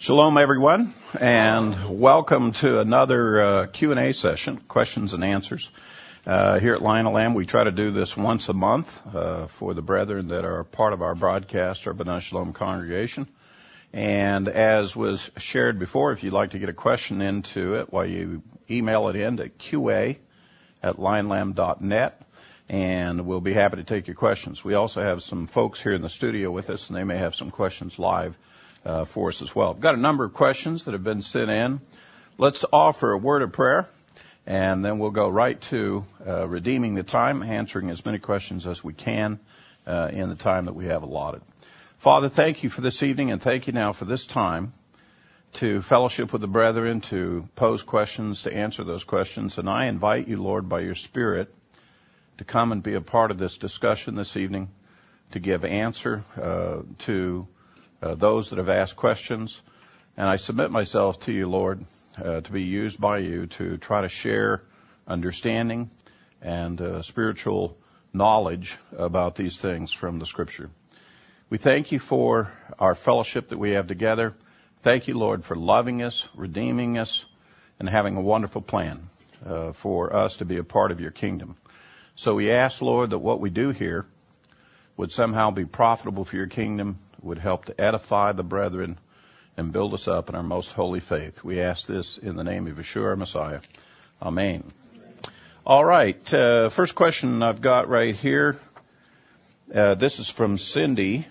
Shalom, everyone, and welcome to another Q&A session, questions and answers. Here at Lion of Lamb, we try to do this once a month for the brethren that are part of our broadcast, our B'nai Shalom congregation. And as was shared before, if you'd like to get a question into it, you email it in to qa@lionlamb.net, and we'll be happy to take your questions. We also have some folks here in the studio with us, and they may have some questions live for us as well. I've got a number of questions that have been sent in. Let's offer a word of prayer, and then we'll go right to redeeming the time, answering as many questions as we can in the time that we have allotted. Father, thank you for this evening, and thank you now for this time to fellowship with the brethren, to pose questions, to answer those questions. And I invite you, Lord, by your Spirit, to come and be a part of this discussion this evening, to give answer to those that have asked questions. And I submit myself to you, Lord, to be used by you to try to share understanding and spiritual knowledge about these things from the Scripture. We thank you for our fellowship that we have together. Thank you, Lord, for loving us, redeeming us, and having a wonderful plan for us to be a part of your kingdom. So we ask, Lord, that what we do here would somehow be profitable for your kingdom, would help to edify the brethren and build us up in our most holy faith. We ask this in the name of Yeshua, our Messiah. Amen. All right. First question I've got right here. This is from Cindy.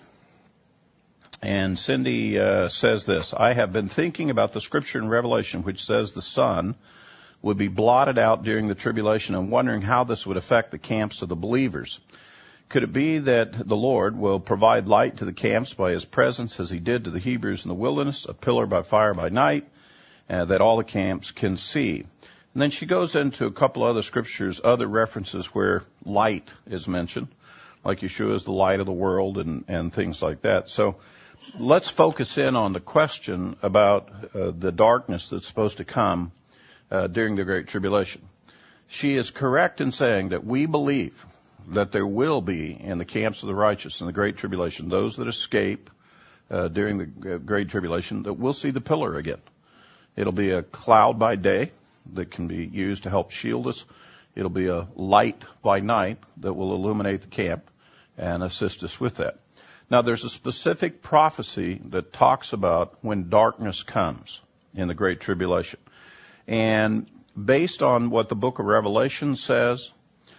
And Cindy says this: I have been thinking about the scripture in Revelation which says the sun would be blotted out during the tribulation, and wondering how this would affect the camps of the believers. Could it be that the Lord will provide light to the camps by his presence, as he did to the Hebrews in the wilderness, a pillar by fire by night, that all the camps can see? And then she goes into a couple other scriptures, other references where light is mentioned, like Yeshua is the light of the world and things like that. So let's focus in on the question about the darkness that's supposed to come during the Great Tribulation. She is correct in saying that we believe that there will be in the camps of the righteous in the Great Tribulation, those that escape during the Great Tribulation, that we'll see the pillar again. It'll be a cloud by day that can be used to help shield us. It'll be a light by night that will illuminate the camp and assist us with that. Now, there's a specific prophecy that talks about when darkness comes in the Great Tribulation. And based on what the book of Revelation says,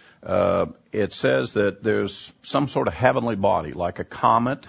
it says that there's some sort of heavenly body, like a comet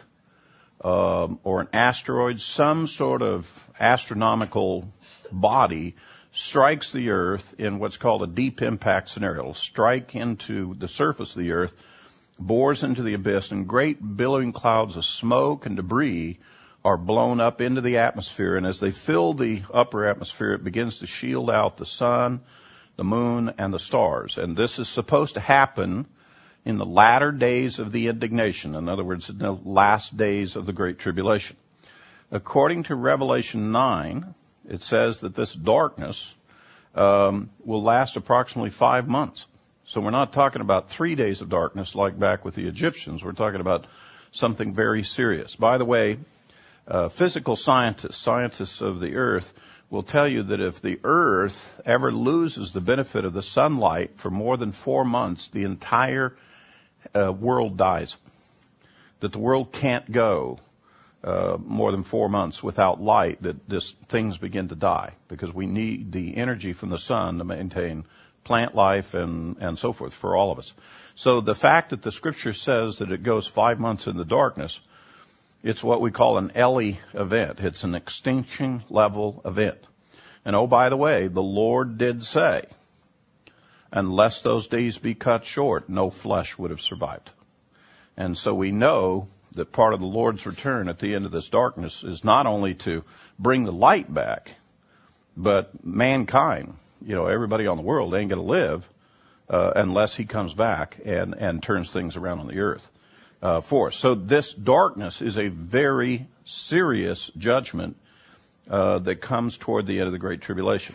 or an asteroid, some sort of astronomical body strikes the earth in what's called a deep impact scenario. It'll strike into the surface of the earth, bores into the abyss, and great billowing clouds of smoke and debris are blown up into the atmosphere. And as they fill the upper atmosphere, it begins to shield out the sun, the moon, and the stars. And this is supposed to happen in the latter days of the indignation. In other words, in the last days of the Great Tribulation. According to Revelation 9, it says that this darkness will last approximately 5 months. So we're not talking about 3 days of darkness like back with the Egyptians. We're talking about something very serious. By the way, physical scientists of the earth, will tell you that if the earth ever loses the benefit of the sunlight for more than 4 months, the entire world dies. That the world can't go more than 4 months without light, that things begin to die, because we need the energy from the sun to maintain plant life and so forth for all of us. So the fact that the scripture says that it goes 5 months in the darkness, it's what we call an ELI event. It's an extinction level event. And oh, by the way, the Lord did say, unless those days be cut short, no flesh would have survived. And so we know that part of the Lord's return at the end of this darkness is not only to bring the light back, but mankind, everybody on the world ain't going to live unless he comes back and turns things around on the earth. For us. So this darkness is a very serious judgment that comes toward the end of the Great Tribulation.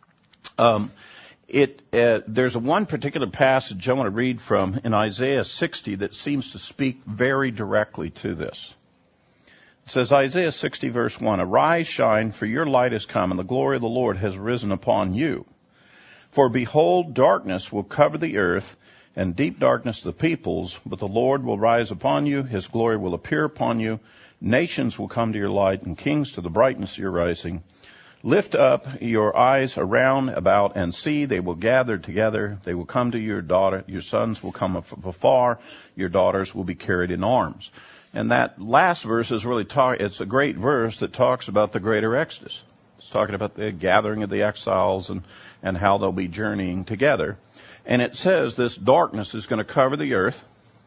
There's one particular passage I want to read from in Isaiah 60 that seems to speak very directly to this. It says, Isaiah 60 verse 1, Arise, shine, for your light is come, and the glory of the Lord has risen upon you. For behold, darkness will cover the earth, and deep darkness the peoples, but the Lord will rise upon you, his glory will appear upon you. Nations will come to your light, and kings to the brightness of your rising. Lift up your eyes around about and see, they will gather together. They will come to your daughter. Your sons will come from afar. Your daughters will be carried in arms. And that last verse is really it's a great verse that talks about the greater Exodus. It's talking about the gathering of the exiles and how they'll be journeying together. And it says this darkness is going to cover the earth.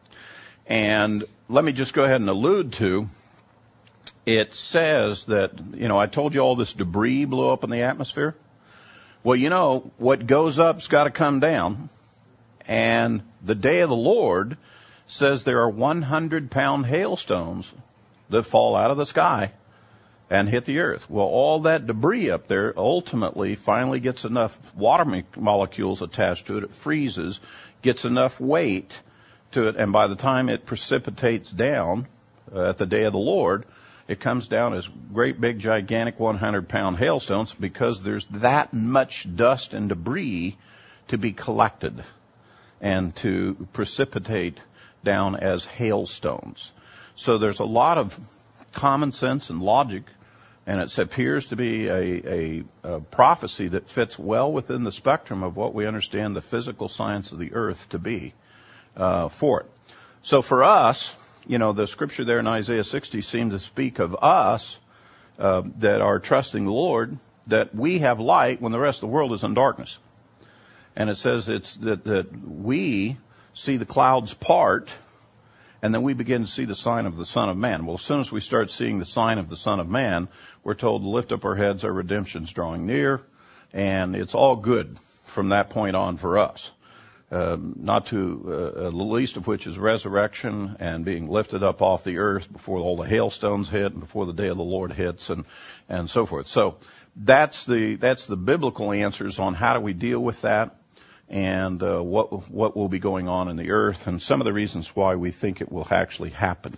And let me just go ahead and allude to, it says that, I told you all this debris blew up in the atmosphere. Well, what goes up's got to come down. And the day of the Lord says there are 100-pound hailstones that fall out of the sky and hit the earth. Well, all that debris up there ultimately finally gets enough water molecules attached to it. It freezes, gets enough weight to it, and by the time it precipitates down at the day of the Lord, it comes down as great big gigantic 100-pound hailstones because there's that much dust and debris to be collected and to precipitate down as hailstones. So there's a lot of common sense and logic, and it appears to be a prophecy that fits well within the spectrum of what we understand the physical science of the earth to be for it. So for us, the scripture there in Isaiah 60 seems to speak of us that are trusting the Lord, that we have light when the rest of the world is in darkness. And it says it's that we see the clouds part, and then we begin to see the sign of the Son of Man. Well, as soon as we start seeing the sign of the Son of Man, we're told to lift up our heads, our redemption's drawing near, and it's all good from that point on for us. Not to the least of which is resurrection and being lifted up off the earth before all the hailstones hit and before the day of the Lord hits and so forth. So that's the biblical answers on how do we deal with that and what will be going on in the earth and some of the reasons why we think it will actually happen.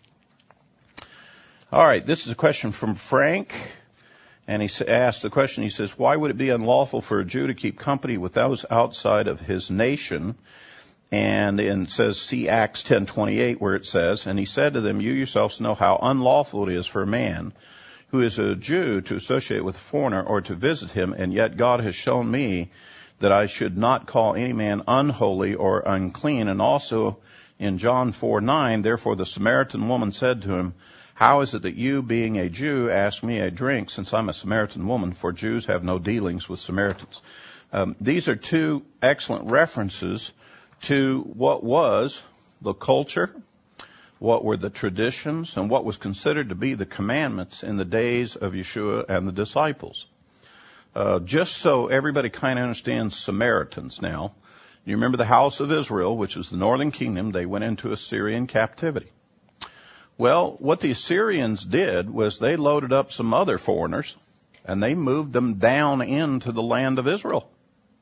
All right, this is a question from Frank. And he asked the question, he says, why would it be unlawful for a Jew to keep company with those outside of his nation? And it says, see Acts 10:28, where it says, and he said to them, you yourselves know how unlawful it is for a man who is a Jew to associate with a foreigner or to visit him, and yet God has shown me that I should not call any man unholy or unclean. And also in John 4:9, therefore the Samaritan woman said to him, how is it that you, being a Jew, ask me a drink, since I'm a Samaritan woman? For Jews have no dealings with Samaritans. These are two excellent references to what was the culture, what were the traditions, and what was considered to be the commandments in the days of Yeshua and the disciples. Just so everybody kind of understands Samaritans now, you remember the house of Israel, which was the northern kingdom, they went into Assyrian captivity. Well, what the Assyrians did was they loaded up some other foreigners and they moved them down into the land of Israel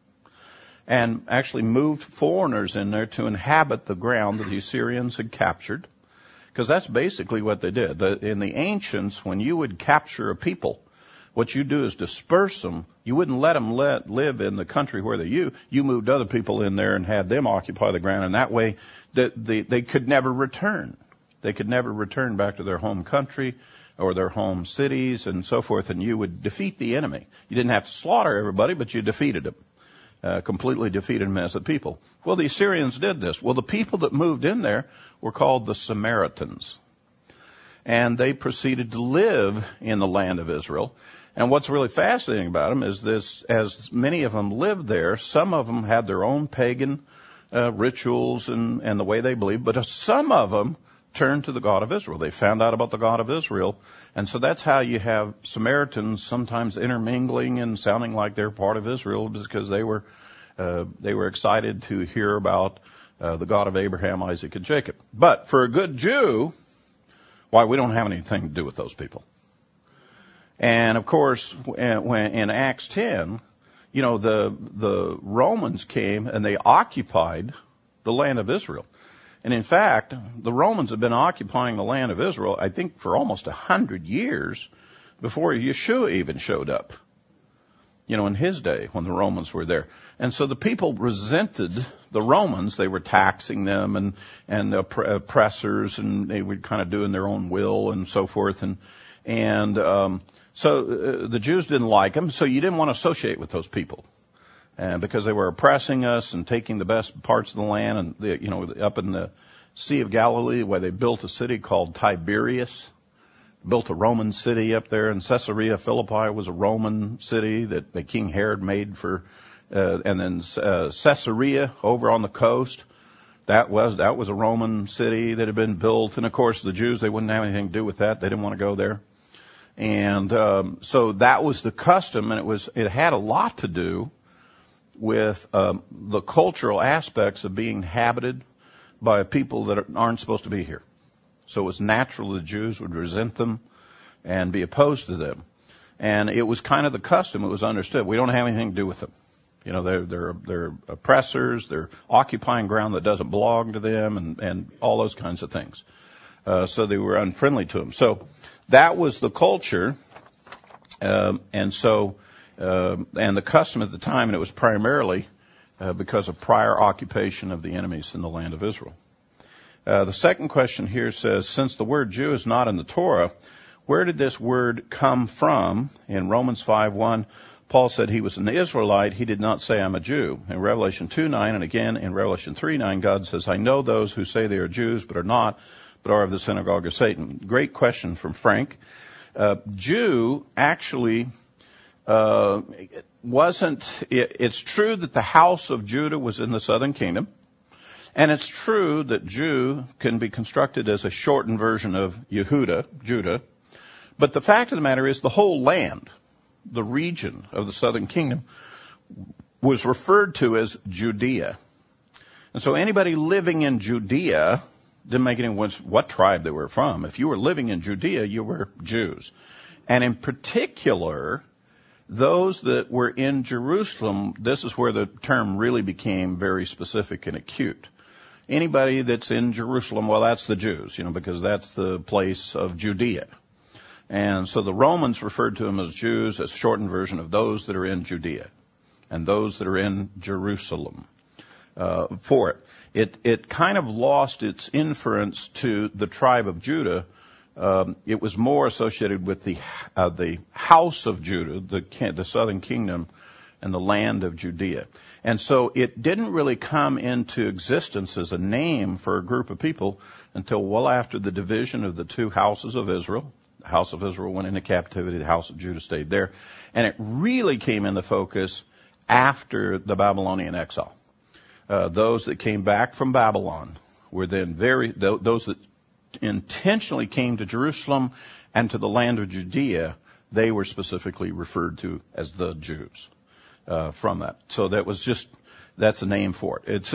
and actually moved foreigners in there to inhabit the ground that the Assyrians had captured, because that's basically what they did. In the ancients, when you would capture a people, what you do is disperse them. You wouldn't let them live in the country where you moved other people in there and had them occupy the ground, and that way they could never return. They could never return back to their home country or their home cities and so forth, and you would defeat the enemy. You didn't have to slaughter everybody, but you defeated them, completely defeated them as a people. Well, the Assyrians did this. Well, the people that moved in there were called the Samaritans, and they proceeded to live in the land of Israel. And what's really fascinating about them is this, as many of them lived there, some of them had their own pagan rituals and the way they believed, but some of them turned to the God of Israel. They found out about the God of Israel. And so that's how you have Samaritans sometimes intermingling and sounding like they're part of Israel, because they were excited to hear about the God of Abraham, Isaac, and Jacob. But for a good Jew, why, we don't have anything to do with those people. And of course, when in Acts 10, the Romans came and they occupied the land of Israel. And in fact, the Romans have been occupying the land of Israel, I think, for almost 100 years before Yeshua even showed up. In his day when the Romans were there. And so the people resented the Romans. They were taxing them and the oppressors, and they were kind of doing their own will and so forth. So the Jews didn't like them, so you didn't want to associate with those people. Because they were oppressing us and taking the best parts of the land, and up in the Sea of Galilee where they built a city called Tiberias. Built a Roman city up there, and Caesarea Philippi was a Roman city that King Herod made for, and then Caesarea over on the coast, that was a Roman city that had been built. And of course the Jews, they wouldn't have anything to do with that. They didn't want to go there. And so that was the custom, and it had a lot to do with the cultural aspects of being inhabited by people that aren't supposed to be here. So it was natural the Jews would resent them and be opposed to them. And it was kind of the custom. It was understood. We don't have anything to do with them. They're oppressors. They're occupying ground that doesn't belong to them, and all those kinds of things. So they were unfriendly to them. So that was the culture. And the custom at the time, and it was primarily because of prior occupation of the enemies in the land of Israel. The second question here says, since the word Jew is not in the Torah, where did this word come from? In Romans 5:1, Paul said he was an Israelite. He did not say, I'm a Jew. In Revelation 2:9, and again in Revelation 3:9, God says, I know those who say they are Jews but are not, but are of the synagogue of Satan. Great question from Frank. Jew actually wasn't, it's true that the house of Judah was in the southern kingdom. And it's true that Jew can be constructed as a shortened version of Yehuda, Judah. But the fact of the matter is the whole land, the region of the southern kingdom, was referred to as Judea. And so anybody living in Judea, didn't make any difference what tribe they were from. If you were living in Judea, you were Jews. And in particular, those that were in Jerusalem, this is where the term really became very specific and acute. Anybody that's in Jerusalem, well, that's the Jews, because that's the place of Judea. And so the Romans referred to them as Jews, as a shortened version of those that are in Judea and those that are in Jerusalem for it. It kind of lost its inference to the tribe of Judah. It was more associated with the house of Judah, the southern kingdom, and the land of Judea. And so it didn't really come into existence as a name for a group of people until well after the division of the two houses of Israel. The house of Israel went into captivity. The house of Judah stayed there. And it really came into focus after the Babylonian exile. Those that came back from Babylon were then those that intentionally came to Jerusalem and to the land of Judea, they were specifically referred to as the Jews. From that. So that's a name for it.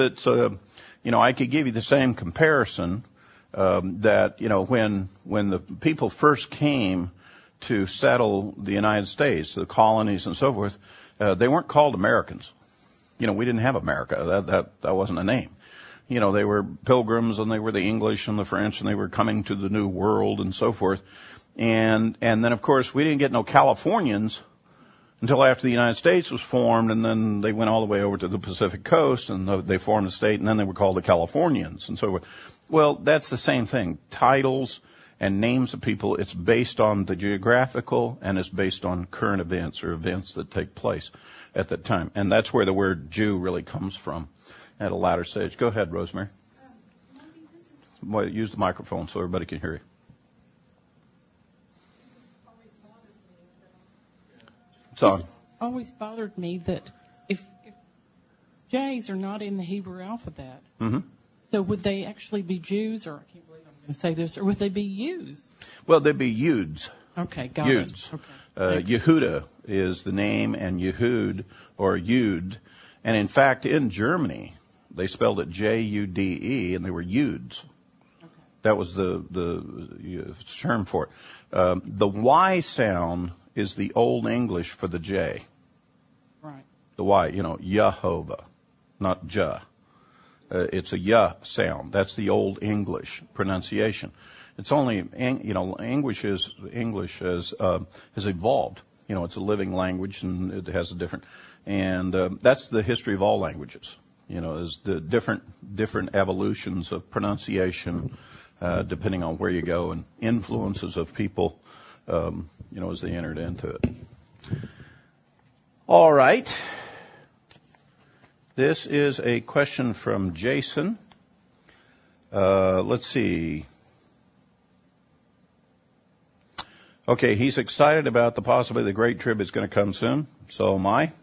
I could give you the same comparison, that, when the people first came to settle the United States, the colonies and so forth, they weren't called Americans. We didn't have America. That wasn't a name. They were pilgrims, and they were the English and the French, and they were coming to the New World and so forth. And then of course we didn't get no Californians until after the United States was formed, and then they went all the way over to the Pacific coast, and they formed a state, and then they were called the Californians, and so forth. Well, that's the same thing. Titles and names of people, it's based on the geographical, and it's based on current events or events that take place at that time. And that's where the word Jew really comes from at a latter stage. Go ahead, Rosemary. Use the microphone so everybody can hear you. It's always bothered me that if J's are not in the Hebrew alphabet, so would they actually be Jews, or I can't believe I'm going to say this, or would they be U's? Well, they'd be Yuds. Okay, got Yuds. it. Okay. Yehuda is the name, and Yehud or Yud, and in fact in Germany they spelled it Jude, and they were Yuds. Okay. That was the term for it. The Y sound is the Old English for the J. Right. The Y, Yehovah, not Jah. it's a y sound. That's the Old English pronunciation. It's only, English has evolved. It's a living language and it has a different, and that's the history of all languages. Is the different evolutions of pronunciation, depending on where you go, and influences of people, as they entered into it. All right. This is a question from Jason. Let's see. Okay, he's excited about the possibility the Great Trib is going to come soon. So am I,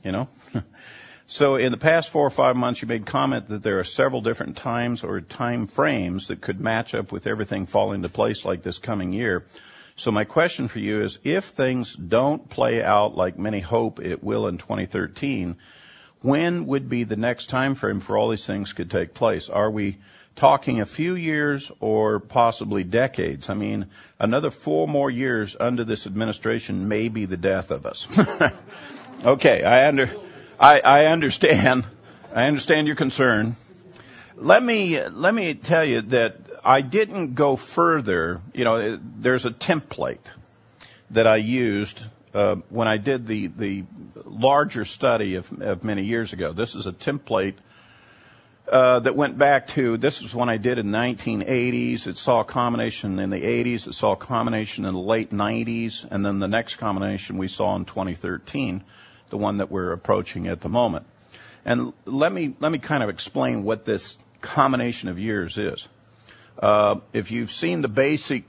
So in the past 4 or 5 months, you made comment that there are several different times or time frames that could match up with everything falling into place like this coming year. So my question for you is, if things don't play out like many hope it will in 2013, when would be the next time frame for all these things could take place? Are we talking a few years or possibly decades? I mean, another 4 more years under this administration may be the death of us. Okay, I understand. I understand your concern. Let me tell you that I didn't go further. There's a template that I used when I did the larger study of many years ago. This is a template that went back to, this is when I did in the 1980s. It saw a combination in the 80s. It saw a combination in the late 90s. And then the next combination we saw in 2013, the one that we're approaching at the moment. And let me kind of explain what this combination of years is. If you've seen the basic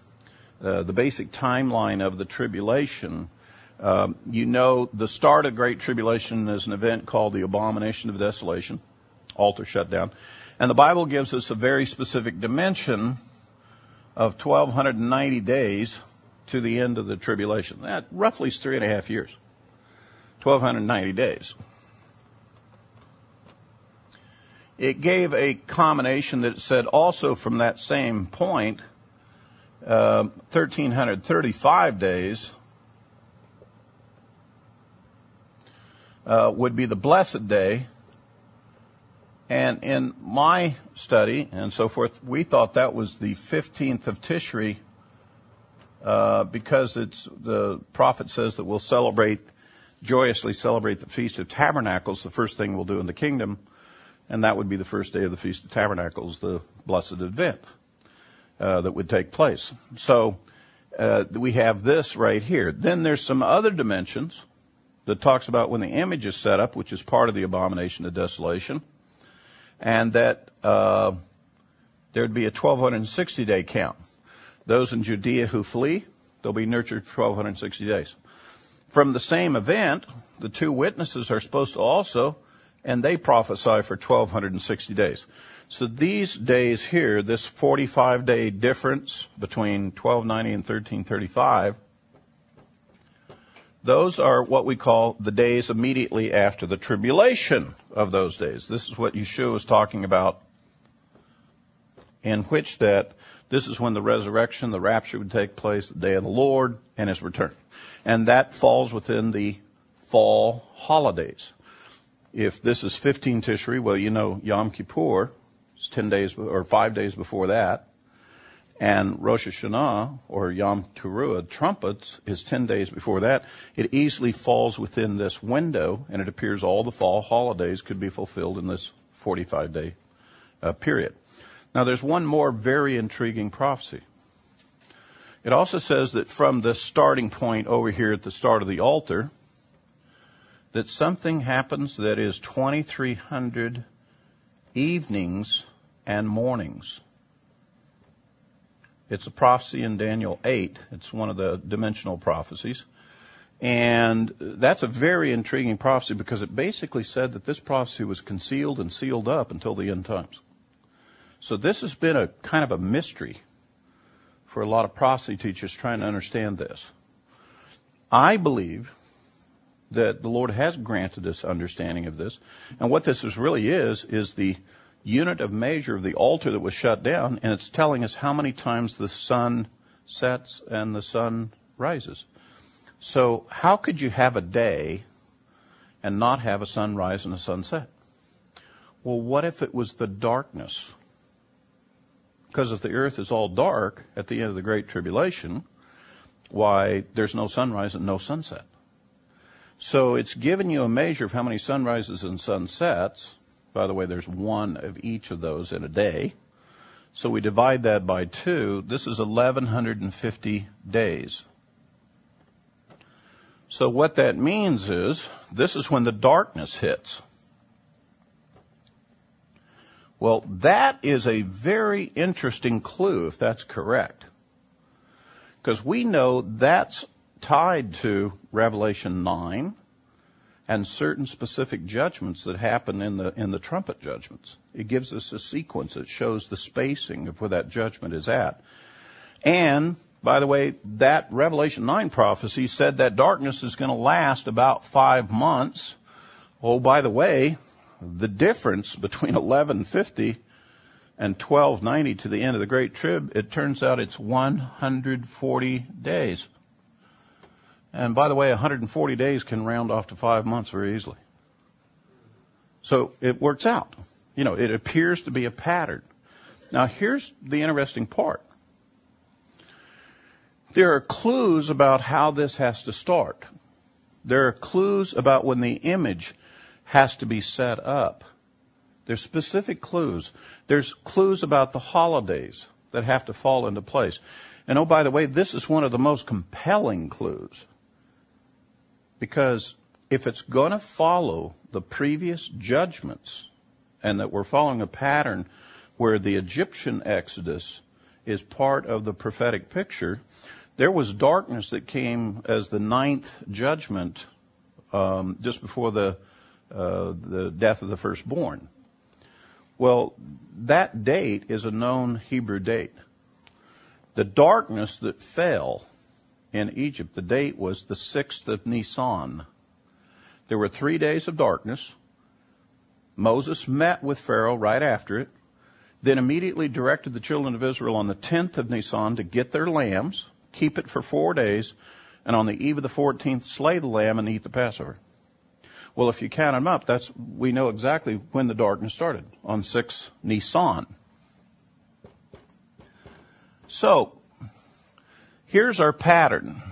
timeline of the tribulation, the start of Great Tribulation is an event called the Abomination of Desolation, altar shut down. And the Bible gives us a very specific dimension of 1,290 days to the end of the tribulation. That roughly is 3.5 years. 1,290 days. It gave a combination that said also from that same point, 1,335 days would be the blessed day. And in my study and so forth, we thought that was the 15th of Tishri, because the prophet says that we'll joyously celebrate the Feast of Tabernacles, the first thing we'll do in the kingdom, and that would be the first day of the Feast of Tabernacles, the blessed event that would take place. So we have this right here. Then there's some other dimensions that talks about when the image is set up, which is part of the abomination of desolation, and that there'd be a 1,260-day count. Those in Judea who flee, they'll be nurtured for 1,260 days. From the same event, the 2 witnesses are supposed to also, and they prophesy for 1,260 days. So these days here, this 45-day difference between 1,290 and 1,335, those are what we call the days immediately after the tribulation of those days. This is what Yeshua was talking about, in which that this is when the resurrection, the rapture would take place, the day of the Lord, and His return. And that falls within the fall holidays. If this is 15 Tishri, well, Yom Kippur is 10 days or 5 days before that. And Rosh Hashanah, or Yom Teruah, trumpets, is 10 days before that. It easily falls within this window, and it appears all the fall holidays could be fulfilled in this 45-day period. Now, there's one more very intriguing prophecy. It also says that from the starting point over here at the start of the altar, that something happens that is 2,300 evenings and mornings. It's a prophecy in Daniel 8. It's one of the dimensional prophecies. And that's a very intriguing prophecy because it basically said that this prophecy was concealed and sealed up until the end times. So this has been a kind of a mystery for a lot of prophecy teachers trying to understand this. I believe that the Lord has granted us understanding of this. And what this really is the unit of measure of the altar that was shut down, and it's telling us how many times the sun sets and the sun rises. So how could you have a day and not have a sunrise and a sunset? Well, what if it was the darkness? Because if the earth is all dark at the end of the Great Tribulation, why, there's no sunrise and no sunset. So it's given you a measure of how many sunrises and sunsets. By the way, there's one of each of those in a day. So we divide that by 2. This is 1,150 days. So what that means is, this is when the darkness hits. Well, that is a very interesting clue, if that's correct. Because we know that's tied to Revelation 9 and certain specific judgments that happen in the trumpet judgments. It gives us a sequence. It shows the spacing of where that judgment is at. And, by the way, that Revelation 9 prophecy said that darkness is going to last about 5 months. Oh, by the way, the difference between 1150 and 1290 to the end of the Great Trib, it turns out it's 140 days. And by the way, 140 days can round off to 5 months very easily. So it works out. You know, it appears to be a pattern. Now here's the interesting part. There are clues about how this has to start. There are clues about when the image has to be set up. There's specific clues. There's clues about the holidays that have to fall into place. And oh, by the way, this is one of the most compelling clues. Because if it's going to follow the previous judgments, and that we're following a pattern where the Egyptian Exodus is part of the prophetic picture, there was darkness that came as the 9th judgment just before the death of the firstborn. Well, that date is a known Hebrew date. The darkness that fell in Egypt, the date was the 6th of Nisan. There were 3 days of darkness. Moses met with Pharaoh right after it, then immediately directed the children of Israel on the 10th of Nisan to get their lambs, keep it for 4 days, and on the eve of the 14th, slay the lamb and eat the Passover. Well, if you count them up, we know exactly when the darkness started, on 6 Nisan. So, here's our pattern.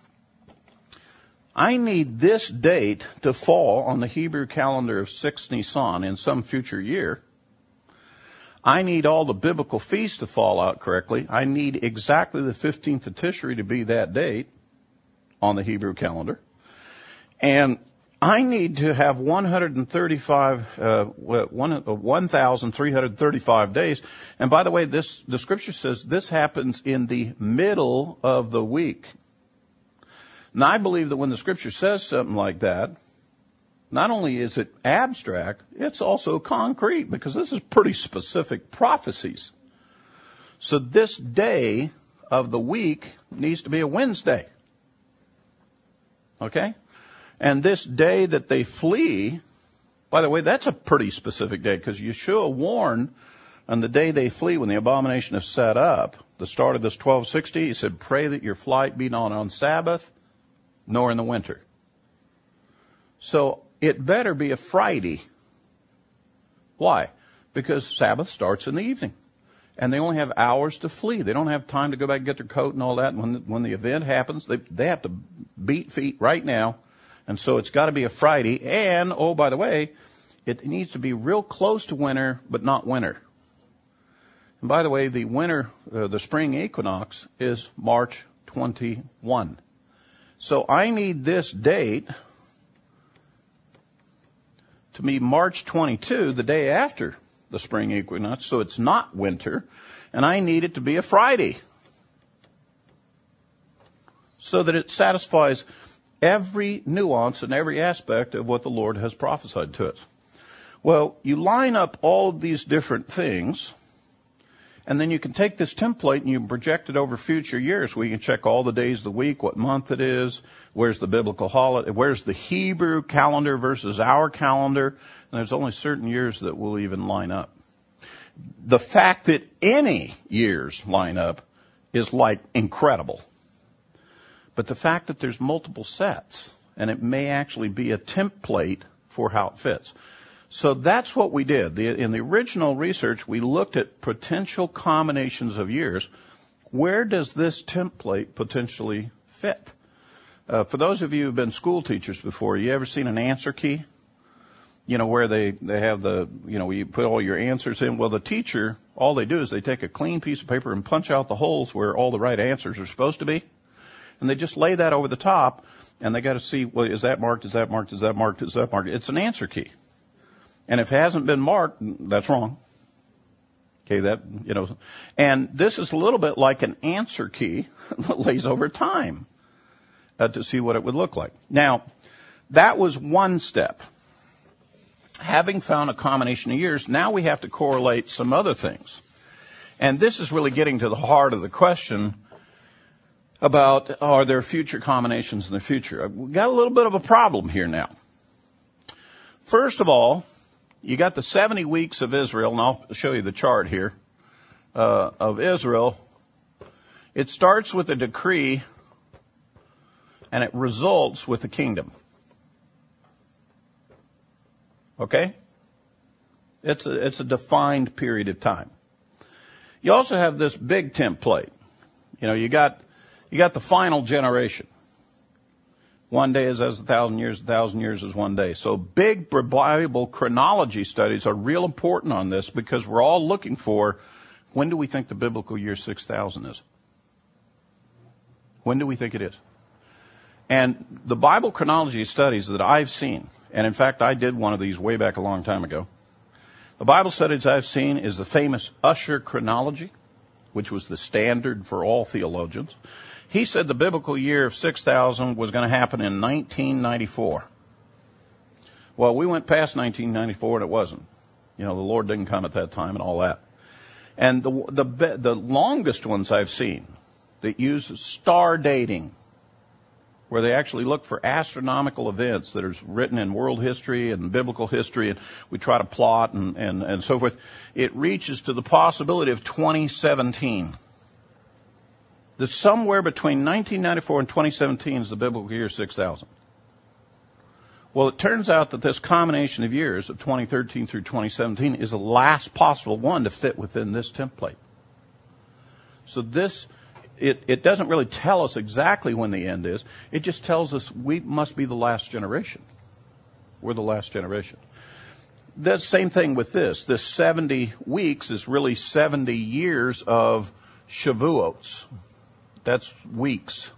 I need this date to fall on the Hebrew calendar of 6 Nisan in some future year. I need all the biblical feasts to fall out correctly. I need exactly the 15th of Tishri to be that date on the Hebrew calendar. And I need to have 1,335 days. And by the way, the scripture says this happens in the middle of the week. And I believe that when the scripture says something like that, not only is it abstract, it's also concrete, because this is pretty specific prophecies. So this day of the week needs to be a Wednesday. Okay? And this day that they flee, by the way, that's a pretty specific day, because Yeshua warned on the day they flee, when the abomination is set up, the start of this 1260, he said, pray that your flight be not on Sabbath, nor in the winter. So it better be a Friday. Why? Because Sabbath starts in the evening. And they only have hours to flee. They don't have time to go back and get their coat and all that. And when the event happens, they have to beat feet right now. And so it's got to be a Friday. And, oh, by the way, it needs to be real close to winter, but not winter. And by the way, the spring equinox is March 21. So I need this date to be March 22, the day after the spring equinox, so it's not winter, and I need it to be a Friday, so that it satisfies every nuance and every aspect of what the Lord has prophesied to us. Well, you line up all of these different things, and then you can take this template and you project it over future years, where you can check all the days of the week, what month it is, where's the biblical holiday, where's the Hebrew calendar versus our calendar, and there's only certain years that will even line up. The fact that any years line up is like incredible. But the fact that there's multiple sets, and it may actually be a template for how it fits. So that's what we did. In the original research, we looked at potential combinations of years. Where does this template potentially fit? For those of you who've been school teachers before, you ever seen an answer key? You know, where they have you put all your answers in. Well, the teacher, all they do is they take a clean piece of paper and punch out the holes where all the right answers are supposed to be. And they just lay that over the top, and they got to see, well, is that marked, is that marked, is that marked, is that marked? It's an answer key. And if it hasn't been marked, that's wrong. Okay, and this is a little bit like an answer key that lays over time to see what it would look like. Now, that was one step. Having found a combination of years, now we have to correlate some other things. And this is really getting to the heart of the question about, are there future combinations in the future? We've got a little bit of a problem here now. First of all, you got the 70 weeks of Israel, and I'll show you the chart here, of Israel. It starts with a decree, and it results with a kingdom. Okay? It's a defined period of time. You also have this big template. You know, you got the final generation. One day is as 1,000 years, 1,000 years is one day. So big Bible chronology studies are real important on this because we're all looking for, when do we think the biblical year 6,000 is? When do we think it is? And the Bible chronology studies that I've seen, and in fact I did one of these way back a long time ago, the Bible studies I've seen is the famous Ussher chronology, which was the standard for all theologians. He said the biblical year of 6,000 was going to happen in 1994. Well, we went past 1994 and it wasn't. You know, the Lord didn't come at that time and all that. And the longest ones I've seen that use star dating, where they actually look for astronomical events that are written in world history and biblical history, and we try to plot and so forth, it reaches to the possibility of 2017. That somewhere between 1994 and 2017 is the biblical year 6,000. Well, it turns out that this combination of years of 2013 through 2017 is the last possible one to fit within this template. So it doesn't really tell us exactly when the end is. It just tells us we must be the last generation. We're the last generation. The same thing with this. This 70 weeks is really 70 years of Shavuos. That's weeks.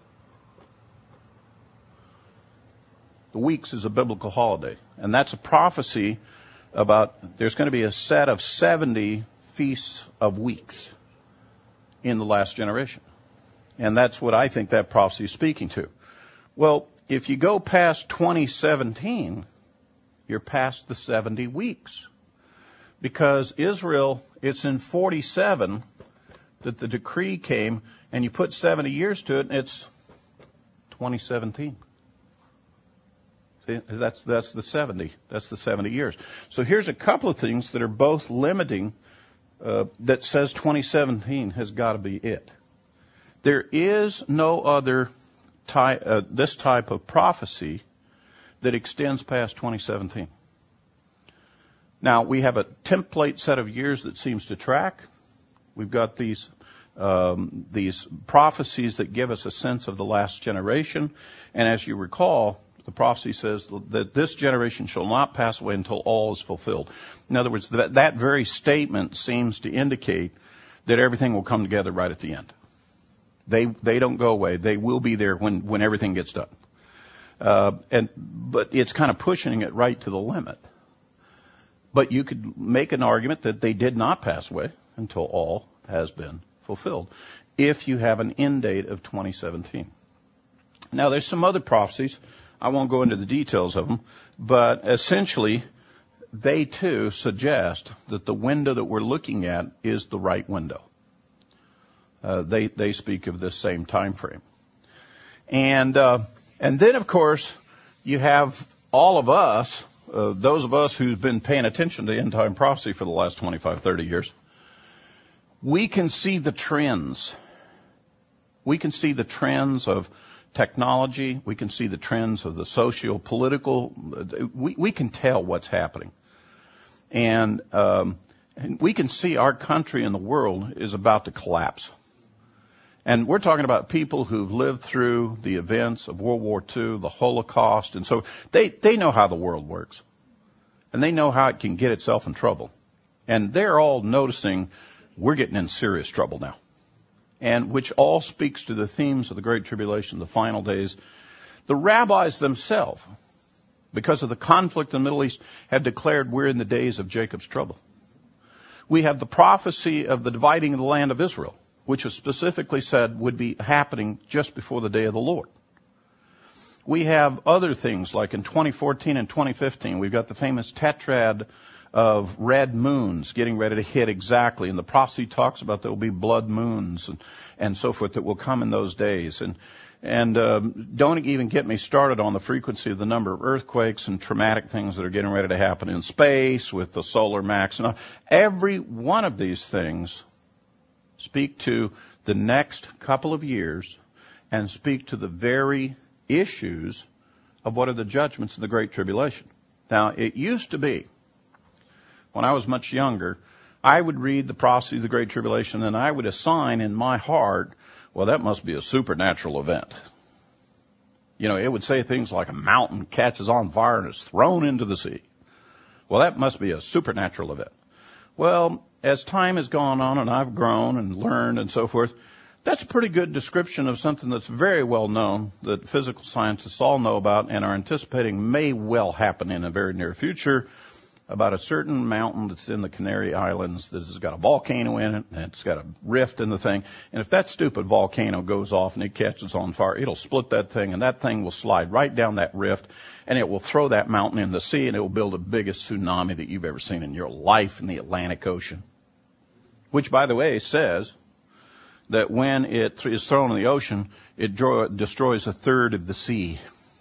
The weeks is a biblical holiday. And that's a prophecy about there's going to be a set of 70 feasts of weeks in the last generation. And that's what I think that prophecy is speaking to. Well, if you go past 2017, you're past the 70 weeks. Because Israel, it's in 47 that the decree came, and you put 70 years to it, and it's 2017. See, that's the 70. That's the 70 years. So here's a couple of things that are both limiting, that says 2017 has got to be it. There is no other this type of prophecy that extends past 2017. Now, we have a template set of years that seems to track. We've got these prophecies that give us a sense of the last generation. And as you recall, the prophecy says that this generation shall not pass away until all is fulfilled. In other words, that very statement seems to indicate that everything will come together right at the end. They don't go away. They will be there when everything gets done. But it's kind of pushing it right to the limit. But you could make an argument that they did not pass away until all has been fulfilled, if you have an end date of 2017. Now, there's some other prophecies. I won't go into the details of them, but essentially, they too suggest that the window that we're looking at is the right window. They speak of this same time frame. And then, of course, you have all of us, those of us who've been paying attention to end time prophecy for the last 25, 30 years. We can see the trends. We can see the trends of technology. We can see the trends of the socio-political. We can tell what's happening. And we can see our country and the world is about to collapse. And we're talking about people who've lived through the events of World War II, the Holocaust, and so they know how the world works. And they know how it can get itself in trouble. And they're all noticing we're getting in serious trouble now. And which all speaks to the themes of the Great Tribulation, the final days. The rabbis themselves, because of the conflict in the Middle East, have declared we're in the days of Jacob's trouble. We have the prophecy of the dividing of the land of Israel, which is specifically said would be happening just before the day of the Lord. We have other things like in 2014 and 2015, we've got the famous tetrad of red moons getting ready to hit exactly. And the prophecy talks about there will be blood moons and so forth that will come in those days. And don't even get me started on the frequency of the number of earthquakes and traumatic things that are getting ready to happen in space with the solar max. And every one of these things speak to the next couple of years and speak to the very issues of what are the judgments of the Great Tribulation. Now, it used to be, when I was much younger, I would read the prophecy of the Great Tribulation and I would assign in my heart, well, that must be a supernatural event. You know, it would say things like a mountain catches on fire and is thrown into the sea. Well, that must be a supernatural event. Well, as time has gone on and I've grown and learned and so forth, that's a pretty good description of something that's very well known that physical scientists all know about and are anticipating may well happen in a very near future, about a certain mountain that's in the Canary Islands that has got a volcano in it, and it's got a rift in the thing. And if that stupid volcano goes off and it catches on fire, it'll split that thing, and that thing will slide right down that rift, and it will throw that mountain in the sea, and it will build the biggest tsunami that you've ever seen in your life in the Atlantic Ocean. Which, by the way, says that when it is thrown in the ocean, it destroys a third of the sea.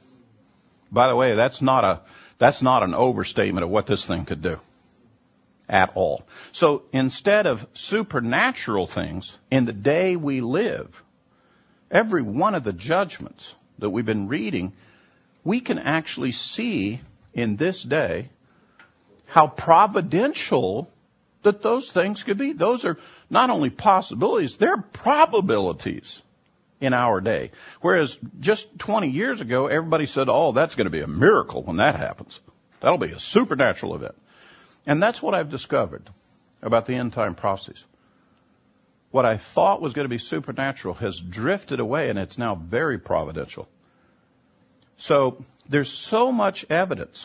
By the way, that's not an overstatement of what this thing could do at all. So instead of supernatural things, in the day we live, every one of the judgments that we've been reading, we can actually see in this day how providential that those things could be. Those are not only possibilities, they're probabilities in our day. Whereas just 20 years ago, everybody said, oh, that's going to be a miracle when that happens. That'll be a supernatural event. And that's what I've discovered about the end time prophecies. What I thought was going to be supernatural has drifted away, and it's now very providential. So there's so much evidence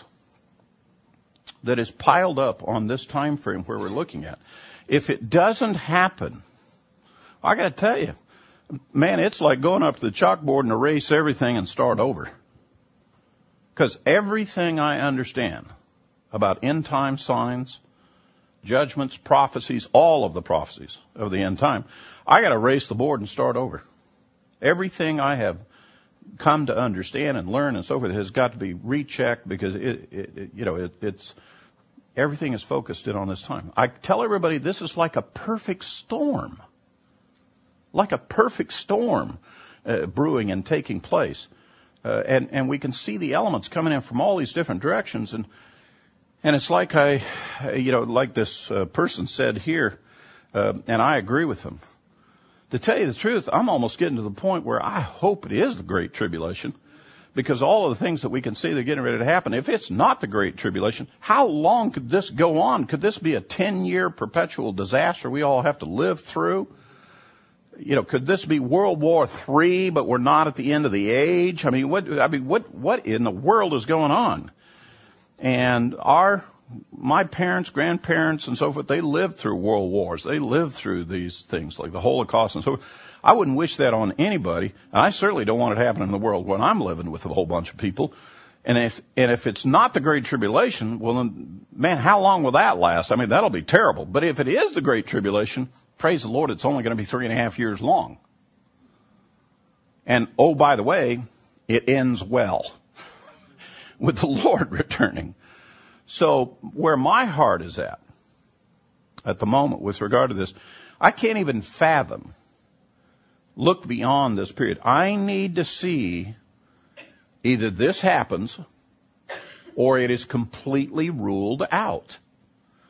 that is piled up on this time frame where we're looking at. If it doesn't happen, I got to tell you, man, it's like going up to the chalkboard and erase everything and start over. Because everything I understand about end time signs, judgments, prophecies, all of the prophecies of the end time, I got to erase the board and start over. Everything I have come to understand and learn and so forth has got to be rechecked because it's everything is focused in on this time. I tell everybody this is like a perfect storm. Like a perfect storm brewing and taking place. And we can see the elements coming in from all these different directions. And it's like like this person said here, and I agree with him. To tell you the truth, I'm almost getting to the point where I hope it is the Great Tribulation, because all of the things that we can see that are getting ready to happen, if it's not the Great Tribulation, how long could this go on? Could this be a 10-year perpetual disaster we all have to live through? You know, could this be World War III, but we're not at the end of the age? What in the world is going on? And my parents, grandparents, and so forth, they lived through world wars. They lived through these things like the Holocaust and so forth. I wouldn't wish that on anybody, and I certainly don't want it happening in the world when I'm living with a whole bunch of people. And if it's not the Great Tribulation, well then, man, how long will that last? I mean, that'll be terrible. But if it is the Great Tribulation, praise the Lord, it's only going to be 3.5 years long. And, oh, by the way, it ends well with the Lord returning. So where my heart is at the moment with regard to this, I can't even fathom, look beyond this period. I need to see either this happens or it is completely ruled out.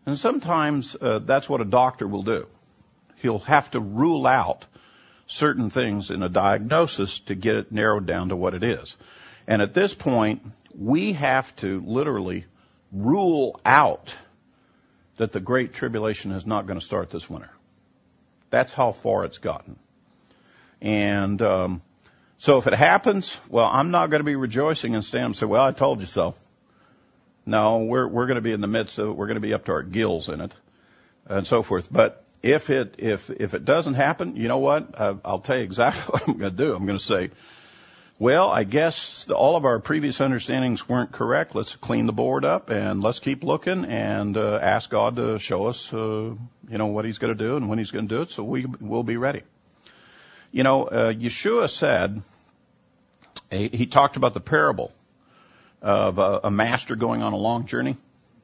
And sometimes that's what a doctor will do. He'll have to rule out certain things in a diagnosis to get it narrowed down to what it is. And at this point, we have to literally rule out that the Great Tribulation is not going to start this winter. That's how far it's gotten. And so if it happens, well, I'm not going to be rejoicing and stand and say, well, I told you so. No, we're going to be in the midst of it. We're going to be up to our gills in it and so forth. But if it doesn't happen, you know what? I'll tell you exactly what I'm going to do. I'm going to say, well, I guess all of our previous understandings weren't correct. Let's clean the board up and let's keep looking and ask God to show us, what He's going to do and when He's going to do it, so we'll be ready. Yeshua said, he talked about the parable of a master going on a long journey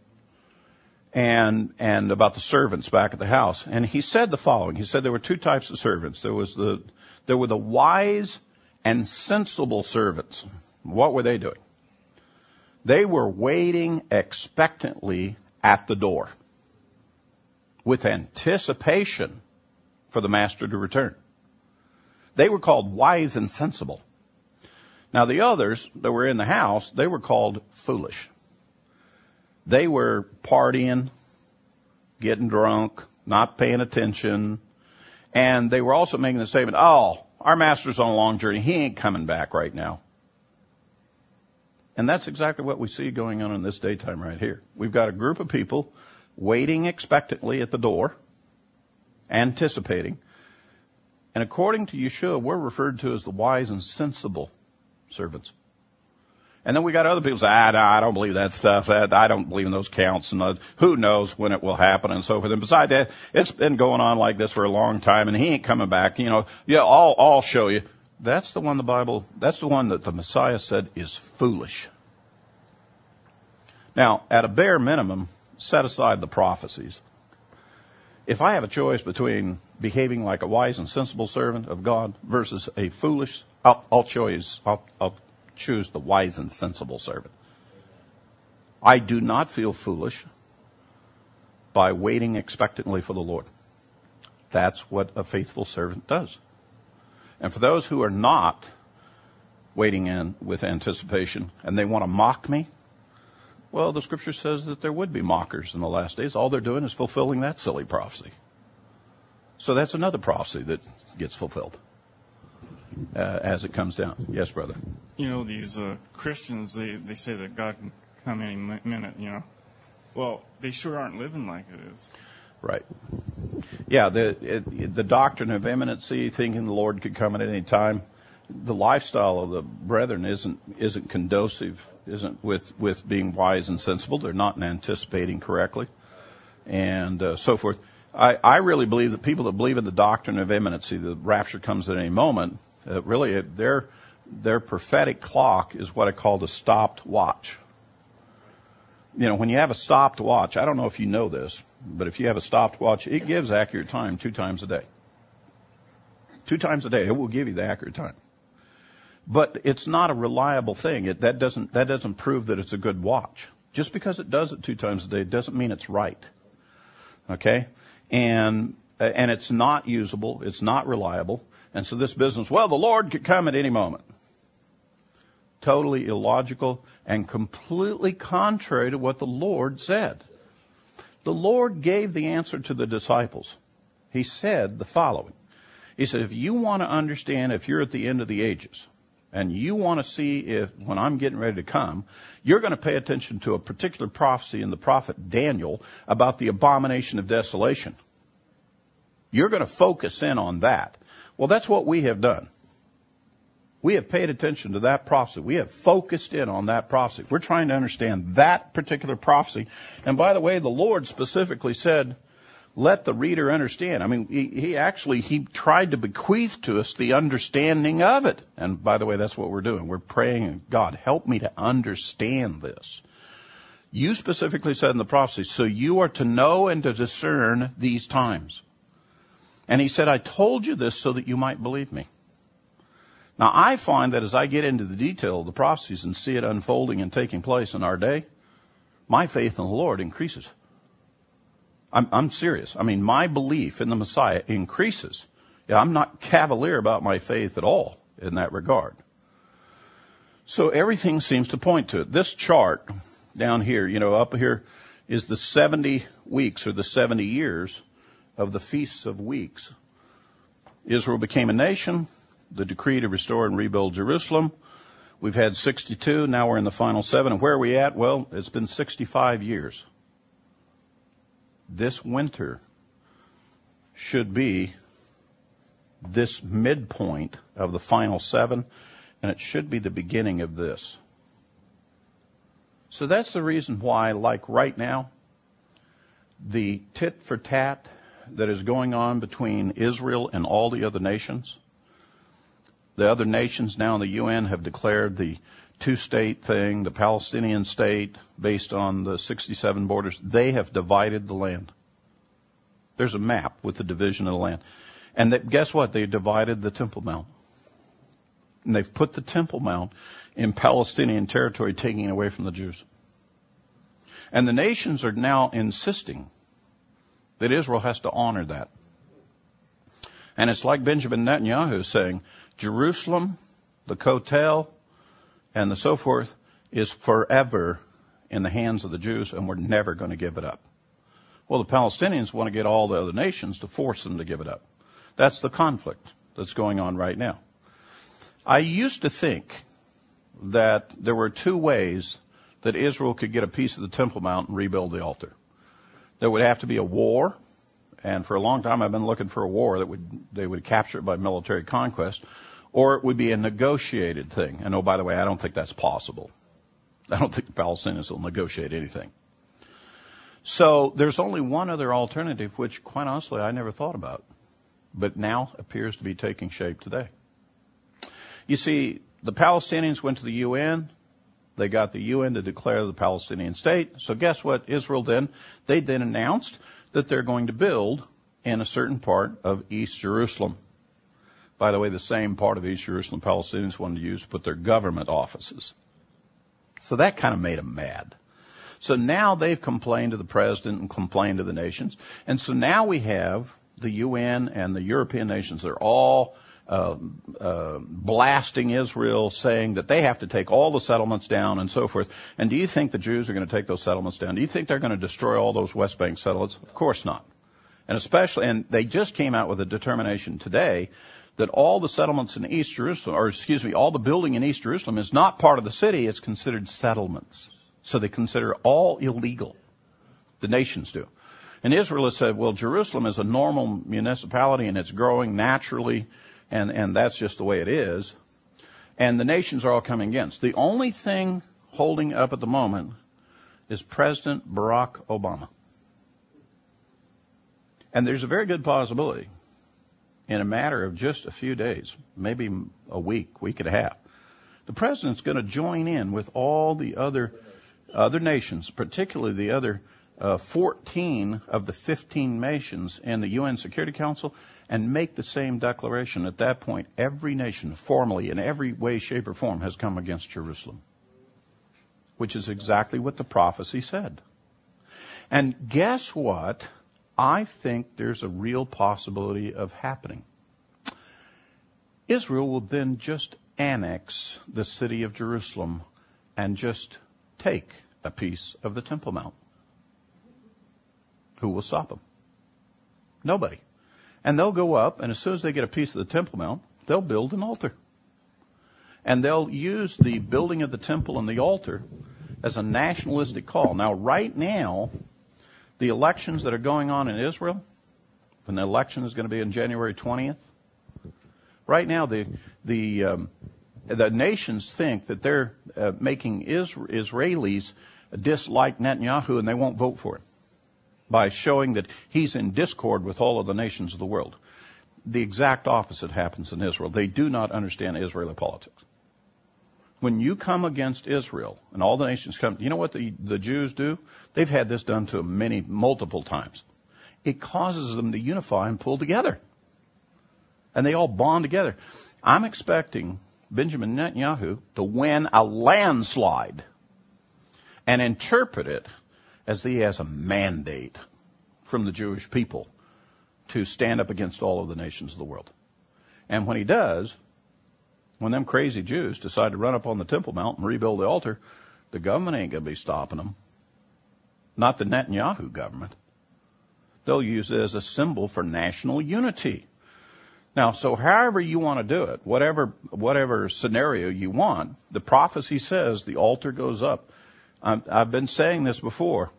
and about the servants back at the house. And he said the following. He said there were two types of servants. There were the wise and sensible servants. What were they doing? They were waiting expectantly at the door with anticipation for the master to return. They were called wise and sensible. Now the others that were in the house, they were called foolish. They were partying, getting drunk, not paying attention, and they were also making the statement, oh, our master's on a long journey. He ain't coming back right now. And that's exactly what we see going on in this daytime right here. We've got a group of people waiting expectantly at the door, anticipating. And according to Yeshua, we're referred to as the wise and sensible servants. And then we got other people say, I don't believe that stuff. I don't believe in those counts. And who knows when it will happen and so forth. And besides that, it's been going on like this for a long time, and he ain't coming back. I'll show you. That's the one that the Messiah said is foolish. Now, at a bare minimum, set aside the prophecies. If I have a choice between behaving like a wise and sensible servant of God versus a foolish, I'll choose the wise and sensible servant. I do not feel foolish by waiting expectantly for the Lord. That's what a faithful servant does. And for those who are not waiting in with anticipation and they want to mock me, well, the scripture says that there would be mockers in the last days. All they're doing is fulfilling that silly prophecy. So that's another prophecy that gets fulfilled as it comes down. Yes, brother. These Christians, they say that God can come any minute, Well, they sure aren't living like it is. Right. Yeah, the doctrine of imminency, thinking the Lord could come at any time, the lifestyle of the brethren isn't conducive, isn't with being wise and sensible. They're not anticipating correctly, and so forth. I really believe that people that believe in the doctrine of imminency, the rapture comes at any moment, really their prophetic clock is what I call the stopped watch. When you have a stopped watch, I don't know if you know this, but if you have a stopped watch, it gives accurate time 2 times a day. 2 times a day, it will give you the accurate time. But it's not a reliable thing. That doesn't prove that it's a good watch. Just because it does it 2 times a day doesn't mean it's right. Okay? And it's not usable. It's not reliable. And so this business, well, the Lord could come at any moment. Totally illogical and completely contrary to what the Lord said. The Lord gave the answer to the disciples. He said the following. He said, if you want to understand if you're at the end of the ages, and you want to see if, when I'm getting ready to come, you're going to pay attention to a particular prophecy in the prophet Daniel about the abomination of desolation. You're going to focus in on that. Well, that's what we have done. We have paid attention to that prophecy. We have focused in on that prophecy. We're trying to understand that particular prophecy. And by the way, the Lord specifically said, let the reader understand. I mean, he tried to bequeath to us the understanding of it. And by the way, that's what we're doing. We're praying, God, help me to understand this. You specifically said in the prophecy, so you are to know and to discern these times. And he said, I told you this so that you might believe me. Now, I find that as I get into the detail of the prophecies and see it unfolding and taking place in our day, my faith in the Lord increases. I'm serious. I mean, my belief in the Messiah increases. Yeah, I'm not cavalier about my faith at all in that regard. So everything seems to point to it. This chart down here, up here is the 70 weeks or the 70 years of the Feasts of Weeks. Israel became a nation, the decree to restore and rebuild Jerusalem. We've had 62, now we're in the final 7. And where are we at? Well, it's been 65 years. This winter should be this midpoint of the final 7, and it should be the beginning of this. So that's the reason why, like right now, the tit for tat that is going on between Israel and all the other nations, the other nations now in the UN have declared the two-state thing, the Palestinian state, based on the 67 borders. They have divided the land. There's a map with the division of the land. And guess what? They divided the Temple Mount. And they've put the Temple Mount in Palestinian territory, taking it away from the Jews. And the nations are now insisting that Israel has to honor that. And it's like Benjamin Netanyahu saying, Jerusalem, the Kotel, and the so forth is forever in the hands of the Jews, and we're never going to give it up. Well, the Palestinians want to get all the other nations to force them to give it up. That's the conflict that's going on right now. I used to think that there were two ways that Israel could get a piece of the Temple Mount and rebuild the altar. There would have to be a war, and for a long time I've been looking for a war that they would capture it by military conquest, or it would be a negotiated thing. And oh, by the way, I don't think that's possible. I don't think the Palestinians will negotiate anything. So there's only one other alternative, which quite honestly I never thought about, but now appears to be taking shape today. You see, the Palestinians went to the UN. They got the UN to declare the Palestinian state. So guess what Israel did? They then announced that they're going to build in a certain part of East Jerusalem. By the way, the same part of East Jerusalem Palestinians wanted to use to put their government offices. So that kind of made them mad. So now they've complained to the president and complained to the nations. And so now we have the UN and the European nations. They're all blasting Israel, saying that they have to take all the settlements down and so forth. And do you think the Jews are going to take those settlements down? Do you think they're going to destroy all those West Bank settlements? Of course not. And they just came out with a determination today that all the settlements in East Jerusalem, all the building in East Jerusalem is not part of the city. It's considered settlements. So they consider all illegal. The nations do. And Israel has said, well, Jerusalem is a normal municipality and it's growing naturally, and that's just the way it is. And the nations are all coming against. The only thing holding up at the moment is President Barack Obama. And there's a very good possibility, in a matter of just a few days, maybe a week and a half, the president's going to join in with all the other nations, particularly the other 14 of the 15 nations in the UN Security Council, and make the same declaration. At that point, every nation, formally, in every way, shape, or form, has come against Jerusalem, which is exactly what the prophecy said. And guess what? I think there's a real possibility of happening. Israel will then just annex the city of Jerusalem and just take a piece of the Temple Mount. Who will stop them? Nobody. And they'll go up, and as soon as they get a piece of the Temple Mount, they'll build an altar. And they'll use the building of the temple and the altar as a nationalistic call. Now, right now, the elections that are going on in Israel, when the election is going to be on January 20th, right now the nations think that they're making Israelis dislike Netanyahu, and they won't vote for him by showing that he's in discord with all of the nations of the world. The exact opposite happens in Israel. They do not understand Israeli politics. When you come against Israel, and all the nations come, you know what the Jews do? They've had this done to them multiple times. It causes them to unify and pull together. And they all bond together. I'm expecting Benjamin Netanyahu to win a landslide and interpret it as he has a mandate from the Jewish people to stand up against all of the nations of the world. And when he does, when them crazy Jews decide to run up on the Temple Mount and rebuild the altar, the government ain't going to be stopping them. Not the Netanyahu government. They'll use it as a symbol for national unity. Now, so however you want to do it, whatever scenario you want, the prophecy says the altar goes up. I've been saying this before.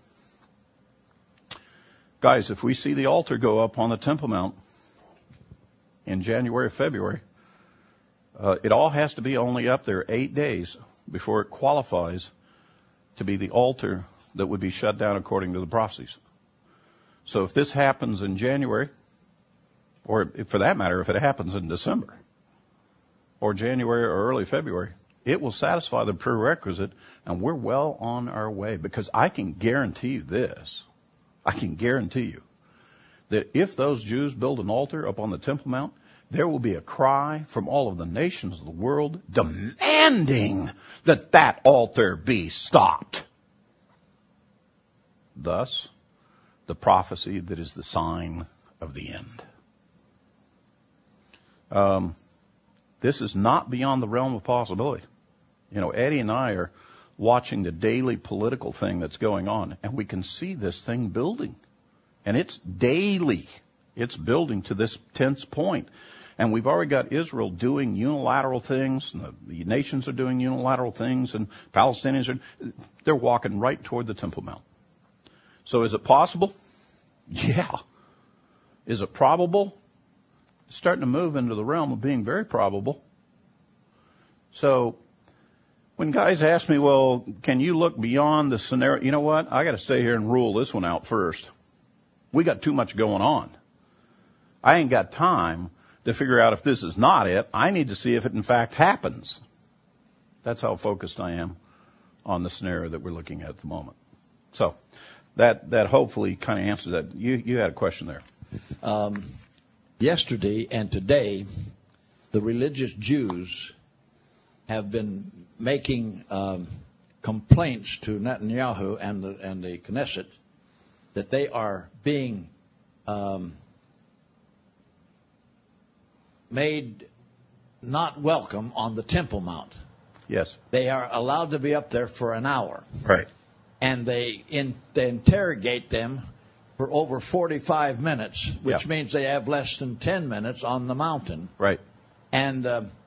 Guys, if we see the altar go up on the Temple Mount in January or February, it all has to be only up there 8 days before it qualifies to be the altar that would be shut down according to the prophecies. So if this happens in January, or for that matter, if it happens in December, or January or early February, it will satisfy the prerequisite, and we're well on our way. Because I can guarantee you this. I can guarantee you that if those Jews build an altar up on the Temple Mount, there will be a cry from all of the nations of the world demanding that that altar be stopped. Thus, the prophecy that is the sign of the end. This is not beyond the realm of possibility. You know, Eddie and I are watching the daily political thing that's going on, and we can see this thing building. And it's daily. It's building to this tense point. And we've already got Israel doing unilateral things, and the nations are doing unilateral things, and Palestinians they're walking right toward the Temple Mount. So is it possible? Yeah. Is it probable? It's starting to move into the realm of being very probable. So when guys ask me, well, can you look beyond the scenario? You know what? I got to stay here and rule this one out first. We got too much going on. I ain't got time to figure out if this is not it. I need to see if it in fact happens. That's how focused I am on the scenario that we're looking at the moment. So that hopefully kind of answers that. You had a question there. Yesterday and today, the religious Jews have been making complaints to Netanyahu and the Knesset that they are being made not welcome on the Temple Mount. Yes. They are allowed to be up there for an hour. Right. And they interrogate them for over 45 minutes, which means they have less than 10 minutes on the mountain. Right. And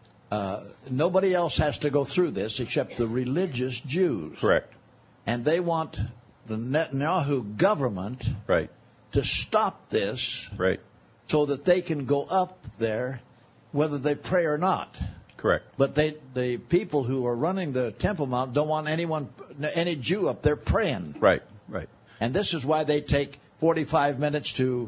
nobody else has to go through this except the religious Jews. Correct. And they want the Netanyahu government to stop this so that they can go up there whether they pray or not. Correct. But the people who are running the Temple Mount don't want any Jew up there praying. Right. And this is why they take 45 minutes to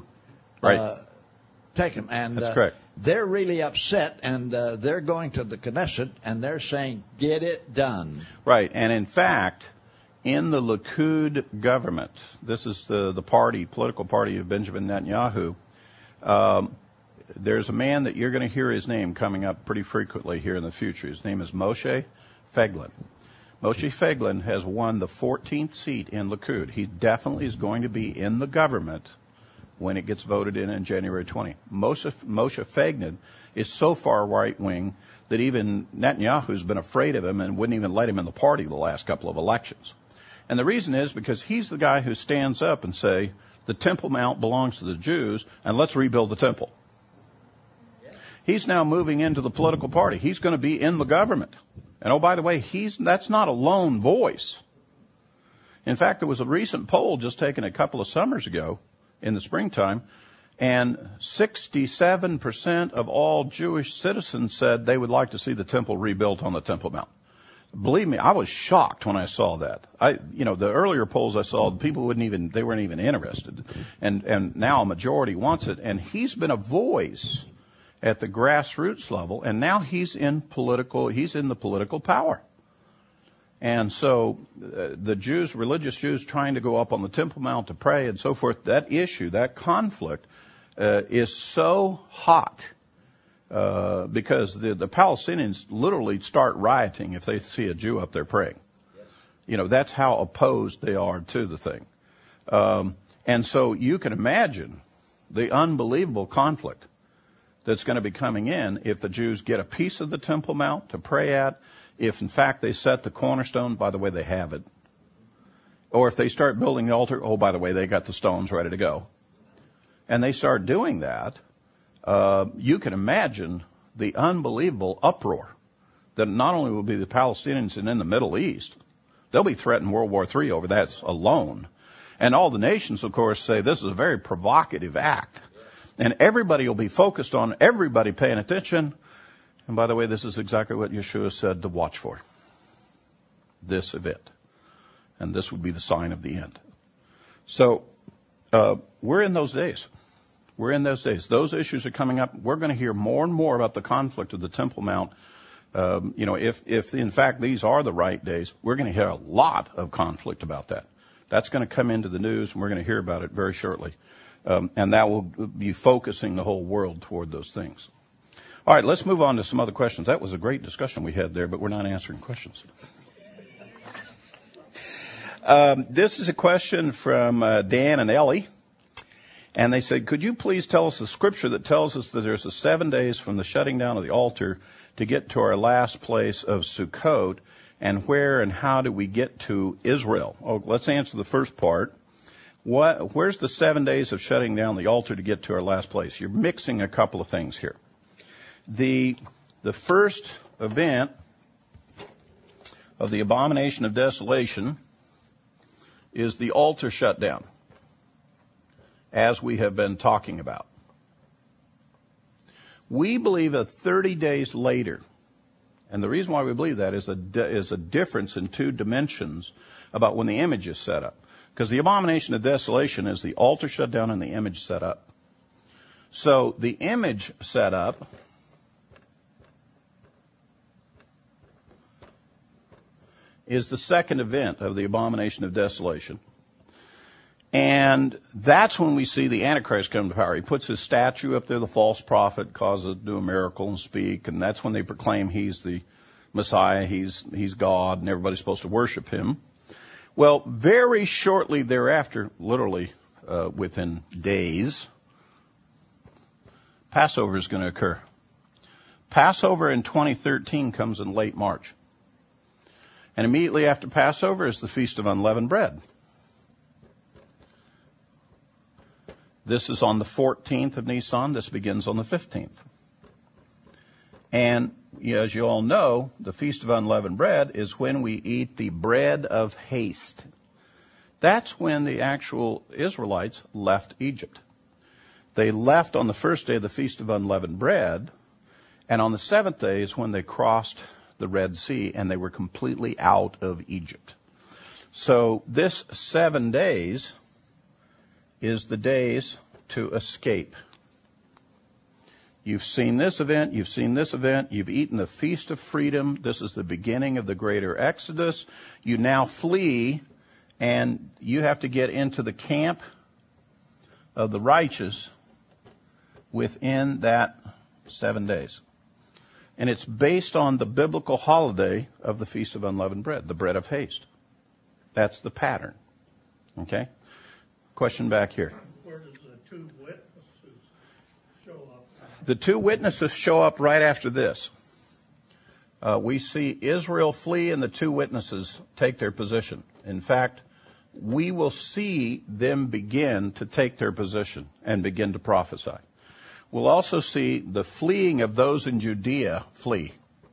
take him. And that's correct. They're really upset, and they're going to the Knesset, and they're saying, get it done. Right. And in fact, in the Likud government, this is the political party of Benjamin Netanyahu, there's a man that you're going to hear his name coming up pretty frequently here in the future. His name is Moshe Feiglin. Moshe Feiglin has won the 14th seat in Likud. He definitely is going to be in the government when it gets voted in January 20. Moshe Feiglin is so far right-wing that even Netanyahu's been afraid of him and wouldn't even let him in the party the last couple of elections. And the reason is because he's the guy who stands up and say, the Temple Mount belongs to the Jews, and let's rebuild the temple. He's now moving into the political party. He's going to be in the government. And oh, by the way, that's not a lone voice. In fact, there was a recent poll just taken a couple of summers ago in the springtime, and 67% of all Jewish citizens said they would like to see the temple rebuilt on the Temple Mount. Believe me, I was shocked when I saw that. The earlier polls I saw, people weren't even interested. And now a majority wants it. And he's been a voice at the grassroots level, and now he's in the political power. And so the Jews, religious Jews trying to go up on the Temple Mount to pray and so forth, that issue, that conflict is so hot because the Palestinians literally start rioting if they see a Jew up there praying. Yes. That's how opposed they are to the thing. And so you can imagine the unbelievable conflict that's going to be coming in if the Jews get a piece of the Temple Mount to pray at, if in fact they set the cornerstone, by the way, they have it, or if they start building the altar, oh, by the way, they got the stones ready to go, and they start doing that, you can imagine the unbelievable uproar that not only will be the Palestinians and in the Middle East, they'll be threatening World War III over that alone. And all the nations, of course, say this is a very provocative act. And everybody will be focused on everybody paying attention. And by the way, this is exactly what Yeshua said to watch for. This event. And this would be the sign of the end. So, we're in those days. We're in those days. Those issues are coming up. We're going to hear more and more about the conflict of the Temple Mount. If in fact these are the right days, we're going to hear a lot of conflict about that. That's going to come into the news, and we're going to hear about it very shortly. And that will be focusing the whole world toward those things. All right, let's move on to some other questions. That was a great discussion we had there, but we're not answering questions. This is a question from Dan and Ellie. And they said, could you please tell us the scripture that tells us that there's 7 days from the shutting down of the altar to get to our last place of Sukkot, and where and how do we get to Israel? Oh, let's answer the first part. Where's the 7 days of shutting down the altar to get to our last place? You're mixing a couple of things here. The first event of the abomination of desolation is the altar shutdown, as we have been talking about. We believe that 30 days later, and the reason why we believe that is a difference in 2 dimensions about when the image is set up. Because the abomination of desolation is the altar shut down and the image set up. So the image set up is the second event of the abomination of desolation. And that's when we see the Antichrist come to power. He puts his statue up there, the false prophet, causes it to do a miracle and speak, and that's when they proclaim he's the Messiah, he's God, and everybody's supposed to worship him. Well, very shortly thereafter, literally within days, Passover is going to occur. Passover in 2013 comes in late March. And immediately after Passover is the Feast of Unleavened Bread. This is on the 14th of Nisan. This begins on the 15th. And as you all know, the Feast of Unleavened Bread is when we eat the bread of haste. That's when the actual Israelites left Egypt. They left on the first day of the Feast of Unleavened Bread, and on the 7th day is when they crossed the Red Sea, and they were completely out of Egypt. So this 7 days is the days to escape. You've seen this event, you've seen this event, you've eaten the Feast of Freedom. This is the beginning of the greater Exodus. You now flee, and you have to get into the camp of the righteous within that 7 days. And it's based on the biblical holiday of the Feast of Unleavened Bread, the bread of haste. That's the pattern. Okay? Question back here. Where does the 2 witnesses show up? The 2 witnesses show up right after this. We see Israel flee and the 2 witnesses take their position. In fact, we will see them begin to take their position and begin to prophesy. We'll also see the fleeing of those in Judea flee.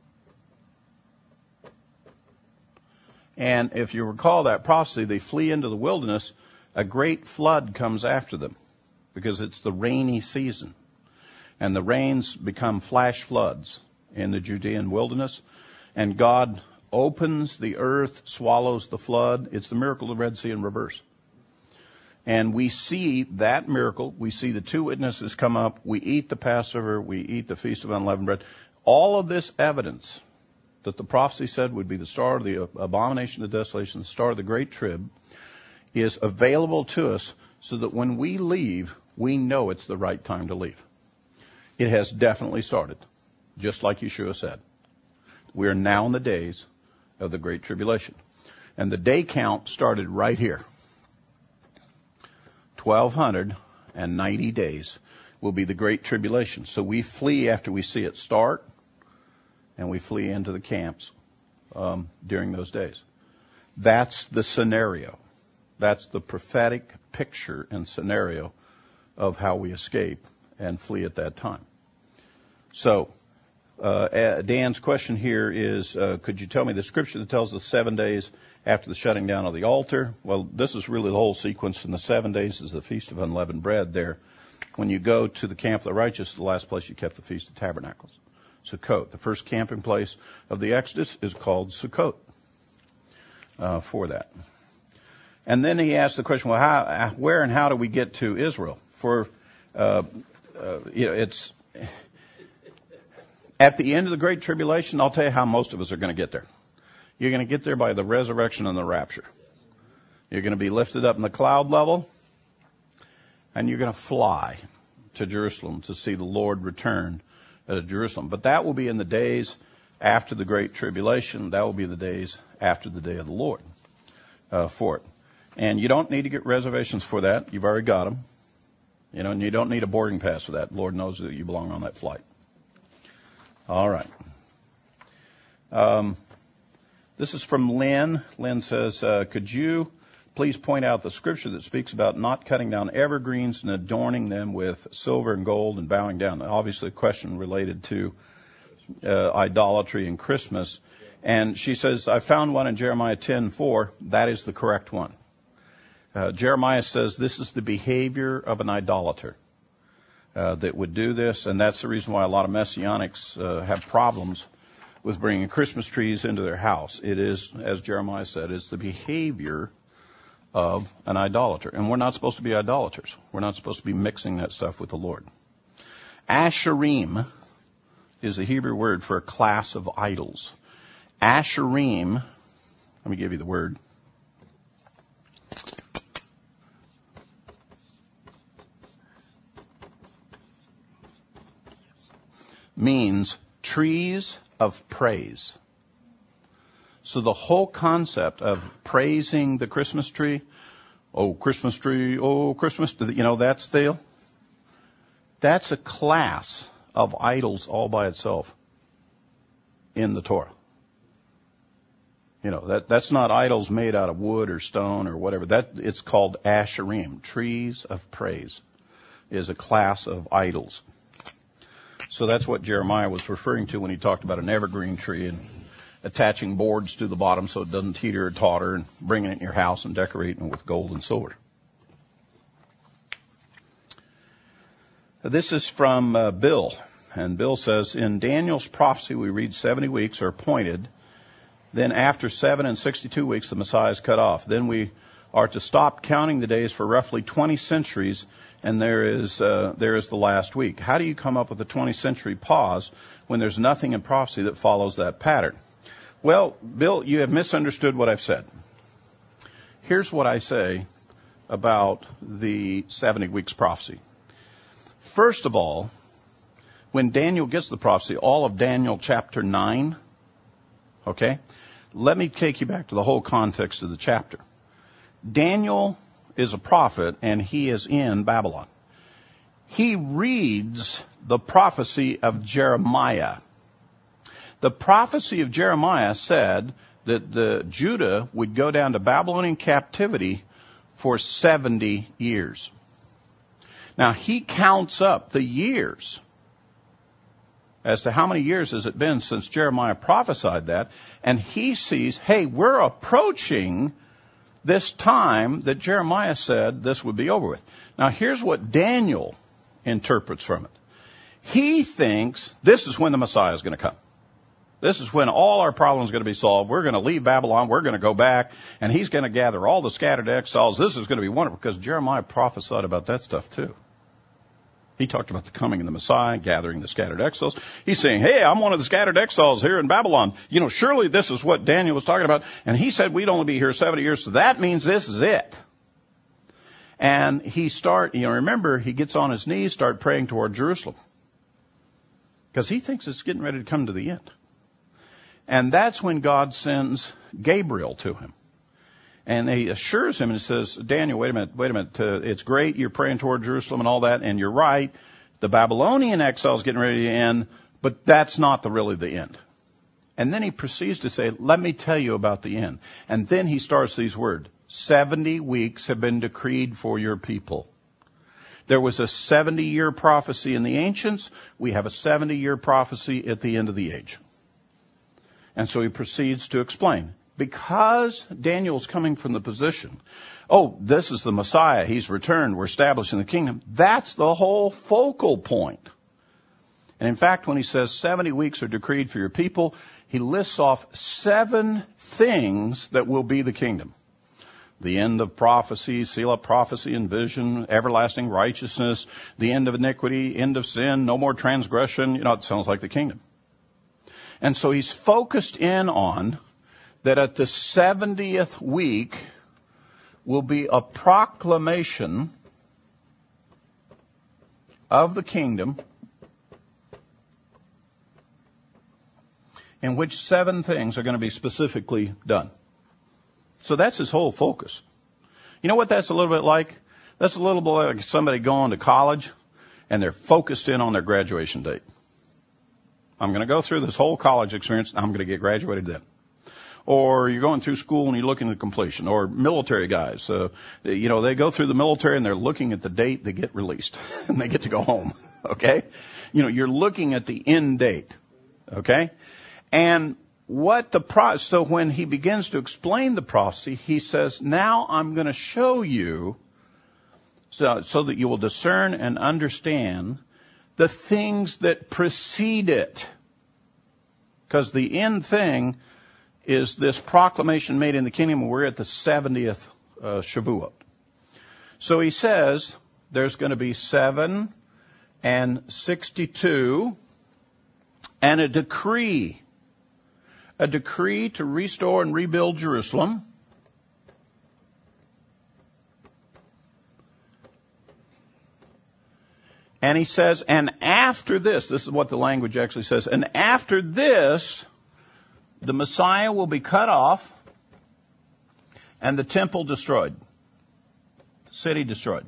And if you recall that prophecy, they flee into the wilderness. A great flood comes after them because it's the rainy season. And the rains become flash floods in the Judean wilderness. And God opens the earth, swallows the flood. It's the miracle of the Red Sea in reverse. And we see that miracle. We see the 2 witnesses come up. We eat the Passover. We eat the Feast of Unleavened Bread. All of this evidence that the prophecy said would be the start of the abomination of desolation, the start of the great trib, is available to us so that when we leave, we know it's the right time to leave. It has definitely started, just like Yeshua said. We are now in the days of the Great Tribulation. And the day count started right here. 1,290 days will be the Great Tribulation. So we flee after we see it start, and we flee into the camps during those days. That's the scenario. That's the prophetic picture and scenario of how we escape and flee at that time. So Dan's question here is, could you tell me the scripture that tells us 7 days after the shutting down of the altar? Well, this is really the whole sequence, and the 7 days is the Feast of Unleavened Bread there. When you go to the camp of the righteous, the last place you kept the Feast of Tabernacles, Sukkot. The first camping place of the Exodus is called Sukkot for that. And then he asked the question, well, where and how do we get to Israel? It's at the end of the Great Tribulation. I'll tell you how most of us are going to get there. You're going to get there by the resurrection and the rapture. You're going to be lifted up in the cloud level, and you're going to fly to Jerusalem to see the Lord return to Jerusalem. But that will be in the days after the Great Tribulation. That will be the days after the day of the Lord for it. And you don't need to get reservations for that. You've already got them. And you don't need a boarding pass for that. The Lord knows that you belong on that flight. All right. This is from Lynn. Lynn says, could you please point out the scripture that speaks about not cutting down evergreens and adorning them with silver and gold and bowing down? Obviously, a question related to idolatry and Christmas. And she says, I found one in Jeremiah 10:4. That is the correct one. Jeremiah says this is the behavior of an idolater that would do this, and that's the reason why a lot of Messianics have problems with bringing Christmas trees into their house. It is, as Jeremiah said, it's the behavior of an idolater. And we're not supposed to be idolaters. We're not supposed to be mixing that stuff with the Lord. Asherim is the Hebrew word for a class of idols. Asherim, let me give you the word. Means trees of praise. So the whole concept of praising the Christmas tree, oh, Christmas tree, oh, Christmas, that's a class of idols all by itself in the Torah. That's not idols made out of wood or stone or whatever. It's called Asherim. Trees of praise is a class of idols. So that's what Jeremiah was referring to when he talked about an evergreen tree and attaching boards to the bottom so it doesn't teeter or totter, and bringing it in your house and decorating it with gold and silver. This is from Bill. And Bill says, in Daniel's prophecy we read 70 weeks are appointed. Then after 7 and 62 weeks the Messiah is cut off. Then we are to stop counting the days for roughly 20 centuries, and there is the last week. How do you come up with a 20th century pause when there's nothing in prophecy that follows that pattern? Well, Bill, you have misunderstood what I've said. Here's what I say about the 70 weeks prophecy. First of all, when Daniel gets the prophecy, all of Daniel chapter 9, okay? Let me take you back to the whole context of the chapter. Daniel is a prophet, and he is in Babylon. He reads the prophecy of Jeremiah. The prophecy of Jeremiah said that Judah would go down to Babylonian captivity for 70 years. Now, he counts up the years as to how many years has it been since Jeremiah prophesied that, and he sees, hey, we're approaching this time that Jeremiah said this would be over with. Now, here's what Daniel interprets from it. He thinks this is when the Messiah is going to come. This is when all our problems are going to be solved. We're going to leave Babylon. We're going to go back, and he's going to gather all the scattered exiles. This is going to be wonderful, because Jeremiah prophesied about that stuff too. He talked about the coming of the Messiah, gathering the scattered exiles. He's saying, hey, I'm one of the scattered exiles here in Babylon. Surely this is what Daniel was talking about. And he said we'd only be here 70 years, so that means this is it. And remember, he gets on his knees, start praying toward Jerusalem, because he thinks it's getting ready to come to the end. And that's when God sends Gabriel to him. And he assures him and says, Daniel, wait a minute, it's great, you're praying toward Jerusalem and all that, and you're right, the Babylonian exile is getting ready to end, but that's not really the end. And then he proceeds to say, let me tell you about the end. And then he starts these words, 70 weeks have been decreed for your people. There was a 70-year prophecy in the ancients. We have a 70-year prophecy at the end of the age. And so he proceeds to explain. Because Daniel's coming from the position, this is the Messiah, he's returned, we're establishing the kingdom, that's the whole focal point. And in fact, when he says 70 weeks are decreed for your people, he lists off 7 things that will be the kingdom. The end of prophecy, seal up prophecy and vision, everlasting righteousness, the end of iniquity, end of sin, no more transgression. It sounds like the kingdom. And so he's focused in on that at the 70th week will be a proclamation of the kingdom in which 7 things are going to be specifically done. So that's his whole focus. You know what that's a little bit like? That's a little bit like somebody going to college and they're focused in on their graduation date. I'm going to go through this whole college experience and I'm going to get graduated then. Or you're going through school and you're looking at completion. Or military guys, they go through the military and they're looking at the date they get released and they get to go home. Okay? You're looking at the end date. Okay? And so when he begins to explain the prophecy, he says, now I'm going to show you so that you will discern and understand the things that precede it. Because the end thing is this proclamation made in the kingdom, and we're at the 70th Shavuot. So he says there's going to be 7 and 62 and a decree to restore and rebuild Jerusalem. And he says, and after this is what the language actually says, and after this, the Messiah will be cut off and the temple destroyed, the city destroyed.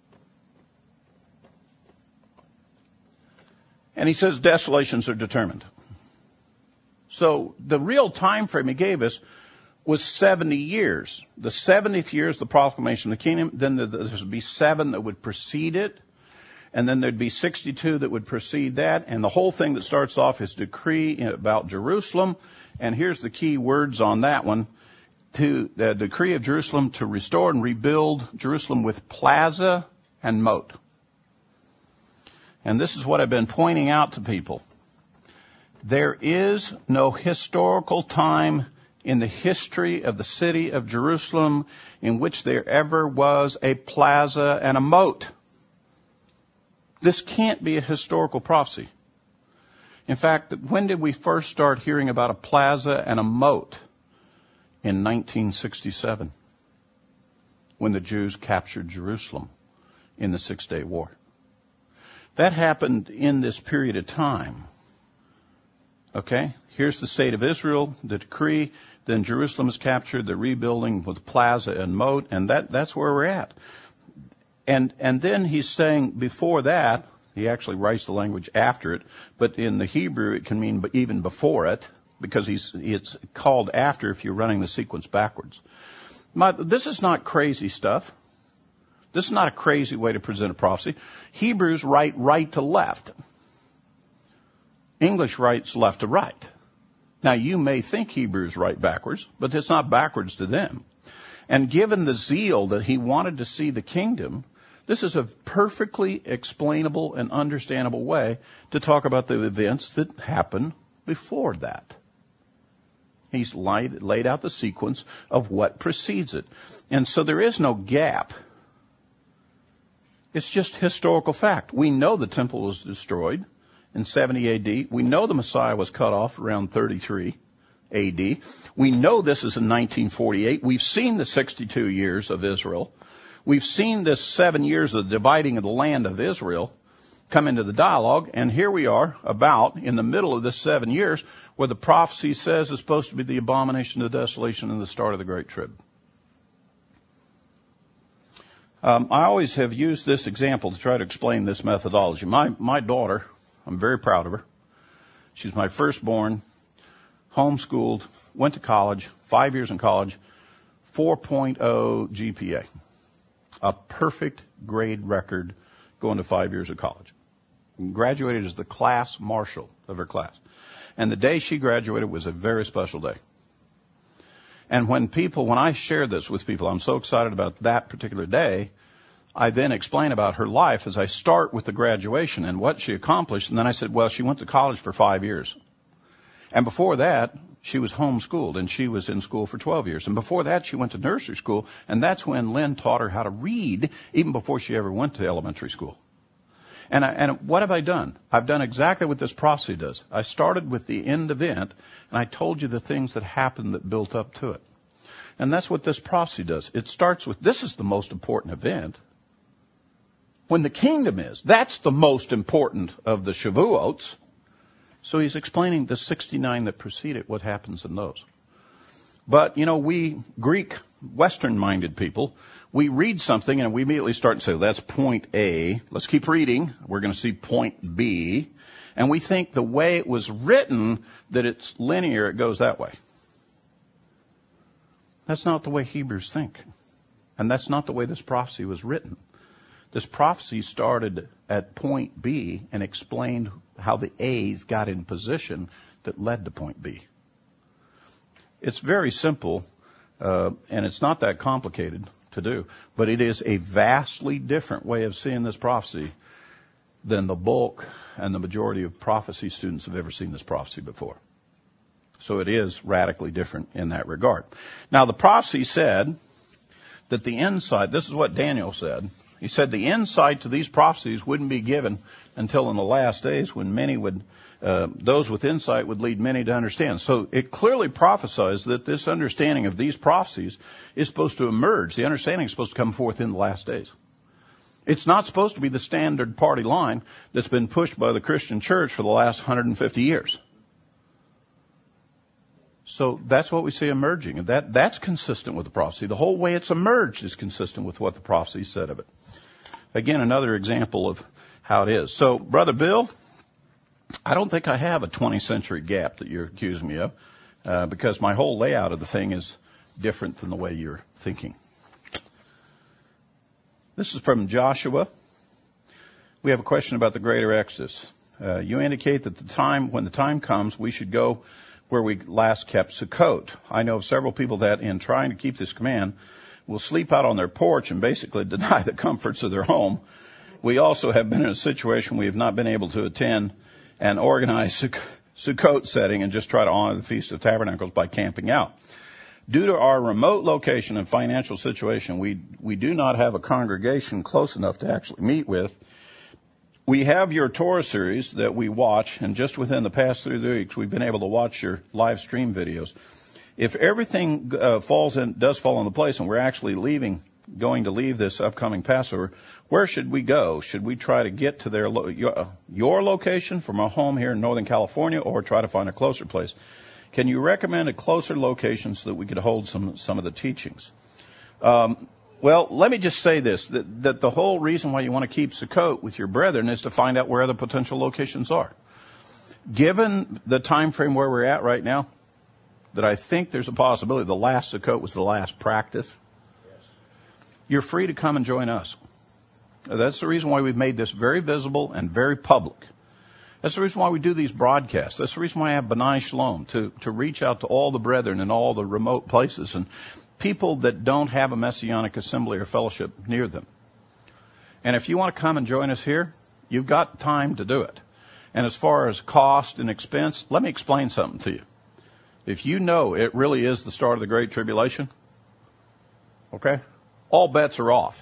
And he says desolations are determined. So the real time frame he gave us was 70 years. The 70th year is the proclamation of the kingdom. Then there would be 7 that would precede it. And then there'd be 62 that would precede that. And the whole thing that starts off is decree about Jerusalem. And here's the key words on that one. To the decree of Jerusalem to restore and rebuild Jerusalem with plaza and moat. And this is what I've been pointing out to people. There is no historical time in the history of the city of Jerusalem in which there ever was a plaza and a moat. This can't be a historical prophecy. In fact, when did we first start hearing about a plaza and a moat? In 1967, when the Jews captured Jerusalem in the 6-Day War. That happened in this period of time. Okay? Here's the state of Israel, the decree, then Jerusalem is captured, the rebuilding with plaza and moat, and that's where we're at. And then he's saying before that, he actually writes the language after it, but in the Hebrew it can mean even before it, because it's called after if you're running the sequence backwards. This is not crazy stuff. This is not a crazy way to present a prophecy. Hebrews write right to left. English writes left to right. Now, you may think Hebrews write backwards, but it's not backwards to them. And given the zeal that he wanted to see the kingdom, this is a perfectly explainable and understandable way to talk about the events that happen before that. He's laid out the sequence of what precedes it. And so there is no gap. It's just historical fact. We know the temple was destroyed in 70 AD. We know the Messiah was cut off around 33 AD. We know this is in 1948. We've seen the 62 years of Israel. We've seen this 7 years of the dividing of the land of Israel come into the dialogue, and here we are about in the middle of this 7 years where the prophecy says is supposed to be the abomination of desolation and the start of the Great Trib. I always have used this example to try to explain this methodology. My daughter, I'm very proud of her. She's my firstborn, homeschooled, went to college, 5 years in college, 4.0 GPA. A perfect grade record going to 5 years of college. Graduated as the class marshal of her class. And the day she graduated was a very special day. And when I share this with people, I'm so excited about that particular day, I then explain about her life as I start with the graduation and what she accomplished. And then I said, well, she went to college for 5 years. And before that, she was homeschooled, and she was in school for 12 years. And before that, she went to nursery school, and that's when Lynn taught her how to read, even before she ever went to elementary school. And what have I done? I've done exactly what this prophecy does. I started with the end event, and I told you the things that happened that built up to it. And that's what this prophecy does. It starts with, this is the most important event. When the kingdom is, that's the most important of the Shavuots. So he's explaining the 69 that precede it, what happens in those. But, we Greek, Western-minded people, we read something and we immediately start to say, that's point A. Let's keep reading. We're going to see point B. And we think the way it was written, that it's linear, it goes that way. That's not the way Hebrews think. And that's not the way this prophecy was written. This prophecy started at point B and explained how the A's got in position that led to point B. It's very simple, and it's not that complicated to do, but it is a vastly different way of seeing this prophecy than the bulk and the majority of prophecy students have ever seen this prophecy before. So it is radically different in that regard. Now, the prophecy said that the insight, this is what Daniel said. He said the insight to these prophecies wouldn't be given until in the last days when those with insight would lead many to understand. So it clearly prophesies that this understanding of these prophecies is supposed to emerge. The understanding is supposed to come forth in the last days. It's not supposed to be the standard party line that's been pushed by the Christian church for the last 150 years. So that's what we see emerging. And that's consistent with the prophecy. The whole way it's emerged is consistent with what the prophecy said of it. Again, another example of how it is. So, Brother Bill, I don't think I have a 20th century gap that you're accusing me of, because my whole layout of the thing is different than the way you're thinking. This is from Joshua. We have a question about the greater Exodus. You indicate that when the time comes, we should go where we last kept Sukkot. I know of several people that, in trying to keep this command, will sleep out on their porch and basically deny the comforts of their home. We also have been in a situation we have not been able to attend an organized Sukkot setting and just try to honor the Feast of Tabernacles by camping out. Due to our remote location and financial situation, we do not have a congregation close enough to actually meet with. We have your Torah series that we watch, and just within the past 3 weeks, we've been able to watch your live stream videos. If everything does fall into place, and we're actually going to leave this upcoming Passover, where should we go? Should we try to get to your location from our home here in Northern California, or try to find a closer place? Can you recommend a closer location so that we could hold some of the teachings? Well, let me just say this, that the whole reason why you want to keep Sukkot with your brethren is to find out where other potential locations are. Given the time frame where we're at right now, that I think there's a possibility the last Sukkot was the last practice. Yes. You're free to come and join us. That's the reason why we've made this very visible and very public. That's the reason why we do these broadcasts. That's the reason why I have B'nai Shalom, to reach out to all the brethren in all the remote places and people that don't have a Messianic assembly or fellowship near them. And if you want to come and join us here, you've got time to do it. And as far as cost and expense, let me explain something to you. If you know it really is the start of the Great Tribulation, okay, all bets are off.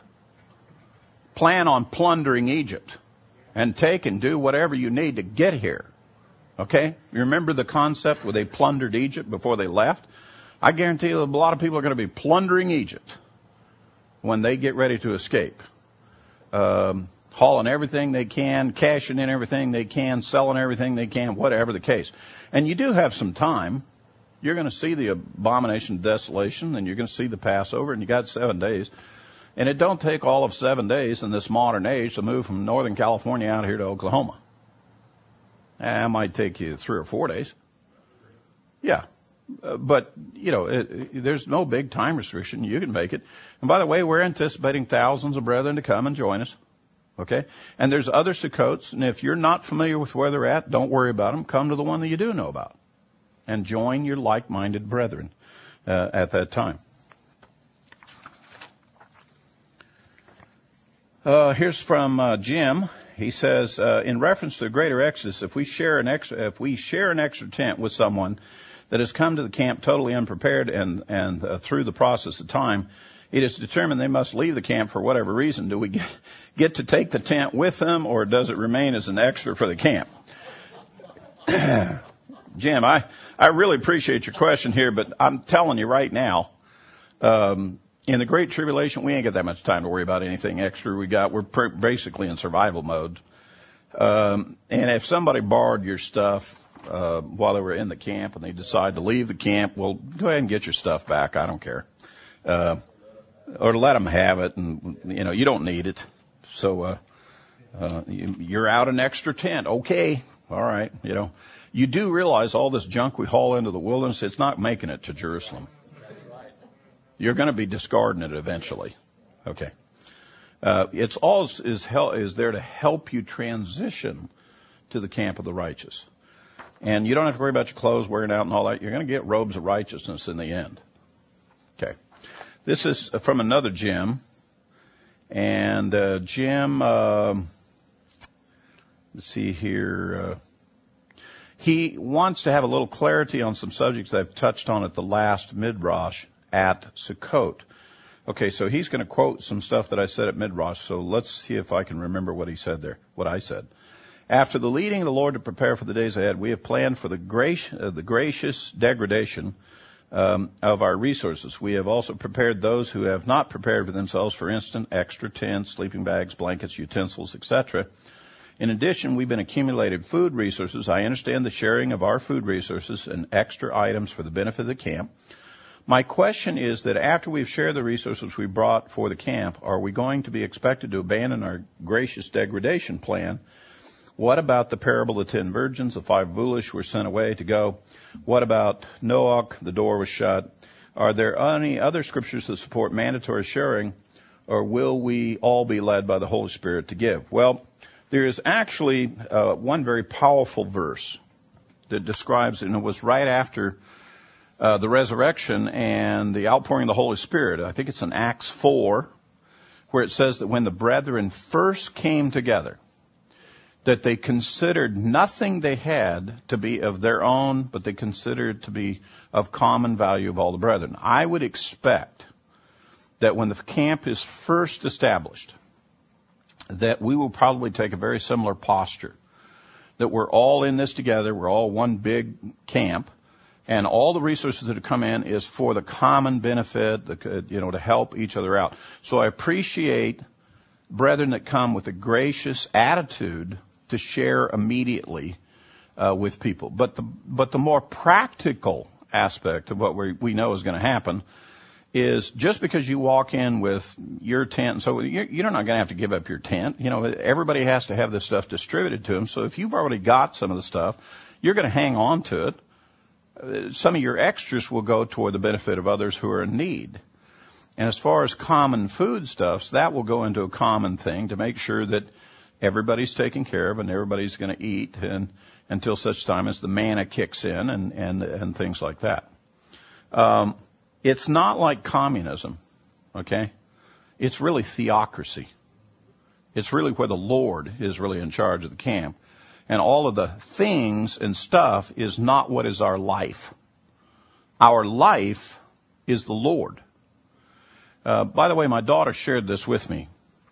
Plan on plundering Egypt and take and do whatever you need to get here, okay? You remember the concept where they plundered Egypt before they left? I guarantee you a lot of people are going to be plundering Egypt when they get ready to escape. Hauling everything they can, cashing in everything they can, selling everything they can, whatever the case. And you do have some time. You're going to see the abomination of desolation, and you're going to see the Passover, and you got 7 days. And it don't take all of 7 days in this modern age to move from Northern California out here to Oklahoma. It might take you 3 or 4 days. Yeah. But, there's no big time restriction. You can make it. And by the way, we're anticipating thousands of brethren to come and join us. Okay? And there's other Sukkots, and if you're not familiar with where they're at, don't worry about them. Come to the one that you do know about. And join your like-minded brethren at that time. Here's from Jim. He says, in reference to the greater Exodus, if we share an extra tent with someone that has come to the camp totally unprepared and through the process of time, it is determined they must leave the camp for whatever reason. Do we get to take the tent with them, or does it remain as an extra for the camp? Jim, I really appreciate your question here, but I'm telling you right now, in the Great Tribulation, we ain't got that much time to worry about anything extra we're basically in survival mode. And if somebody borrowed your stuff, while they were in the camp and they decide to leave the camp, well, go ahead and get your stuff back. I don't care. Or let them have it, and, you don't need it. So, you're out an extra tent. Okay. All right. You do realize all this junk we haul into the wilderness, it's not making it to Jerusalem. You're going to be discarding it eventually. Okay. It's all is there to help you transition to the camp of the righteous. And you don't have to worry about your clothes wearing out and all that. You're going to get robes of righteousness in the end. Okay. This is from another Jim. And Jim, let's see here. He wants to have a little clarity on some subjects I've touched on at the last Midrash at Sukkot. Okay, so he's going to quote some stuff that I said at Midrash. So let's see if I can remember what he said there, what I said. After the leading of the Lord to prepare for the days ahead, we have planned for the gracious degradation of our resources. We have also prepared those who have not prepared for themselves, for instance, extra tents, sleeping bags, blankets, utensils, etc. In addition, we've been accumulating food resources. I understand the sharing of our food resources and extra items for the benefit of the camp. My question is that after we've shared the resources we brought for the camp, are we going to be expected to abandon our gracious degradation plan? What about the parable of the 10 virgins? The 5 foolish were sent away to go. What about Noah? The door was shut. Are there any other scriptures that support mandatory sharing, or will we all be led by the Holy Spirit to give? Well, there is actually one very powerful verse that describes it, and it was right after the resurrection and the outpouring of the Holy Spirit. I think it's in Acts 4, where it says that when the brethren first came together, that they considered nothing they had to be of their own, but they considered it to be of common value of all the brethren. I would expect that when the camp is first established, that we will probably take a very similar posture, that we're all in this together, we're all one big camp, and all the resources that have come in is for the common benefit, to help each other out. So I appreciate brethren that come with a gracious attitude to share immediately with people. But the more practical aspect of what we know is going to happen is just because you walk in with your tent, and so you're not going to have to give up your tent. Everybody has to have this stuff distributed to them. So if you've already got some of the stuff, you're going to hang on to it. Some of your extras will go toward the benefit of others who are in need. And as far as common foodstuffs, that will go into a common thing to make sure that everybody's taken care of and everybody's going to eat and until such time as the manna kicks in and things like that. It's not like communism, okay? It's really theocracy. It's really where the Lord is really in charge of the camp. And all of the things and stuff is not what is our life. Our life is the Lord. By the way, my daughter shared this with me.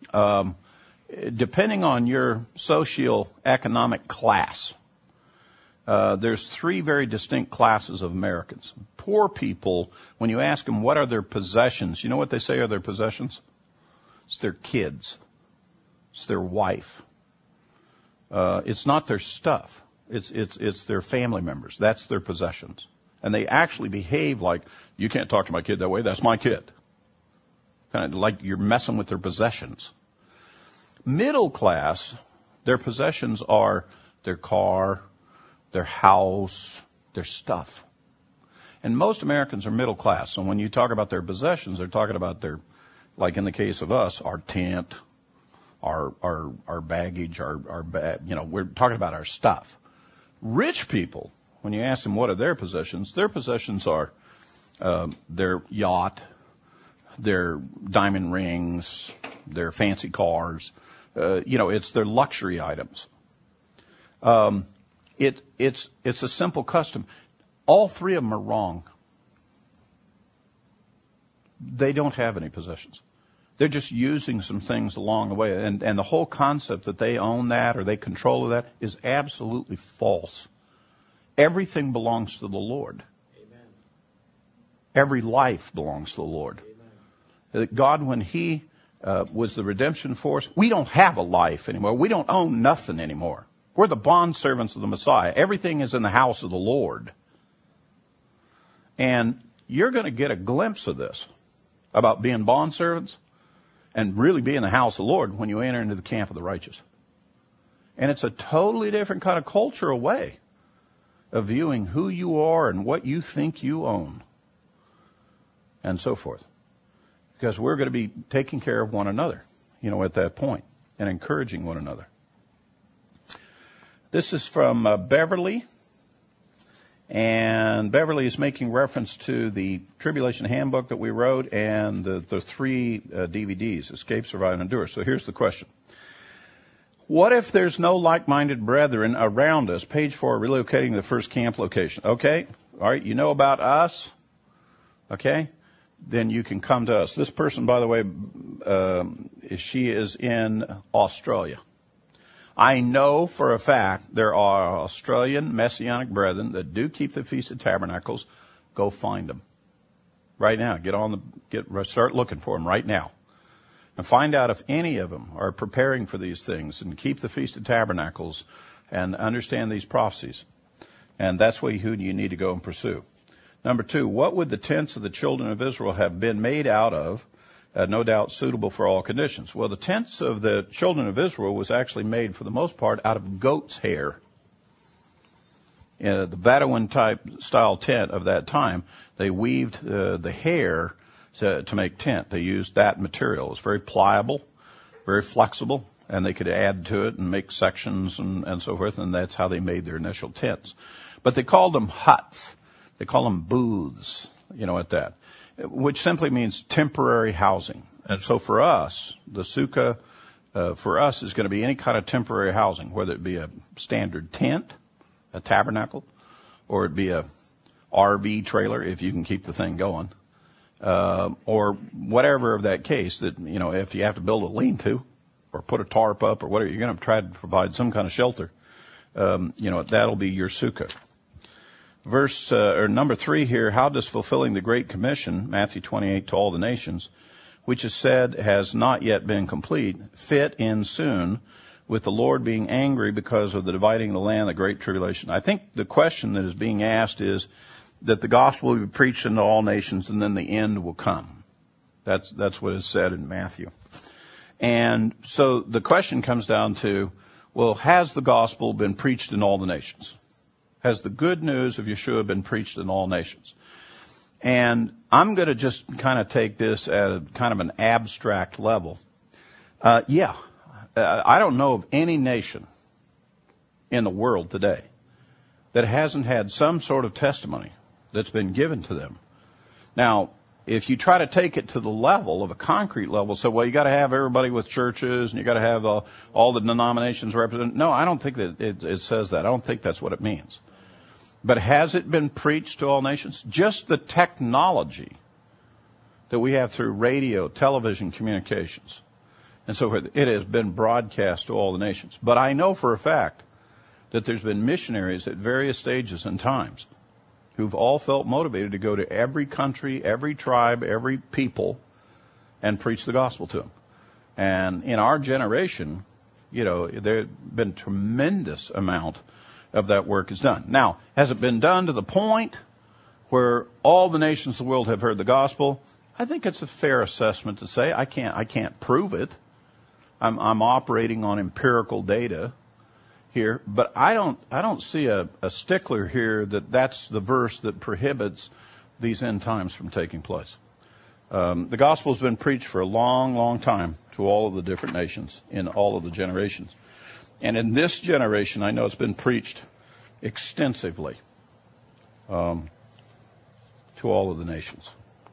Depending on your socioeconomic class, there's 3 very distinct classes of Americans. Poor people, when you ask them what are their possessions, you know what they say are their possessions? It's their kids. It's their wife. It's not their stuff. It's their family members. That's their possessions. And they actually behave like, you can't talk to my kid that way. That's my kid. kind of like you're messing with their possessions. Middle class, their possessions are their car, their house, their stuff. And most Americans are middle class. So when you talk about their possessions, they're talking about their, like in the case of us, our tent, our baggage, we're talking about our stuff. Rich people, when you ask them what are their possessions are their yacht, their diamond rings, their fancy cars. It's their luxury items. It's a simple custom. All three of them are wrong. They don't have any possessions. They're just using some things along the way. And the whole concept that they own that or they control that is absolutely false. Everything belongs to the Lord. Amen. Every life belongs to the Lord. Amen. God, when He was the redemption force, we don't have a life anymore. We don't own nothing anymore. We're the bondservants of the Messiah. Everything is in the house of the Lord. And you're going to get a glimpse of this about being bondservants and really being the house of the Lord when you enter into the camp of the righteous. And it's a totally different kind of cultural way of viewing who you are and what you think you own and so forth. Because we're going to be taking care of one another, at that point and encouraging one another. This is from Beverly. And Beverly is making reference to the Tribulation Handbook that we wrote and the three DVDs, Escape, Survive, and Endure. So here's the question. What if there's no like-minded brethren around us? Page 4, relocating the first camp location. Okay, all right, you know about us, okay? Then you can come to us. This person, by the way, she is in Australia. I know for a fact there are Australian Messianic brethren that do keep the Feast of Tabernacles. Go find them right now. Start looking for them right now, and find out if any of them are preparing for these things and keep the Feast of Tabernacles and understand these prophecies. And that's who you need to go and pursue. Number 2, what would the tents of the children of Israel have been made out of? No doubt suitable for all conditions. Well, the tents of the children of Israel was actually made, for the most part, out of goat's hair. The Bedouin type style tent of that time, they weaved the hair to make tent. They used that material. It was very pliable, very flexible, and they could add to it and make sections and so forth, and that's how they made their initial tents. But they called them huts. They call them booths, at that, which simply means temporary housing. And so for us, the sukkah, for us is going to be any kind of temporary housing, whether it be a standard tent, a tabernacle, or it be a RV trailer, if you can keep the thing going, or whatever of that case that, if you have to build a lean-to or put a tarp up or whatever, you're going to try to provide some kind of shelter, that'll be your sukkah. Number 3 here, how does fulfilling the Great Commission, Matthew 28, to all the nations, which is said has not yet been complete, fit in soon with the Lord being angry because of the dividing of the land, the Great Tribulation? I think the question that is being asked is that the gospel will be preached into all nations and then the end will come. That's what is said in Matthew. And so the question comes down to, well, has the gospel been preached in all the nations? Has the good news of Yeshua been preached in all nations? And I'm going to just kind of take this at a kind of an abstract level. I don't know of any nation in the world today that hasn't had some sort of testimony that's been given to them. Now, if you try to take it to the level of a concrete level, so, well, you got to have everybody with churches and you got to have all the denominations represented. No, I don't think that it says that. I don't think that's what it means. But has it been preached to all nations? Just the technology that we have through radio, television, communications, and so forth, it has been broadcast to all the nations. But I know for a fact that there's been missionaries at various stages and times who've all felt motivated to go to every country, every tribe, every people, and preach the gospel to them. And in our generation, there's been tremendous amount of that work is done. Now, has it been done to the point where all the nations of the world have heard the gospel? I think it's a fair assessment to say. I can't prove it. I'm operating on empirical data here, but I don't see a stickler here that's the verse that prohibits these end times from taking place. The gospel has been preached for a long, long time to all of the different nations in all of the generations. And in this generation, I know it's been preached extensively to all of the nations.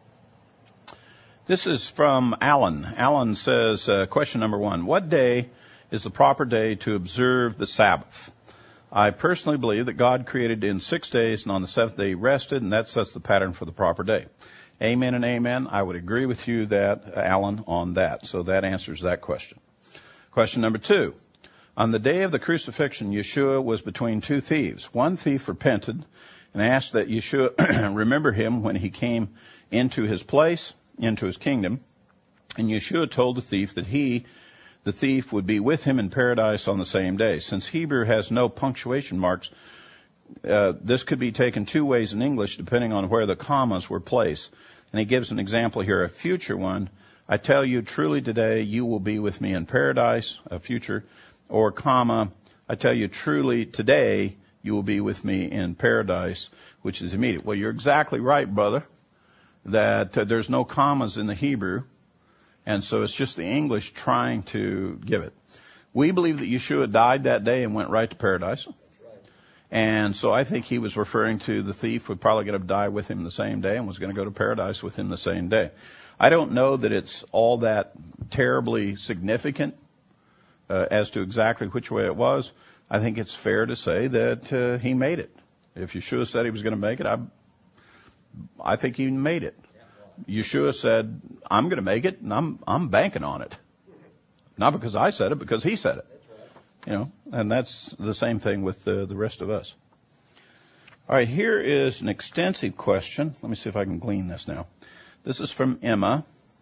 This is from Alan. Alan says, question number 1, what day is the proper day to observe the Sabbath? I personally believe that God created in 6 days, and on the 7th day he rested, and that sets the pattern for the proper day. Amen and amen. I would agree with you that, Alan, on that. So that answers that question. Question number 2. On the day of the crucifixion, Yeshua was between 2 thieves. One thief repented and asked that Yeshua remember him when he came into his place, into his kingdom. And Yeshua told the thief that the thief, would be with him in paradise on the same day. Since Hebrew has no punctuation marks, this could be taken 2 ways in English, depending on where the commas were placed. And he gives an example here, a future one. I tell you, truly today you will be with me in paradise, a future, or comma, I tell you, truly today you will be with me in paradise, which is immediate. Well, you're exactly right, brother, that there's no commas in the Hebrew, and so it's just the English trying to give it. We believe that Yeshua died that day and went right to paradise. And so I think he was referring to the thief was probably going to die with him the same day and was going to go to paradise with him the same day. I don't know that it's all that terribly significant as to exactly which way it was. I think it's fair to say that he made it. If Yeshua said he was going to make it, I think he made it. Yeshua said, I'm going to make it, and I'm banking on it. Not because I said it, because he said it. You know, and that's the same thing with the rest of us. All right, here is an extensive question. Let me see if I can glean this now. This is from Emma.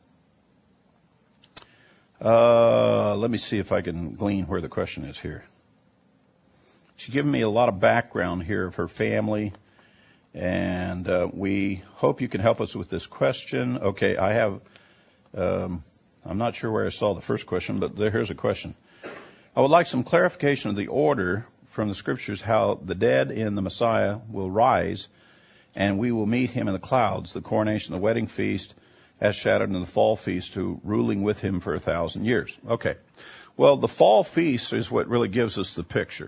Let me see if I can glean where the question is here. She's given me a lot of background here of her family, and we hope you can help us with this question. Okay, I have, I'm not sure where I saw the first question, but here's a question. I would like some clarification of the order from the scriptures how the dead in the Messiah will rise and we will meet him in the clouds, the coronation, the wedding feast, as shadowed in the fall feast, to ruling with him for 1,000 years. Okay. Well, the fall feast is what really gives us the picture.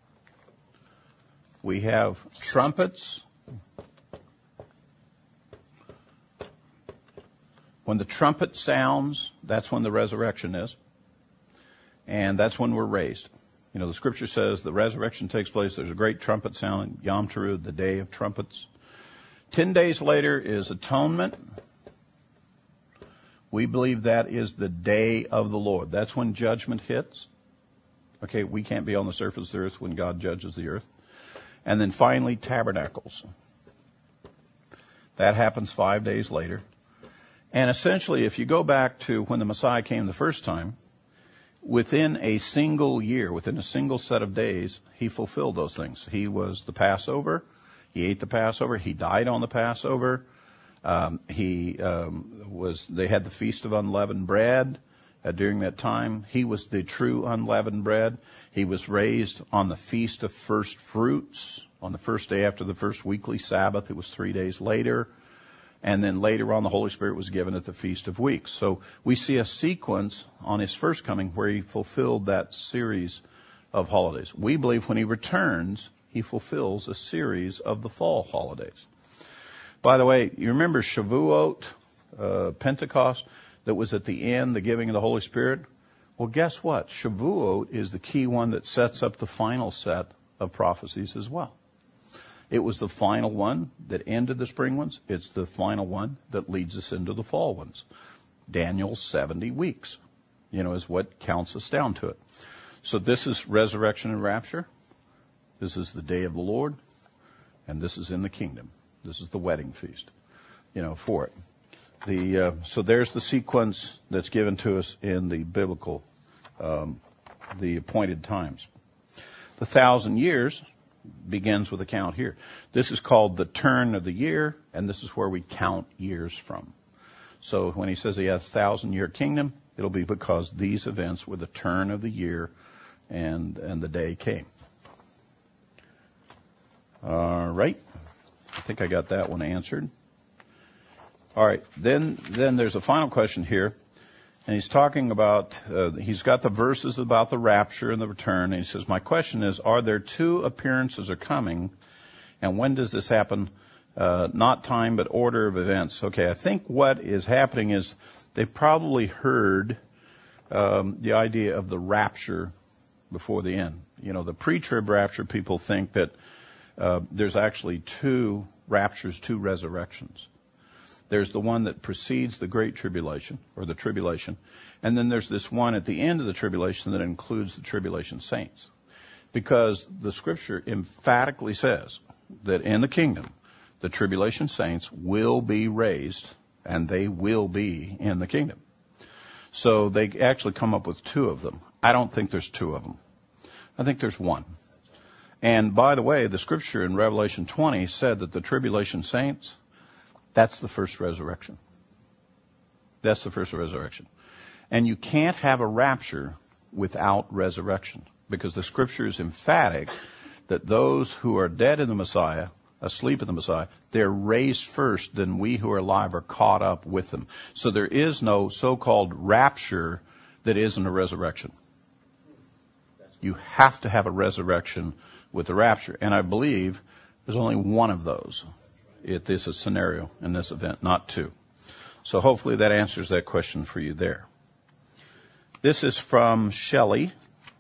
We have trumpets. When the trumpet sounds, that's when the resurrection is. And that's when we're raised. You know, the scripture says the resurrection takes place. There's a great trumpet sound, Yom Teruah, the day of trumpets. 10 days later is atonement. We believe that is the day of the Lord. That's when judgment hits. Okay, we can't be on the surface of the earth when God judges the earth. And then finally, tabernacles. That happens 5 days later. And essentially, if you go back to when the Messiah came the first time, within a single year, within a single set of days, he fulfilled those things. He was the Passover. He ate the Passover. He died on the Passover. They had the Feast of Unleavened Bread during that time. He was the true unleavened bread. He was raised on the Feast of First Fruits on the first day after the first weekly Sabbath. It was 3 days later. And then later on, the Holy Spirit was given at the Feast of Weeks. So we see a sequence on his first coming where he fulfilled that series of holidays. We believe when he returns, he fulfills a series of the fall holidays. By the way, you remember Shavuot, Pentecost, that was at the end, the giving of the Holy Spirit? Well, guess what? Shavuot is the key one that sets up the final set of prophecies as well. It was the final one that ended the spring ones. It's the final one that leads us into the fall ones. Daniel's 70 weeks, is what counts us down to it. So this is resurrection and rapture. This is the day of the Lord. And this is in the kingdom. This is the wedding feast, for it. So there's the sequence that's given to us in the biblical, the appointed times. The 1,000 years begins with a count here. This is called the turn of the year, and this is where we count years from. So when he says he has a 1,000-year kingdom, it'll be because these events were the turn of the year and the day came. All right. I think I got that one answered. All right. Then there's a final question here. And he's talking about, he's got the verses about the rapture and the return. And he says, my question is, are there two appearances are coming? And when does this happen? Not time, but order of events. Okay, I think what is happening is they've probably heard the idea of the rapture before the end. You know, the pre-trib rapture, people think that there's actually two raptures, two resurrections. There's the one that precedes the Great Tribulation, or the tribulation. And then there's this one at the end of the tribulation that includes the tribulation saints. Because the Scripture emphatically says that in the kingdom, the tribulation saints will be raised, and they will be in the kingdom. So they actually come up with two of them. I don't think there's two of them. I think there's one. And by the way, the Scripture in Revelation 20 said that the tribulation saints, that's the first resurrection. That's the first resurrection. And you can't have a rapture without resurrection, because the Scripture is emphatic that those who are dead in the Messiah, asleep in the Messiah, they're raised first, then we who are alive are caught up with them. So there is no so-called rapture that isn't a resurrection. You have to have a resurrection with the rapture. And I believe there's only one of those. This is a scenario in this event, not two. So hopefully that answers that question for you there. This is from Shelley.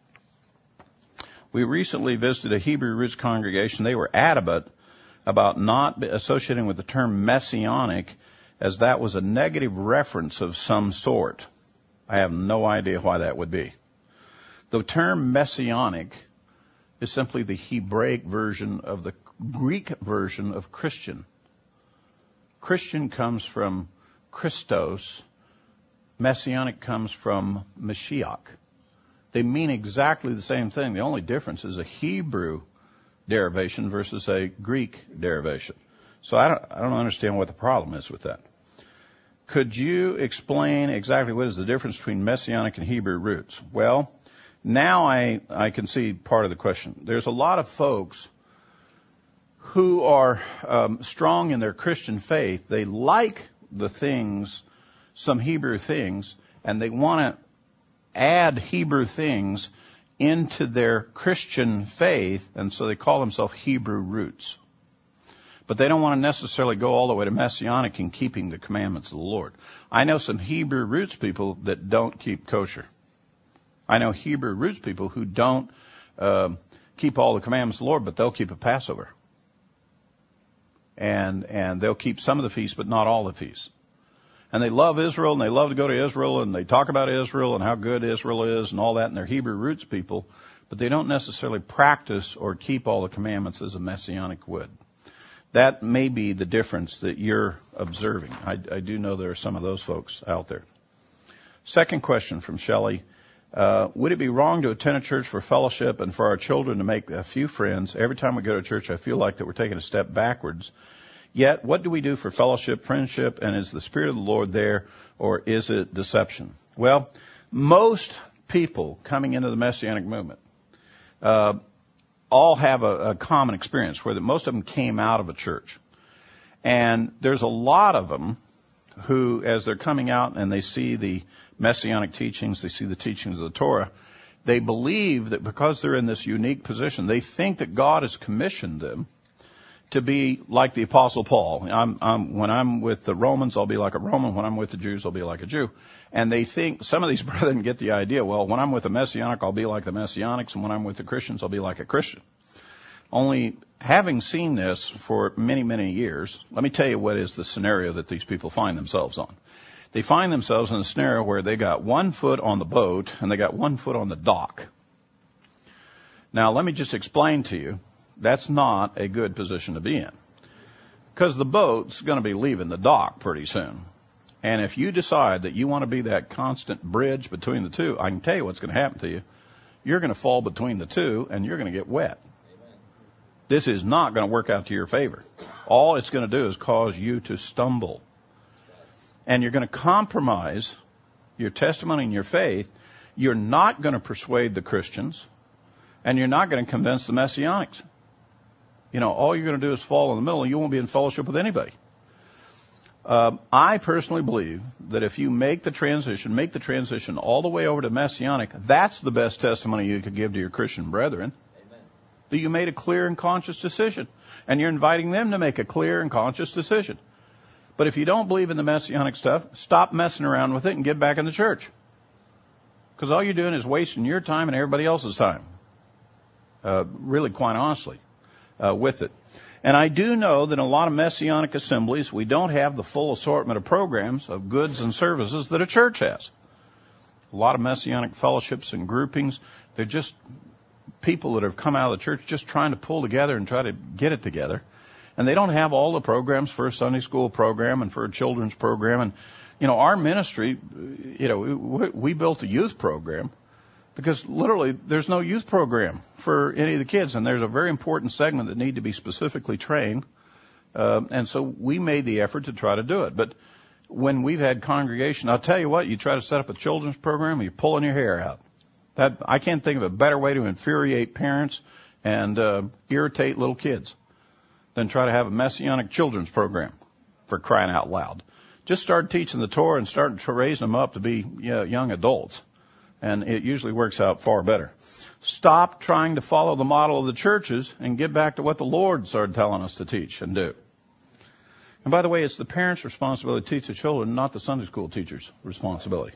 We recently visited a Hebrew roots congregation. They were adamant about not associating with the term messianic, as that was a negative reference of some sort. I have no idea why that would be. The term messianic is simply the Hebraic version of the Greek version of Christian. Christian comes from Christos. Messianic comes from Mashiach. They mean exactly the same thing. The only difference is a Hebrew derivation versus a Greek derivation. So I don't understand what the problem is with that. Could you explain exactly what is the difference between Messianic and Hebrew roots? Well, now I can see part of the question. There's a lot of folks who are strong in their Christian faith. They like the things, some Hebrew things, and they want to add Hebrew things into their Christian faith, and so they call themselves Hebrew roots. But they don't want to necessarily go all the way to Messianic in keeping the commandments of the Lord. I know some Hebrew roots people that don't keep kosher. I know Hebrew roots people who don't keep all the commandments of the Lord, but they'll keep a Passover. And they'll keep some of the feasts, but not all the feasts. And they love Israel, and they love to go to Israel, and they talk about Israel and how good Israel is and all that, and they're Hebrew roots people, but they don't necessarily practice or keep all the commandments as a Messianic would. That may be the difference that you're observing. I do know there are some of those folks out there. Second question from Shelley. Would it be wrong to attend a church for fellowship and for our children to make a few friends? Every time we go to church, I feel like that we're taking a step backwards. Yet, what do we do for fellowship, friendship, and is the Spirit of the Lord there, or is it deception? Well, most people coming into the Messianic movement all have a common experience where most of them came out of a church. And there's a lot of them who, as they're coming out and they see the Messianic teachings, they see the teachings of the Torah, they believe that because they're in this unique position, they think that God has commissioned them to be like the Apostle Paul. When I'm with the Romans, I'll be like a Roman. When I'm with the Jews, I'll be like a Jew. And they think, some of these brethren get the idea, well, when I'm with the Messianic, I'll be like the Messianics, and when I'm with the Christians, I'll be like a Christian. Only having seen this for many, many years, let me tell you what is the scenario that these people find themselves on. They find themselves in a scenario where they got 1 foot on the boat and they got 1 foot on the dock. Now, let me just explain to you, that's not a good position to be in. Because the boat's going to be leaving the dock pretty soon. And if you decide that you want to be that constant bridge between the two, I can tell you what's going to happen to you. You're going to fall between the two and you're going to get wet. This is not going to work out to your favor. All it's going to do is cause you to stumble. and you're going to compromise your testimony and your faith, you're not going to persuade the Christians, and you're not going to convince the Messianics. All you're going to do is fall in the middle, and you won't be in fellowship with anybody. I personally believe that if you make the transition all the way over to Messianic, that's the best testimony you could give to your Christian brethren. Amen. That you made a clear and conscious decision, and you're inviting them to make a clear and conscious decision. But if you don't believe in the Messianic stuff, stop messing around with it and get back in the church. Because all you're doing is wasting your time and everybody else's time. Really, quite honestly, with it. And I do know that in a lot of Messianic assemblies, we don't have the full assortment of programs of goods and services that a church has. A lot of Messianic fellowships and groupings, they're just people that have come out of the church just trying to pull together and try to get it together. And they don't have all the programs for a Sunday school program and for a children's program. And, our ministry, we built a youth program because literally there's no youth program for any of the kids. And there's a very important segment that need to be specifically trained. And so we made the effort to try to do it. But when we've had congregation, I'll tell you what, you try to set up a children's program, you're pulling your hair out. I can't think of a better way to infuriate parents and irritate little kids than try to have a Messianic children's program, for crying out loud. Just start teaching the Torah and start raising them up to be young adults. And it usually works out far better. Stop trying to follow the model of the churches and get back to what the Lord started telling us to teach and do. And by the way, it's the parents' responsibility to teach the children, not the Sunday school teacher's responsibility.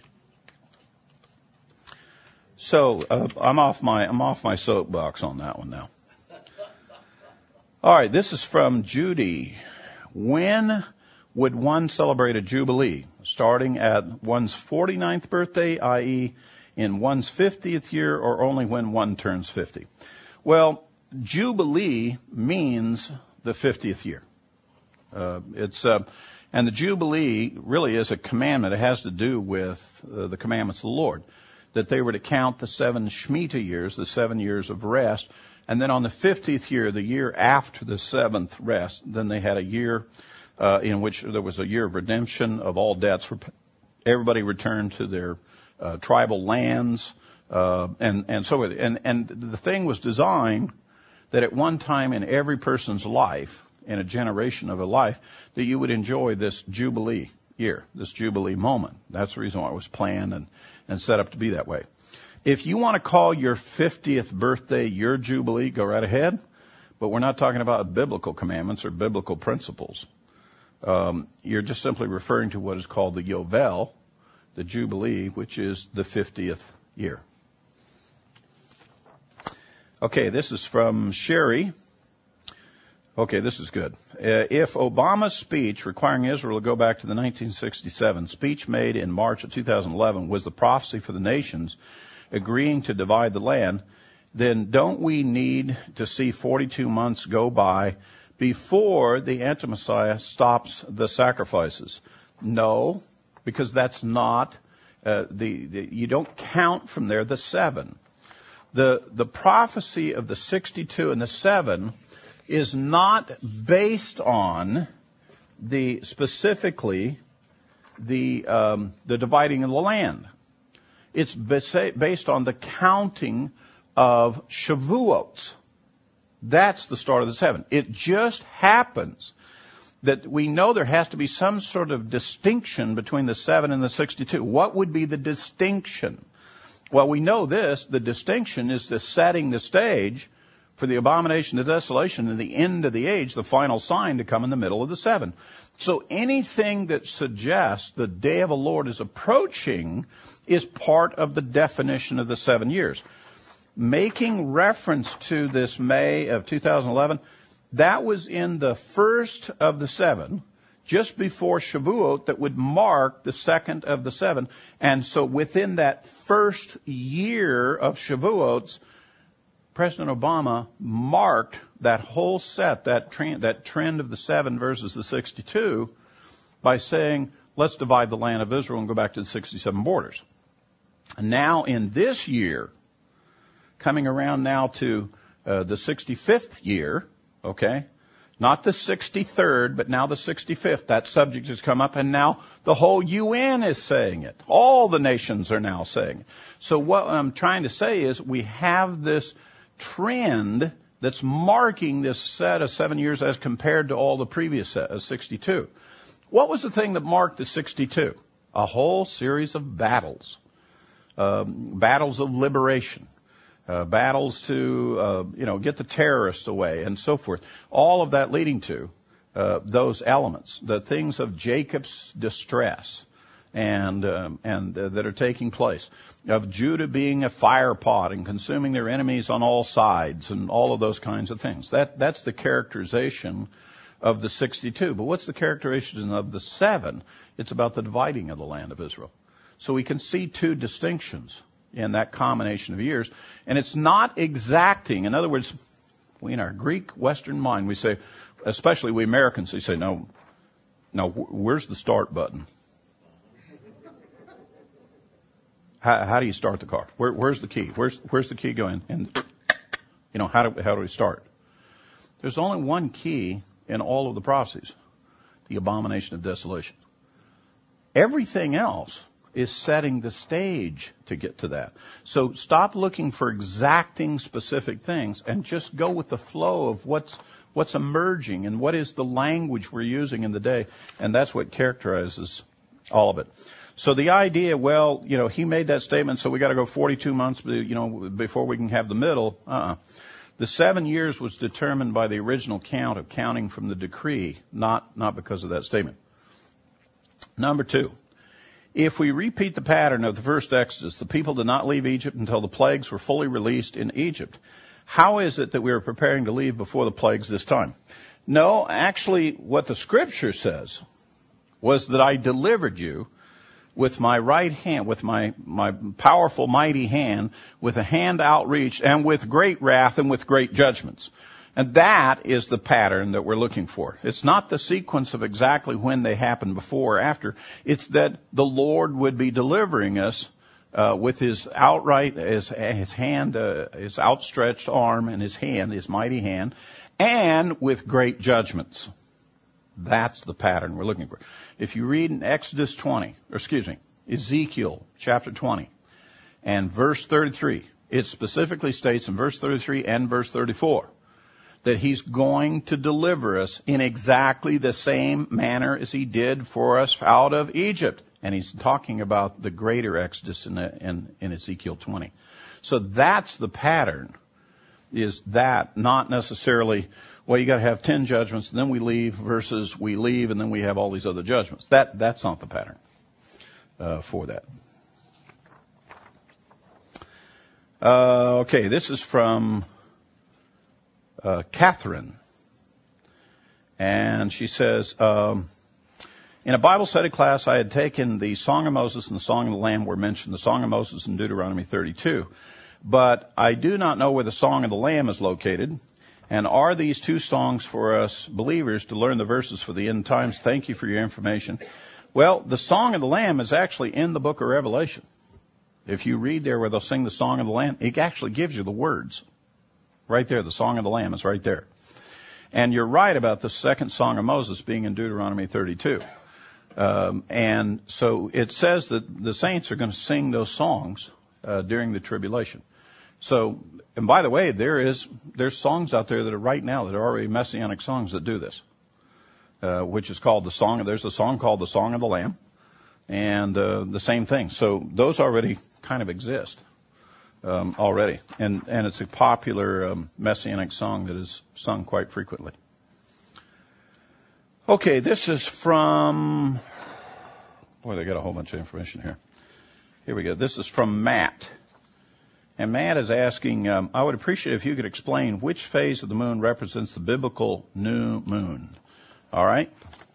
So I'm off my soapbox on that one now. All right, this is from Judy. When would one celebrate a jubilee? Starting at one's 49th birthday, i.e., in one's 50th year, or only when one turns 50? Well, jubilee means the 50th year. And the jubilee really is a commandment. It has to do with the commandments of the Lord, that they were to count the 7 Shemitah years, the 7 years of rest. And then on the 50th year, the year after the 7th rest, then they had a year in which there was a year of redemption of all debts. Everybody returned to their tribal lands, and so it. And the thing was designed that at one time in every person's life, in a generation of a life, that you would enjoy this Jubilee year, this Jubilee moment. That's the reason why it was planned and set up to be that way. If you want to call your 50th birthday your Jubilee, go right ahead. But we're not talking about biblical commandments or biblical principles. You're just simply referring to what is called the Yovel, the Jubilee, which is the 50th year. Okay, this is from Sherry. Okay, this is good. If Obama's speech requiring Israel to go back to the 1967 speech made in March of 2011 was the prophecy for the nations agreeing to divide the land, then don't we need to see 42 months go by before the anti-Messiah stops the sacrifices? No, because that's not, you don't count from there the 7. The prophecy of the 62 and the 7 is not based on specifically the dividing of the land. It's based on the counting of Shavuot. That's the start of the 7. It just happens that we know there has to be some sort of distinction between the 7 and the 62. What would be the distinction? Well, we know this. The distinction is the setting the stage for the abomination of desolation and the end of the age, the final sign to come in the middle of the 7. So anything that suggests the day of the Lord is approaching is part of the definition of the 7 years. Making reference to this May of 2011, that was in the first of the 7, just before Shavuot, that would mark the second of the 7. And so within that first year of Shavuots, President Obama marked that whole set, that trend of the 7 versus the 62, by saying, let's divide the land of Israel and go back to the 67 borders. And now in this year, coming around now to the 65th year, okay, Not the 63rd, but now the 65th. That subject has come up, and now the whole UN is saying it. All the nations are now saying it. So what I'm trying to say is we have this trend that's marking this set of 7 years as compared to all the previous set of 62. What was the thing that marked the 62? A whole series of battles. Battles of liberation. Battles to, get the terrorists away and so forth. All of that leading to those elements, the things of Jacob's distress and that are taking place, of Judah being a fire pot and consuming their enemies on all sides and all of those kinds of things. That's the characterization of the 62. But what's the characterization of the 7? It's about the dividing of the land of Israel. So we can see two distinctions in that combination of years. And it's not exacting. In other words, we in our Greek Western mind, we say, especially we Americans, we say, no, where's the start button? How do you start the car? Where's the key? Where's the key going? And, how do we start? There's only one key in all of the prophecies, the abomination of desolation. Everything else is setting the stage to get to that. So stop looking for exacting specific things and just go with the flow of what's emerging and what is the language we're using in the day. And that's what characterizes all of it. So the idea, he made that statement, so we got to go 42 months, before we can have the middle. The 7 years was determined by the original count of counting from the decree, not because of that statement. Number 2. If we repeat the pattern of the first Exodus, the people did not leave Egypt until the plagues were fully released in Egypt. How is it that we are preparing to leave before the plagues this time? No, actually, what the Scripture says was that I delivered you with my right hand, with my powerful, mighty hand, with a hand outreached, and with great wrath and with great judgments. And that is the pattern that we're looking for. It's not the sequence of exactly when they happened before or after. It's that the Lord would be delivering us with his outright, his hand, his outstretched arm and his hand, his mighty hand, and with great judgments. That's the pattern we're looking for. If you read in Ezekiel chapter 20 and verse 33, it specifically states in verse 33 and verse 34 that he's going to deliver us in exactly the same manner as he did for us out of Egypt. And he's talking about the greater Exodus in Ezekiel 20. So that's the pattern, is that not necessarily, you got to have 10 judgments and then we leave versus we leave and then we have all these other judgments. That's not the pattern for that. Okay, this is from Catherine. And she says, in a Bible study class, I had taken the Song of Moses and the Song of the Lamb were mentioned, the Song of Moses in Deuteronomy 32. But I do not know where the Song of the Lamb is located. And are these two songs for us believers to learn the verses for the end times? Thank you for your information. Well, the Song of the Lamb is actually in the book of Revelation. If you read there where they'll sing the Song of the Lamb, it actually gives you the words. Right there, the Song of the Lamb is right there. And you're right about the second Song of Moses being in Deuteronomy 32. And so it says that the saints are going to sing those songs during the tribulation. So, and by the way, there's songs out there that are right now that are already messianic songs that do this, which is called there's a song called the Song of the Lamb, and the same thing. So those already kind of exist already, and it's a popular messianic song that is sung quite frequently. Okay, this is from, they got a whole bunch of information here. Here we go. This is from Matt. And Matt is asking, I would appreciate if you could explain which phase of the moon represents the biblical new moon. All right?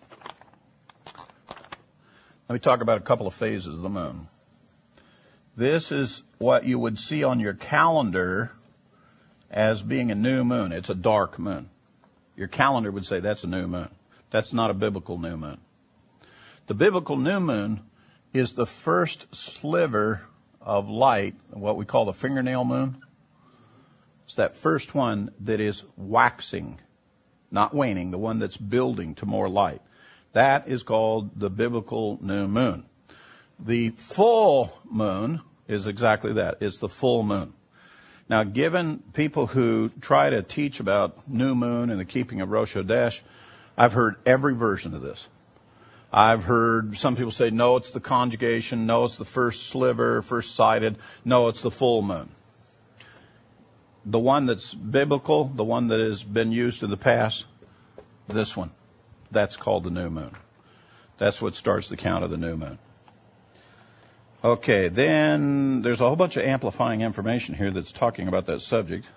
Let me talk about a couple of phases of the moon. This is what you would see on your calendar as being a new moon. It's a dark moon. Your calendar would say that's a new moon. That's not a biblical new moon. The biblical new moon is the first sliver of light, what we call the fingernail moon. It's that first one that is waxing. not waning, the one that's building to more light. That is called the biblical new moon. The full moon is exactly that. It's the full moon. Now, given people who try to teach about new moon and the keeping of Rosh Chodesh, I've heard every version of this. I've heard some people say, no, it's the conjugation. No, it's the first sliver, first sighted. No, it's the full moon. The one that's biblical, the one that has been used in the past, this one, that's called the new moon. That's what starts the count of the new moon. Okay, then there's a whole bunch of amplifying information here that's talking about that subject.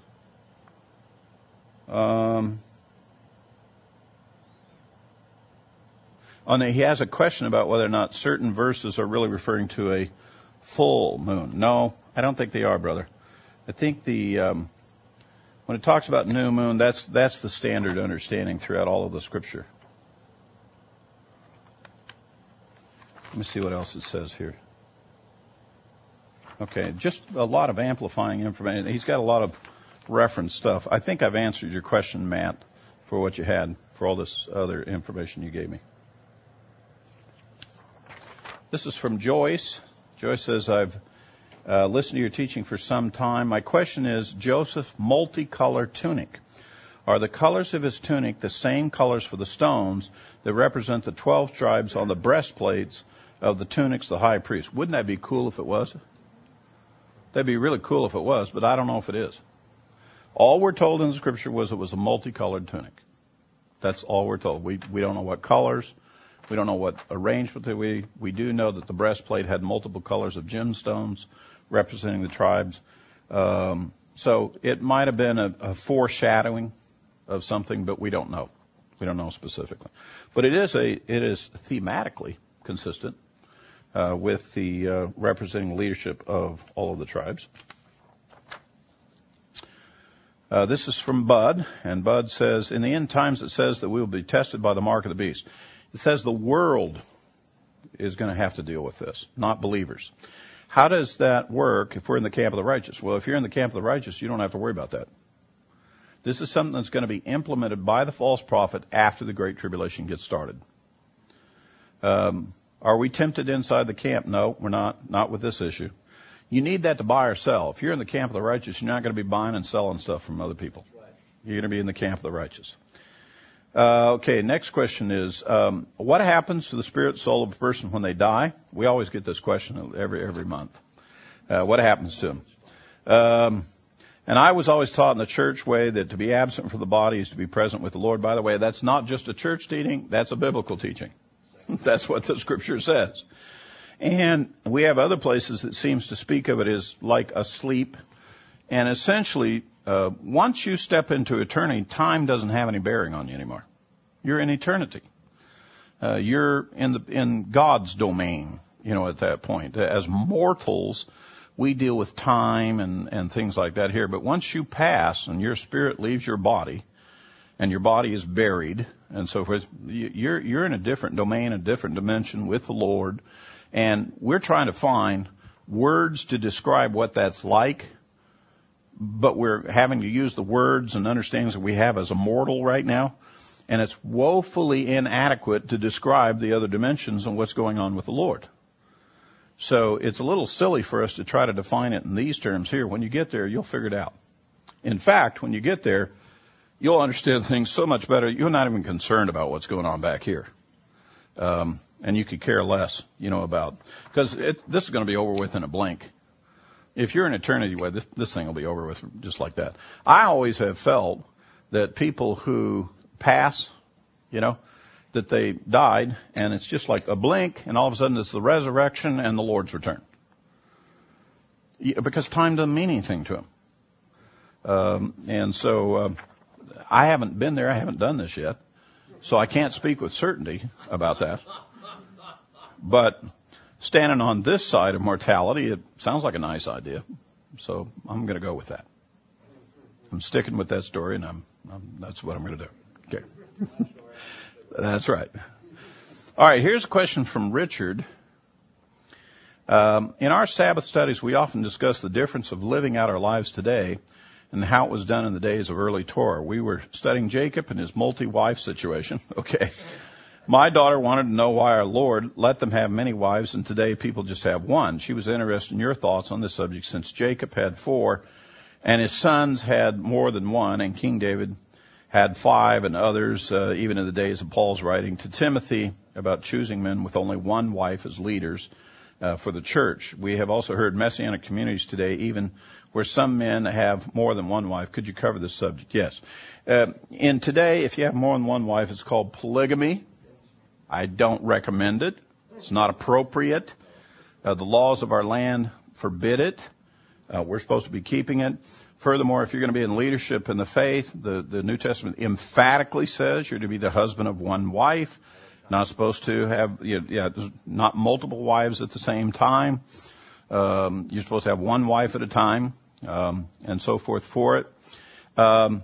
He has a question about whether or not certain verses are really referring to a full moon. No, I don't think they are, brother. I think when it talks about new moon, that's the standard understanding throughout all of the Scripture. Let me see what else it says here. Okay, just a lot of amplifying information. He's got a lot of reference stuff. I think I've answered your question, Matt, for what you had, for all this other information you gave me. This is from Joyce. Joyce says, I've listened to your teaching for some time. My question is, Joseph's multicolored tunic. Are the colors of his tunic the same colors for the stones that represent the 12 tribes on the breastplates of the tunics of the high priest? Wouldn't that be cool if it was? That'd be really cool if it was, but I don't know if it is. All we're told in the Scripture was it was a multicolored tunic. That's all we're told. We don't know what colors. We don't know what arrangement. We do know that the breastplate had multiple colors of gemstones representing the tribes. So it might have been a foreshadowing of something, but we don't know. We don't know specifically. But it is thematically consistent with the representing leadership of all of the tribes. This is from Bud, and Bud says, in the end times it says that we will be tested by the mark of the beast. It says the world is going to have to deal with this, not believers. How does that work if we're in the camp of the righteous? Well, if you're in the camp of the righteous, you don't have to worry about that. This is something that's going to be implemented by the false prophet after the Great Tribulation gets started. Are we tempted inside the camp? No, we're not. Not with this issue. You need that to buy or sell. If you're in the camp of the righteous, you're not going to be buying and selling stuff from other people. You're going to be in the camp of the righteous. Okay, next question is, what happens to the spirit soul of a person when they die? We always get this question every month. What happens to them? And I was always taught in the church way that to be absent from the body is to be present with the Lord. By the way, that's not just a church teaching, that's a biblical teaching. That's what the Scripture says. And we have other places that seems to speak of it as like a sleep. And essentially, once you step into eternity, time doesn't have any bearing on you anymore. You're in eternity. You're in God's domain, at that point. As mortals, we deal with time and things like that here. But once you pass and your spirit leaves your body, and your body is buried, and so forth, you're in a different domain, a different dimension with the Lord. And we're trying to find words to describe what that's like, but we're having to use the words and understandings that we have as a mortal right now, and it's woefully inadequate to describe the other dimensions and what's going on with the Lord. So it's a little silly for us to try to define it in these terms here. When you get there, you'll figure it out. In fact, when you get there, you'll understand things so much better, you're not even concerned about what's going on back here. And you could care less, about, because this is going to be over with in a blink. If you're in eternity, well, this thing will be over with just like that. I always have felt that people who pass, that they died, and it's just like a blink, and all of a sudden it's the resurrection and the Lord's return. Because time doesn't mean anything to them. And so I haven't been there. I haven't done this yet. So I can't speak with certainty about that. But standing on this side of mortality, it sounds like a nice idea. So I'm going to go with that. I'm sticking with that story, and that's what I'm going to do. Okay. That's right. All right, here's a question from Richard. In our Sabbath studies, we often discuss the difference of living out our lives today and how it was done in the days of early Torah. We were studying Jacob and his multi-wife situation. Okay. My daughter wanted to know why our Lord let them have many wives, and today people just have one. She was interested in your thoughts on this subject, since Jacob had 4, and his sons had more than one, and King David had 5, and others, even in the days of Paul's writing to Timothy about choosing men with only one wife as leaders for the church. We have also heard Messianic communities today, even where some men have more than one wife. Could you cover this subject? Yes. In today, if you have more than one wife, it's called polygamy. I don't recommend it. It's not appropriate. The laws of our land forbid it. We're supposed to be keeping it. Furthermore, if you're going to be in leadership in the faith, the New Testament emphatically says you're to be the husband of one wife. Not supposed to have, not multiple wives at the same time. You're supposed to have one wife at a time, and so forth for it. And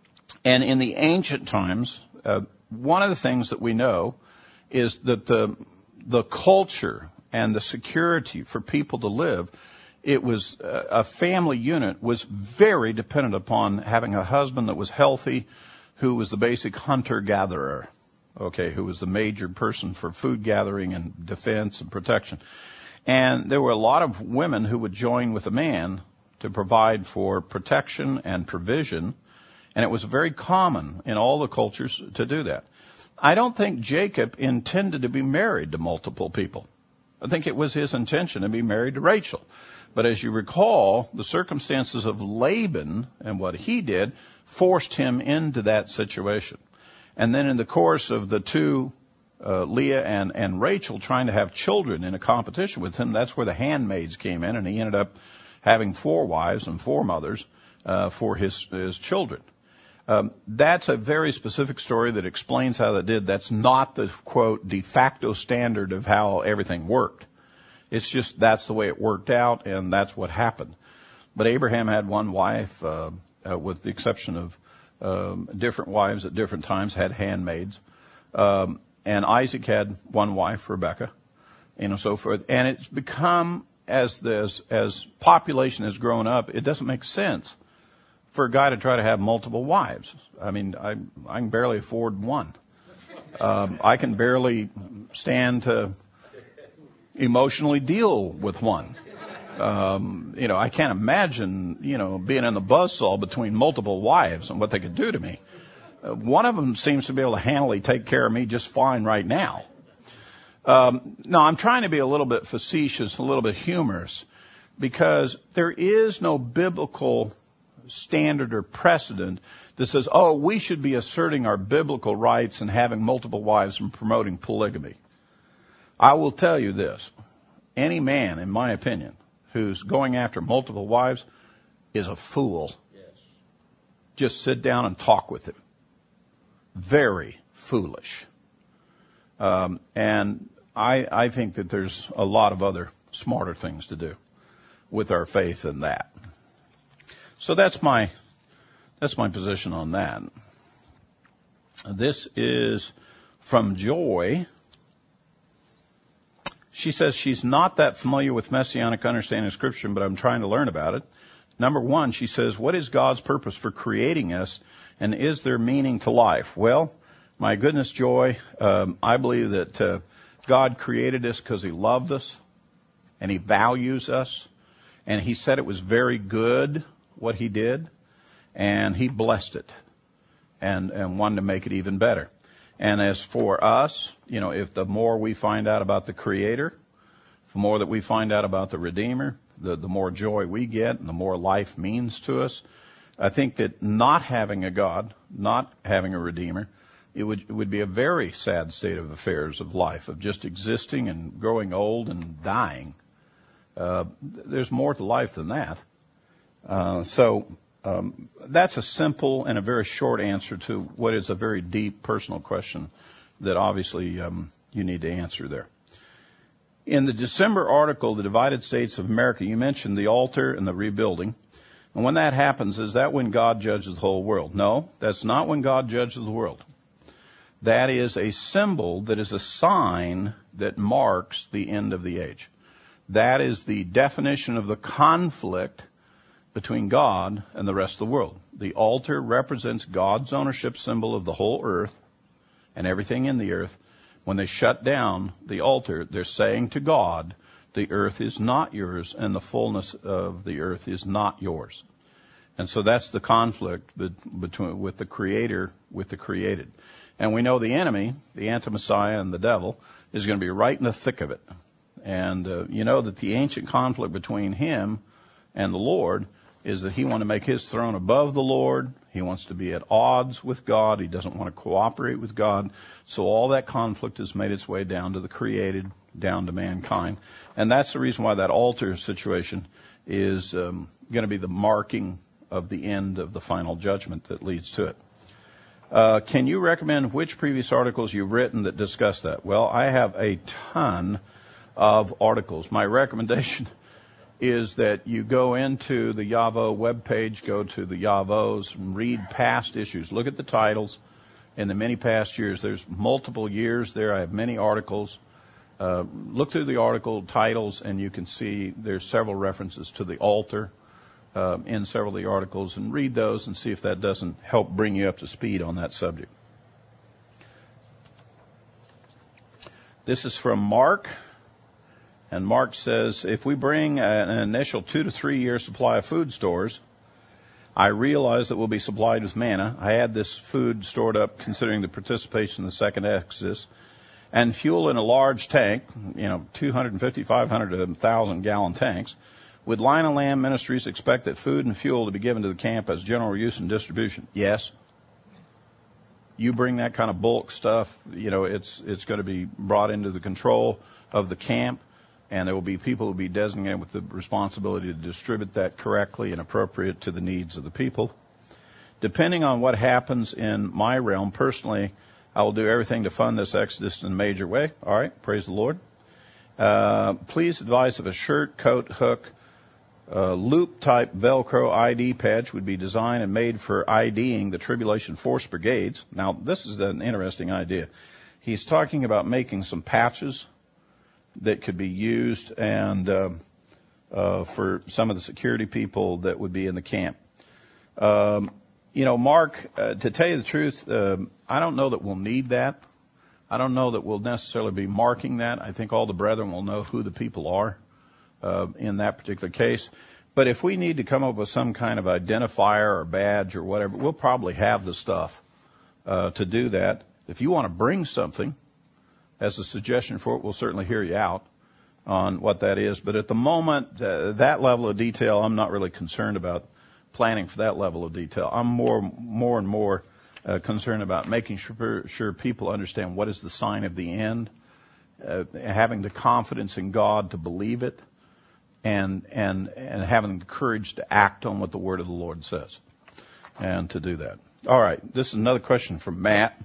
in the ancient times, one of the things that we know is that the culture and the security for people to live, it was a family unit was very dependent upon having a husband that was healthy, who was the basic hunter-gatherer, okay, who was the major person for food gathering and defense and protection. And there were a lot of women who would join with a man to provide for protection and provision, and it was very common in all the cultures to do that. I don't think Jacob intended to be married to multiple people. I think it was his intention to be married to Rachel. But as you recall, the circumstances of Laban and what he did forced him into that situation. And then in the course of the two, Leah and Rachel, trying to have children in a competition with him, that's where the handmaids came in, and he ended up having 4 wives and 4 mothers for his children. That's a very specific story that explains how that did. That's not the, quote, de facto standard of how everything worked. It's just that's the way it worked out, and that's what happened. But Abraham had one wife, with the exception of different wives at different times, had handmaids. And Isaac had one wife, Rebekah, so forth. And it's become, as population has grown up, it doesn't make sense for a guy to try to have multiple wives. I mean, I can barely afford one. I can barely stand to emotionally deal with one. I can't imagine, being in the buzzsaw between multiple wives and what they could do to me. One of them seems to be able to handily take care of me just fine right now. No, I'm trying to be a little bit facetious, a little bit humorous, because there is no biblical standard or precedent that says, we should be asserting our biblical rights and having multiple wives and promoting polygamy. I will tell you this. Any man, in my opinion, who's going after multiple wives is a fool. Yes. Just sit down and talk with him. Very foolish. And I think that there's a lot of other smarter things to do with our faith than that. So that's my position on that. This is from Joy. She says she's not that familiar with Messianic understanding of Scripture, but I'm trying to learn about it. Number 1, she says, what is God's purpose for creating us, and is there meaning to life? Well, my goodness, Joy, I believe that God created us because He loved us, and He values us, and He said it was very good what He did, and He blessed it, and wanted to make it even better. And as for us, if the more we find out about the Creator, the more that we find out about the Redeemer, the more joy we get and the more life means to us. I think that not having a God, not having a Redeemer, it would be a very sad state of affairs of life, of just existing and growing old and dying. There's more to life than that. So that's a simple and a very short answer to what is a very deep personal question that obviously you need to answer there. In the December article, The Divided States of America, you mentioned the altar and the rebuilding. And when that happens, is that when God judges the whole world? No, that's not when God judges the world. That is a symbol, that is a sign that marks the end of the age. That is the definition of the conflict between God and the rest of the world. The altar represents God's ownership symbol of the whole earth and everything in the earth. When they shut down the altar, they're saying to God, the earth is not yours and the fullness of the earth is not yours. And so that's the conflict between with the Creator, with the created. And we know the enemy, the anti-Messiah and the devil, is going to be right in the thick of it. And you know that the ancient conflict between him and the Lord is that he wants to make his throne above the Lord. He wants to be at odds with God. He doesn't want to cooperate with God. So all that conflict has made its way down to the created, down to mankind. And that's the reason why that altar situation is going to be the marking of the end of the final judgment that leads to it. Can you recommend which previous articles you've written that discuss that? Well, I have a ton of articles. My recommendation is that you go into the Yavo webpage, go to the Yavos, and read past issues. Look at the titles in the many past years. There's multiple years there. I have many articles. Look through the article titles, and you can see there's several references to the altar in several of the articles, and read those and see if that doesn't help bring you up to speed on that subject. This is from Mark. And Mark says, if we bring an initial 2 to 3 year supply of food stores, I realize that we'll be supplied with manna. I had this food stored up considering the participation in the second Exodus, and fuel in a large tank, 250, 500, 1,000 gallon tanks. Would Lion and Lamb Ministries expect that food and fuel to be given to the camp as general use and distribution? Yes. You bring that kind of bulk stuff, it's going to be brought into the control of the camp. And there will be people who will be designated with the responsibility to distribute that correctly and appropriate to the needs of the people. Depending on what happens in my realm, personally, I will do everything to fund this Exodus in a major way. All right, praise the Lord. Please advise if a shirt, coat, hook, loop-type Velcro ID patch would be designed and made for IDing the Tribulation Force Brigades. Now, this is an interesting idea. He's talking about making some patches that could be used and for some of the security people that would be in the camp. Mark, to tell you the truth, I don't know that we'll need that. I don't know that we'll necessarily be marking that. I think all the brethren will know who the people are in that particular case. But if we need to come up with some kind of identifier or badge or whatever, we'll probably have the stuff to do that. If you want to bring something as a suggestion for it, we'll certainly hear you out on what that is. But at the moment, that level of detail, I'm not really concerned about planning for that level of detail. I'm more and more concerned about making sure people understand what is the sign of the end, having the confidence in God to believe it, and having the courage to act on what the Word of the Lord says, and to do that. All right, this is another question from Matt.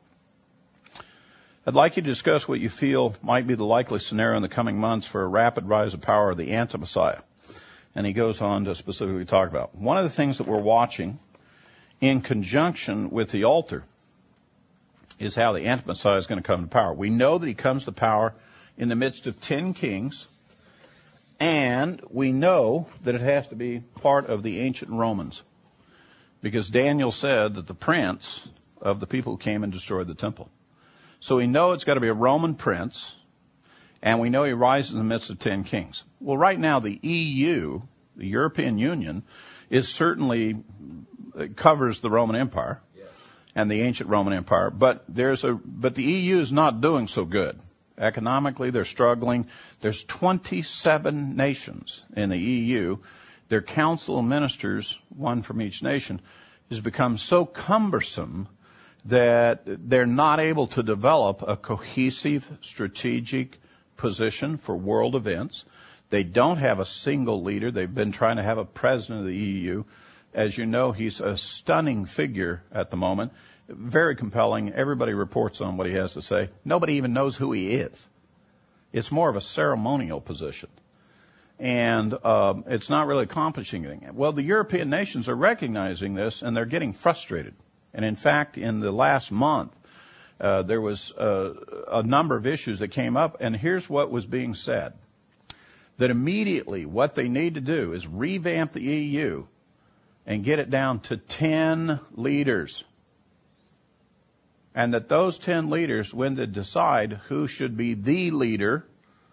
I'd like you to discuss what you feel might be the likely scenario in the coming months for a rapid rise of power of the anti-Messiah. And he goes on to specifically talk about one of the things that we're watching in conjunction with the altar is how the anti-Messiah is going to come to power. We know that he comes to power in the midst of 10 kings, and we know that it has to be part of the ancient Romans, because Daniel said that the prince of the people who came and destroyed the temple. So we know it's got to be a Roman prince, and we know he rises in the midst of 10 kings. Well, right now the EU, the European Union, is certainly covers the Roman Empire and the ancient Roman Empire, but the EU is not doing so good. Economically, they're struggling. There's 27 nations in the EU. Their council of ministers, one from each nation, has become so cumbersome that they're not able to develop a cohesive, strategic position for world events. They don't have a single leader. They've been trying to have a president of the EU. As you know, he's a stunning figure at the moment, very compelling. Everybody reports on what he has to say. Nobody even knows who he is. It's more of a ceremonial position. And it's not really accomplishing anything. Well, the European nations are recognizing this, and they're getting frustrated. And in fact, in the last month, there was a number of issues that came up, and here's what was being said. that immediately what they need to do is revamp the EU and get it down to 10 leaders. And that those 10 leaders, when they decide who should be the leader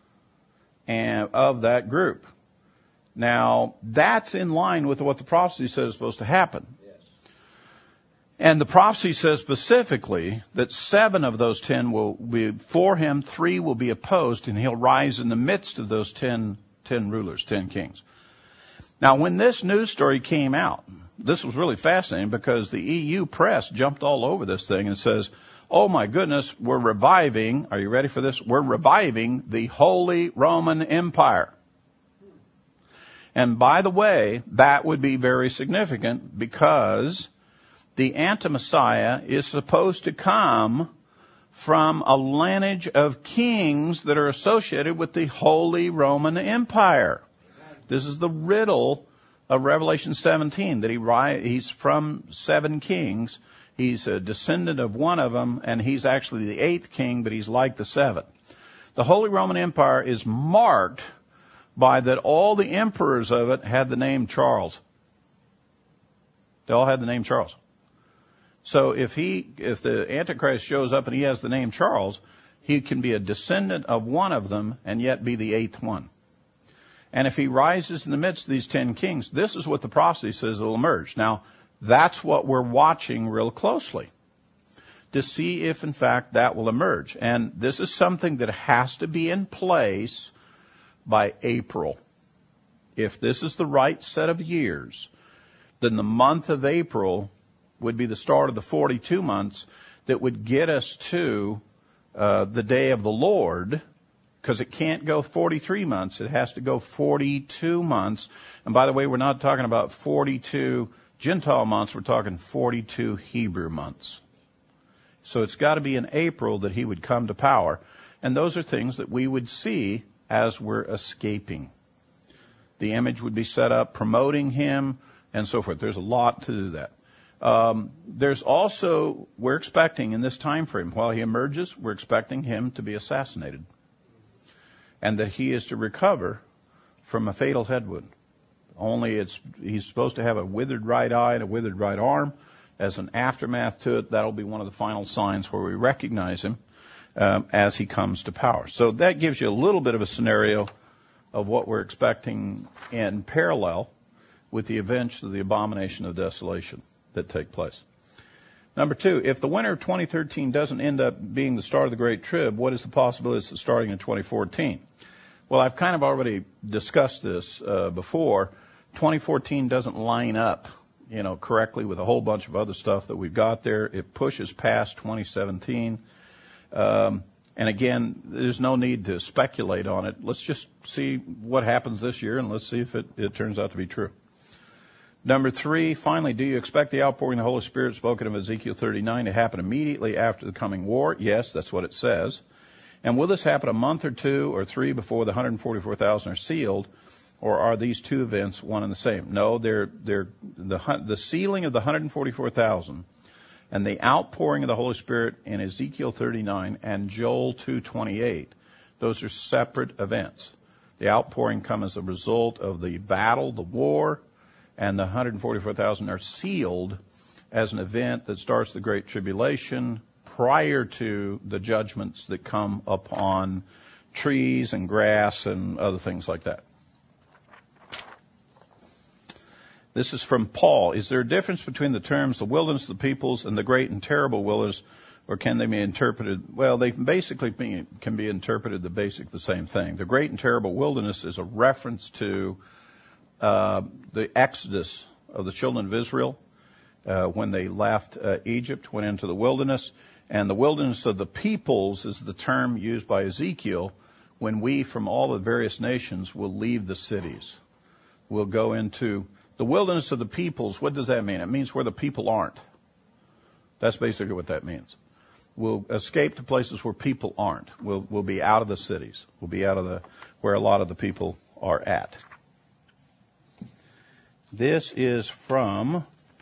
of that group. Now, that's in line with what the prophecy says is supposed to happen. Yes. And the prophecy says specifically that 7 of those 10 will be for him, 3 will be opposed, and he'll rise in the midst of those 10 rulers, 10 kings. Now, when this news story came out, this was really fascinating because the EU press jumped all over this thing and says, oh my goodness, we're reviving, are you ready for this? We're reviving the Holy Roman Empire. And by the way, that would be very significant because the anti-Messiah is supposed to come from a lineage of kings that are associated with the Holy Roman Empire. This is the riddle of Revelation 17, that he's from 7 kings. He's a descendant of one of them, and he's actually the 8th king, but he's like the 7th. The Holy Roman Empire is marked by that all the emperors of it had the name Charles. They all had the name Charles. So if the Antichrist shows up and he has the name Charles, he can be a descendant of one of them and yet be the 8th one. And if he rises in the midst of these 10 kings, this is what the prophecy says will emerge. Now, that's what we're watching real closely to see if, in fact, that will emerge. And this is something that has to be in place by April. If this is the right set of years, then the month of April would be the start of the 42 months that would get us to the day of the Lord, because it can't go 43 months. It has to go 42 months. And by the way, we're not talking about 42 Gentile months. We're talking 42 Hebrew months. So it's got to be in April that he would come to power. And those are things that we would see as we're escaping. The image would be set up promoting him and so forth. There's a lot to do that. There's also, we're expecting in this time frame, while he emerges, we're expecting him to be assassinated. And that he is to recover from a fatal head wound. Only he's supposed to have a withered right eye and a withered right arm. As an aftermath to it, that'll be one of the final signs where we recognize him as he comes to power. So that gives you a little bit of a scenario of what we're expecting in parallel with the events of the abomination of desolation that take place. Number 2, if the winter of 2013 doesn't end up being the start of the Great Trib, what is the possibility of starting in 2014? Well, I've kind of already discussed this before. 2014 doesn't line up, correctly with a whole bunch of other stuff that we've got there. It pushes past 2017. And again, there's no need to speculate on it. Let's just see what happens this year, and let's see if it turns out to be true. Number 3, finally, do you expect the outpouring of the Holy Spirit spoken of Ezekiel 39 to happen immediately after the coming war? Yes, that's what it says. And will this happen a month or 2 or 3 before the 144,000 are sealed, or are these two events one and the same? No, they're the sealing of the 144,000 and the outpouring of the Holy Spirit in Ezekiel 39 and Joel 2:28. Those are separate events. The outpouring comes as a result of the battle, the war, and the 144,000 are sealed as an event that starts the Great Tribulation prior to the judgments that come upon trees and grass and other things like that. This is from Paul. Is there a difference between the terms the wilderness of the peoples and the great and terrible wilderness, or can they be interpreted? Well, they basically can be interpreted the same thing. The great and terrible wilderness is a reference to the exodus of the children of Israel when they left Egypt, went into the wilderness. And the wilderness of the peoples is the term used by Ezekiel when we from all the various nations will leave the cities. We'll go into the wilderness of the peoples. What does that mean? It means where the people aren't. That's basically what that means. We'll escape to places where people aren't. We'll be out of the cities. We'll be out of where a lot of the people are at. This is from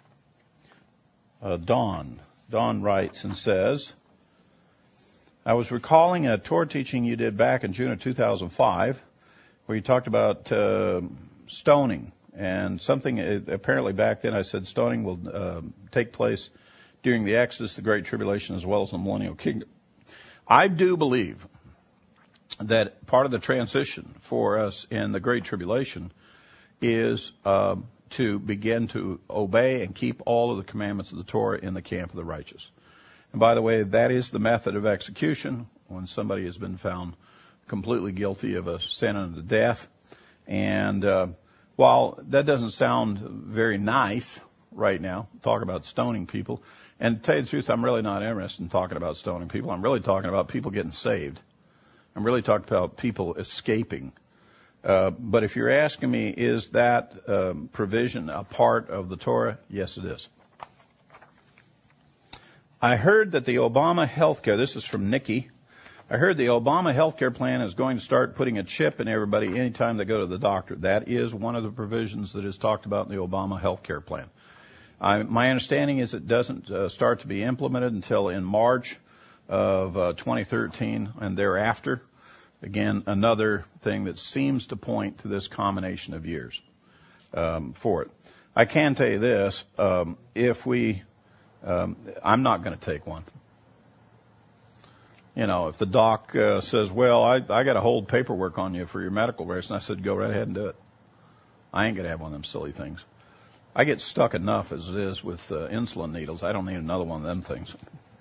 Dawn. Dawn writes and says, I was recalling a Torah teaching you did back in June of 2005, where you talked about stoning, and something apparently back then I said stoning will take place during the Exodus, the Great Tribulation, as well as the Millennial Kingdom. I do believe that part of the transition for us in the Great Tribulation is to begin to obey and keep all of the commandments of the Torah in the camp of the righteous. And by the way, that is the method of execution when somebody has been found completely guilty of a sin unto death. And while that doesn't sound very nice right now, talk about stoning people, and to tell you the truth, I'm really not interested in talking about stoning people. I'm really talking about people getting saved. I'm really talking about people escaping. But if you're asking me, is that provision a part of the Torah? Yes, it is. I heard that the Obama healthcare, this is from Nikki, I heard the Obama healthcare plan is going to start putting a chip in everybody anytime they go to the doctor. That is one of the provisions that is talked about in the Obama healthcare plan. My understanding is it doesn't start to be implemented until in March of 2013 and thereafter. Again, another thing that seems to point to this combination of years for it. I can tell you this, I'm not going to take one. You know, if the doc says, well, I got to hold paperwork on you for your medical records, and I said, go right ahead and do it. I ain't going to have one of them silly things. I get stuck enough as it is with insulin needles. I don't need another one of them things.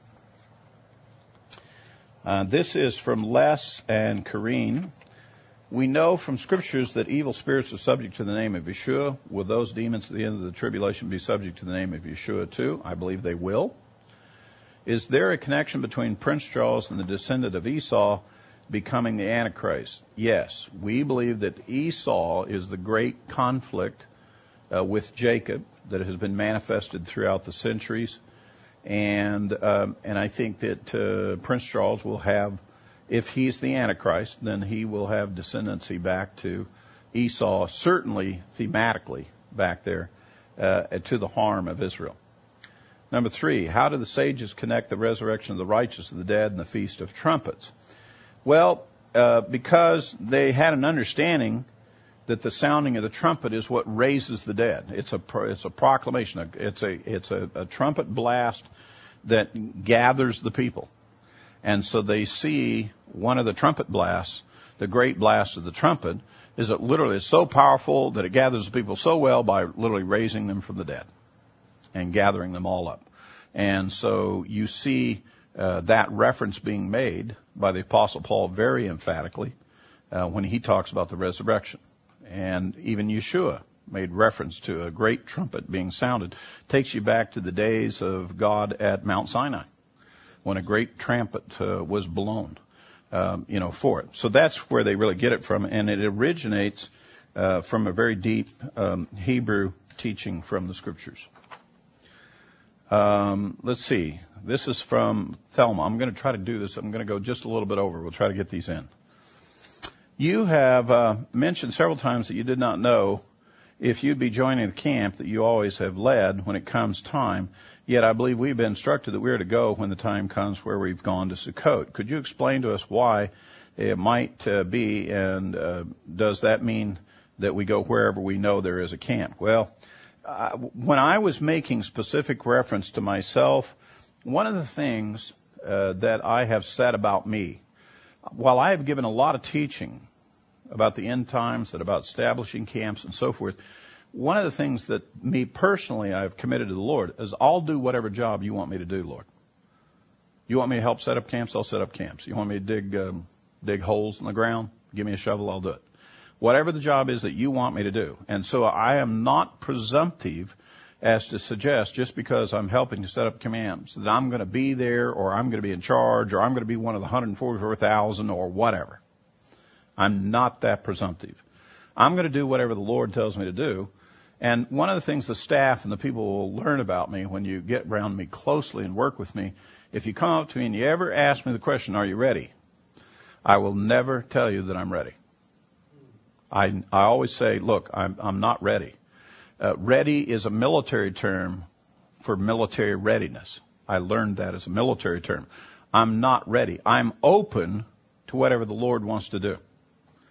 This is from Les and Kareen. We know from scriptures that evil spirits are subject to the name of Yeshua. Will those demons at the end of the tribulation be subject to the name of Yeshua too? I believe they will. Is there a connection between Prince Charles and the descendant of Esau becoming the Antichrist? Yes. We believe that Esau is the great conflict with Jacob that has been manifested throughout the centuries. And I think that Prince Charles will have, if he's the Antichrist, then he will have descendancy back to Esau, certainly thematically back there to the harm of Israel. Number 3, how do the sages connect the resurrection of the righteous and the dead and the Feast of Trumpets? Well, because they had an understanding that the sounding of the trumpet is what raises the dead. It's a proclamation. It's a trumpet blast that gathers the people. And so they see one of the trumpet blasts, the great blast of the trumpet, is that literally it's so powerful that it gathers the people so well by literally raising them from the dead and gathering them all up. And so you see that reference being made by the Apostle Paul very emphatically when he talks about the resurrection. And even Yeshua made reference to a great trumpet being sounded. Takes you back to the days of God at Mount Sinai, when a great trumpet was blown, for it. So that's where they really get it from, and it originates from a very deep Hebrew teaching from the Scriptures. Let's see. This is from Thelma. I'm going to try to do this. I'm going to go just a little bit over. We'll try to get these in. You have mentioned several times that you did not know if you'd be joining the camp that you always have led when it comes time. Yet I believe we've been instructed that we're to go when the time comes where we've gone to Sukkot. Could you explain to us why it might be, and does that mean that we go wherever we know there is a camp? Well, when I was making specific reference to myself, one of the things that I have said about me, while I have given a lot of teaching about the end times and about establishing camps and so forth, one of the things that me personally I've committed to the Lord is I'll do whatever job you want me to do, Lord. You want me to help set up camps? I'll set up camps. You want me to dig holes in the ground? Give me a shovel, I'll do it. Whatever the job is that you want me to do. And so I am not presumptive as to suggest just because I'm helping to set up camps that I'm going to be there or I'm going to be in charge or I'm going to be one of the 144,000 or whatever. I'm not that presumptive. I'm going to do whatever the Lord tells me to do. And one of the things the staff and the people will learn about me when you get around me closely and work with me, if you come up to me and you ever ask me the question, are you ready? I will never tell you that I'm ready. I always say, look, I'm not ready. Ready is a military term for military readiness. I learned that as a military term. I'm not ready. I'm open to whatever the Lord wants to do.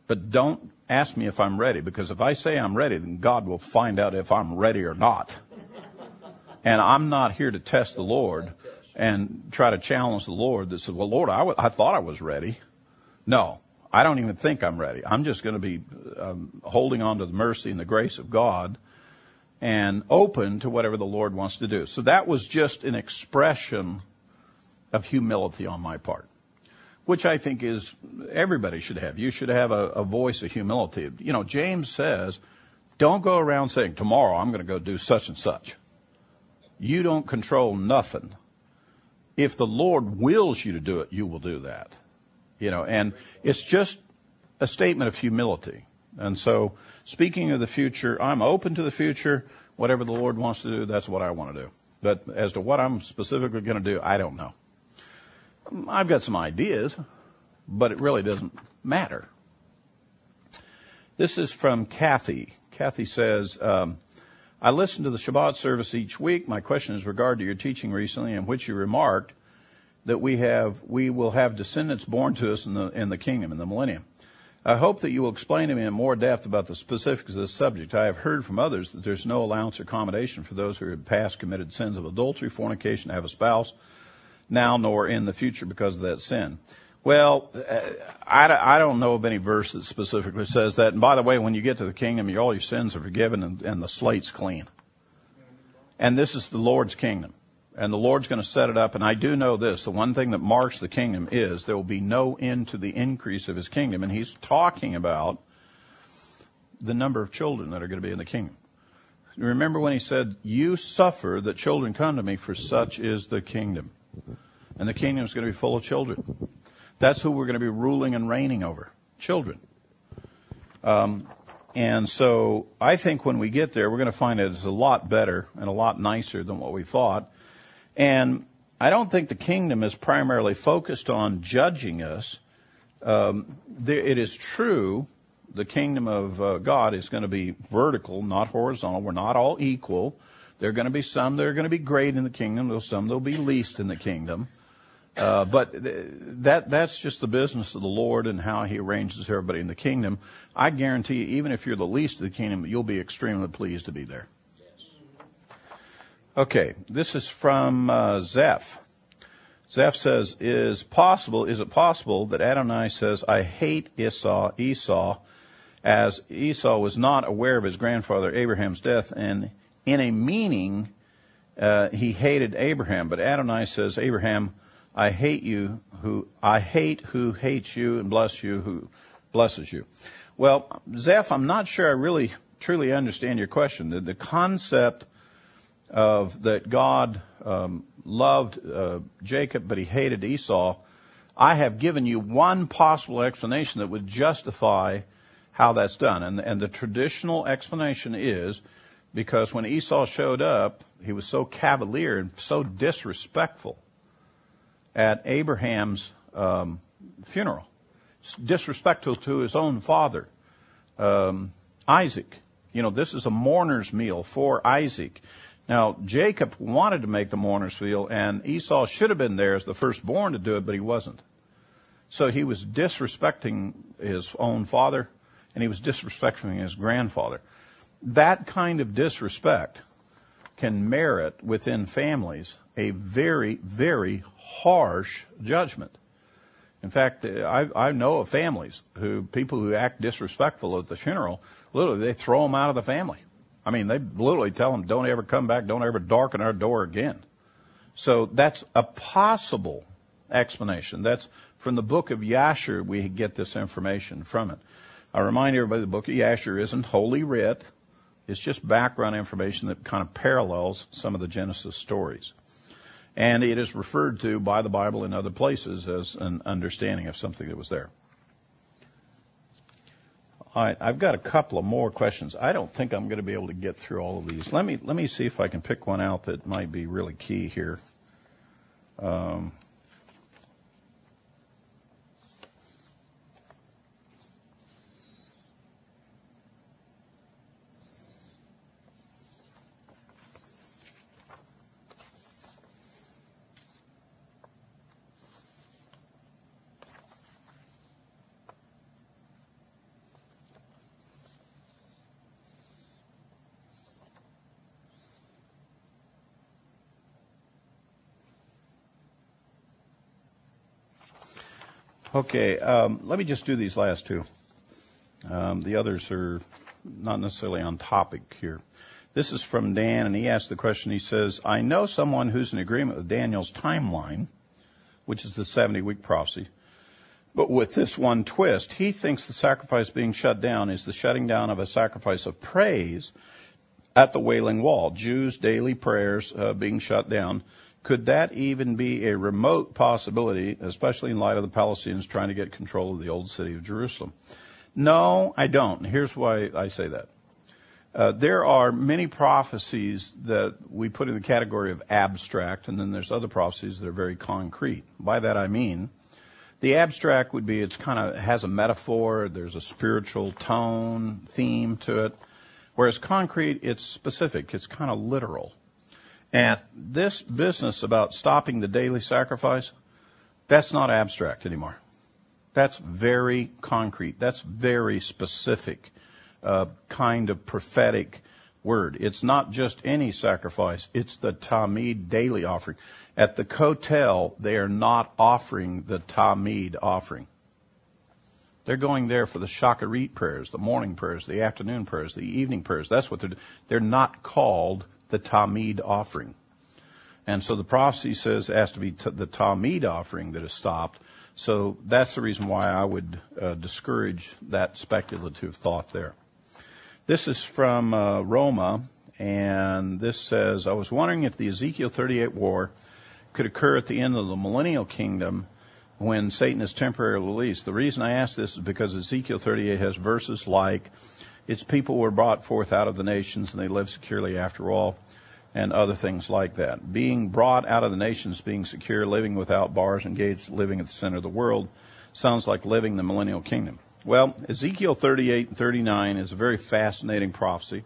But don't ask me if I'm ready, because if I say I'm ready, then God will find out if I'm ready or not. And I'm not here to test the Lord and try to challenge the Lord that says, well, Lord, I thought I was ready. No, I don't even think I'm ready. I'm just going to be holding on to the mercy and the grace of God and open to whatever the Lord wants to do. So that was just an expression of humility on my part, which I think is everybody should have. You should have a voice of humility. You know, James says, don't go around saying, tomorrow I'm going to go do such and such. You don't control nothing. If the Lord wills you to do it, you will do that. You know, and it's just a statement of humility. And so, speaking of the future, I'm open to the future. Whatever the Lord wants to do, that's what I want to do. But as to what I'm specifically going to do, I don't know. I've got some ideas, but it really doesn't matter. This is from Kathy. Kathy says, I listen to the Shabbat service each week. My question is regard to your teaching recently, in which you remarked that we will have descendants born to us in the kingdom, in the millennium. I hope that you will explain to me in more depth about the specifics of this subject. I have heard from others that there's no allowance or accommodation for those who have past committed sins of adultery, fornication, have a spouse, now nor in the future because of that sin. Well, I don't know of any verse that specifically says that. And by the way, when you get to the kingdom, all your sins are forgiven and the slate's clean. And this is the Lord's kingdom. And the Lord's going to set it up. And I do know this. The one thing that marks the kingdom is there will be no end to the increase of his kingdom. And he's talking about the number of children that are going to be in the kingdom. Remember when he said, you suffer that children come to me, for such is the kingdom. And the kingdom is going to be full of children. That's who we're going to be ruling and reigning over. Children. And so I think when we get there, we're going to find it is a lot better and a lot nicer than what we thought. And I don't think the kingdom is primarily focused on judging us. It is true, the kingdom of God is going to be vertical, not horizontal. We're not all equal. There are going to be some that are going to be great in the kingdom. There's some that will be least in the kingdom. But that's just the business of the Lord and how he arranges everybody in the kingdom. I guarantee you, even if you're the least of the kingdom, you'll be extremely pleased to be there. Okay, this is from Zeph. Zeph says, is it possible that Adonai says, I hate Esau, as Esau was not aware of his grandfather Abraham's death, and in a meaning, he hated Abraham. But Adonai says, Abraham, I hate who hates you and bless you who blesses you. Well, Zeph, I'm not sure I really truly understand your question. The concept of that God loved Jacob, but he hated Esau, I have given you one possible explanation that would justify how that's done. And the traditional explanation is because when Esau showed up, he was so cavalier and so disrespectful at Abraham's funeral, disrespectful to his own father, Isaac. You know, this is a mourner's meal for Isaac. Now, Jacob wanted to make the mourner's meal, and Esau should have been there as the firstborn to do it, but he wasn't. So he was disrespecting his own father, and he was disrespecting his grandfather. That kind of disrespect can merit within families a very, very harsh judgment. In fact, I know of families people who act disrespectful at the funeral, literally they throw them out of the family. I mean, they literally tell them, don't ever come back, don't ever darken our door again. So that's a possible explanation. That's from the book of Yashar, we get this information from it. I remind everybody the book of Yashar isn't Holy Writ. It's just background information that kind of parallels some of the Genesis stories. And it is referred to by the Bible in other places as an understanding of something that was there. All right, I've got a couple of more questions. I don't think I'm going to be able to get through all of these. Let me see if I can pick one out that might be really key here. Okay, let me just do these last two. The others are not necessarily on topic here. This is from Dan, and he asked the question. He says, I know someone who's in agreement with Daniel's timeline, which is the 70-week prophecy, but with this one twist. He thinks the sacrifice being shut down is the shutting down of a sacrifice of praise at the Wailing Wall. Jews' daily prayers being shut down. Could that even be a remote possibility, especially in light of the Palestinians trying to get control of the old city of Jerusalem? No, I don't. Here's why I say that. There are many prophecies that we put in the category of abstract, and then there's other prophecies that are very concrete. By that I mean, the abstract would be it's kind of has a metaphor, there's a spiritual tone, theme to it, whereas concrete, it's specific, it's kind of literal. And this business about stopping the daily sacrifice, that's not abstract anymore. That's very concrete. That's very specific. Kind of prophetic word. It's not just any sacrifice. It's the Tamid daily offering. At the Kotel, they are not offering the Tamid offering. They're going there for the Shacharit prayers, the morning prayers, the afternoon prayers, the evening prayers. That's what they're doing. They're not called the Tamid offering. And so the prophecy says it has to be the Tamid offering that is stopped. So that's the reason why I would discourage that speculative thought there. This is from Roma, and this says, I was wondering if the Ezekiel 38 war could occur at the end of the millennial kingdom when Satan is temporarily released. The reason I ask this is because Ezekiel 38 has verses like, its people were brought forth out of the nations, and they lived securely after all, and other things like that. Being brought out of the nations, being secure, living without bars and gates, living at the center of the world, sounds like living the millennial kingdom. Well, Ezekiel 38 and 39 is a very fascinating prophecy.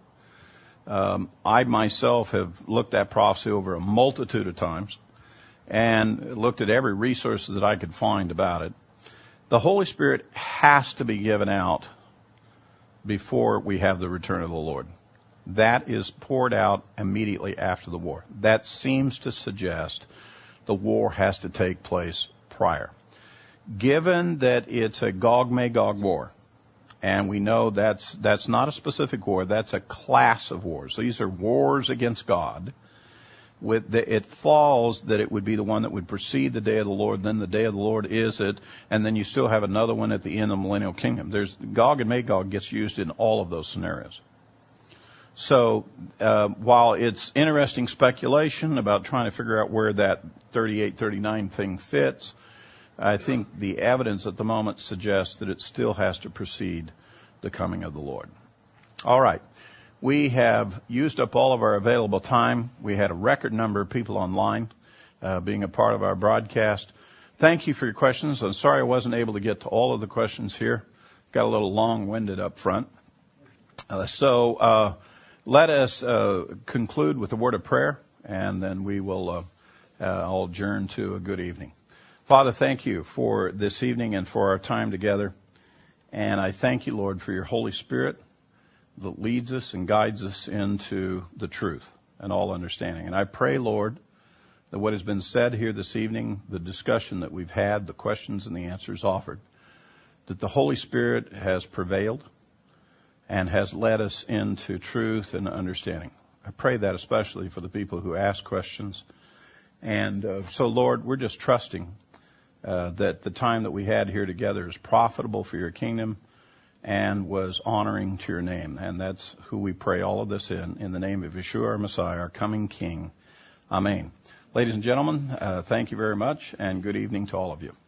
I myself have looked at prophecy over a multitude of times and looked at every resource that I could find about it. The Holy Spirit has to be given out before we have the return of the Lord. That is poured out immediately after the war. That seems to suggest the war has to take place prior. Given that it's a Gog-Magog war, and we know that's not a specific war, that's a class of wars. These are wars against God. It falls that it would be the one that would precede the day of the Lord, then the day of the Lord is it, and then you still have another one at the end of the millennial kingdom. Gog and Magog gets used in all of those scenarios. So while it's interesting speculation about trying to figure out where that 38, 39 thing fits, I think the evidence at the moment suggests that it still has to precede the coming of the Lord. All right. We have used up all of our available time. We had a record number of people online being a part of our broadcast. Thank you for your questions. I'm sorry I wasn't able to get to all of the questions here. Got a little long-winded up front. So let us conclude with a word of prayer, and then we will all adjourn to a good evening. Father, thank you for this evening and for our time together. And I thank you, Lord, for your Holy Spirit that leads us and guides us into the truth and all understanding. And I pray, Lord, that what has been said here this evening, the discussion that we've had, the questions and the answers offered, that the Holy Spirit has prevailed and has led us into truth and understanding. I pray that especially for the people who ask questions. And so, Lord, we're just trusting that the time that we had here together is profitable for your kingdom and was honoring to your name. And that's who we pray all of this in the name of Yeshua, our Messiah, our coming King. Amen. Ladies and gentlemen, thank you very much, and good evening to all of you.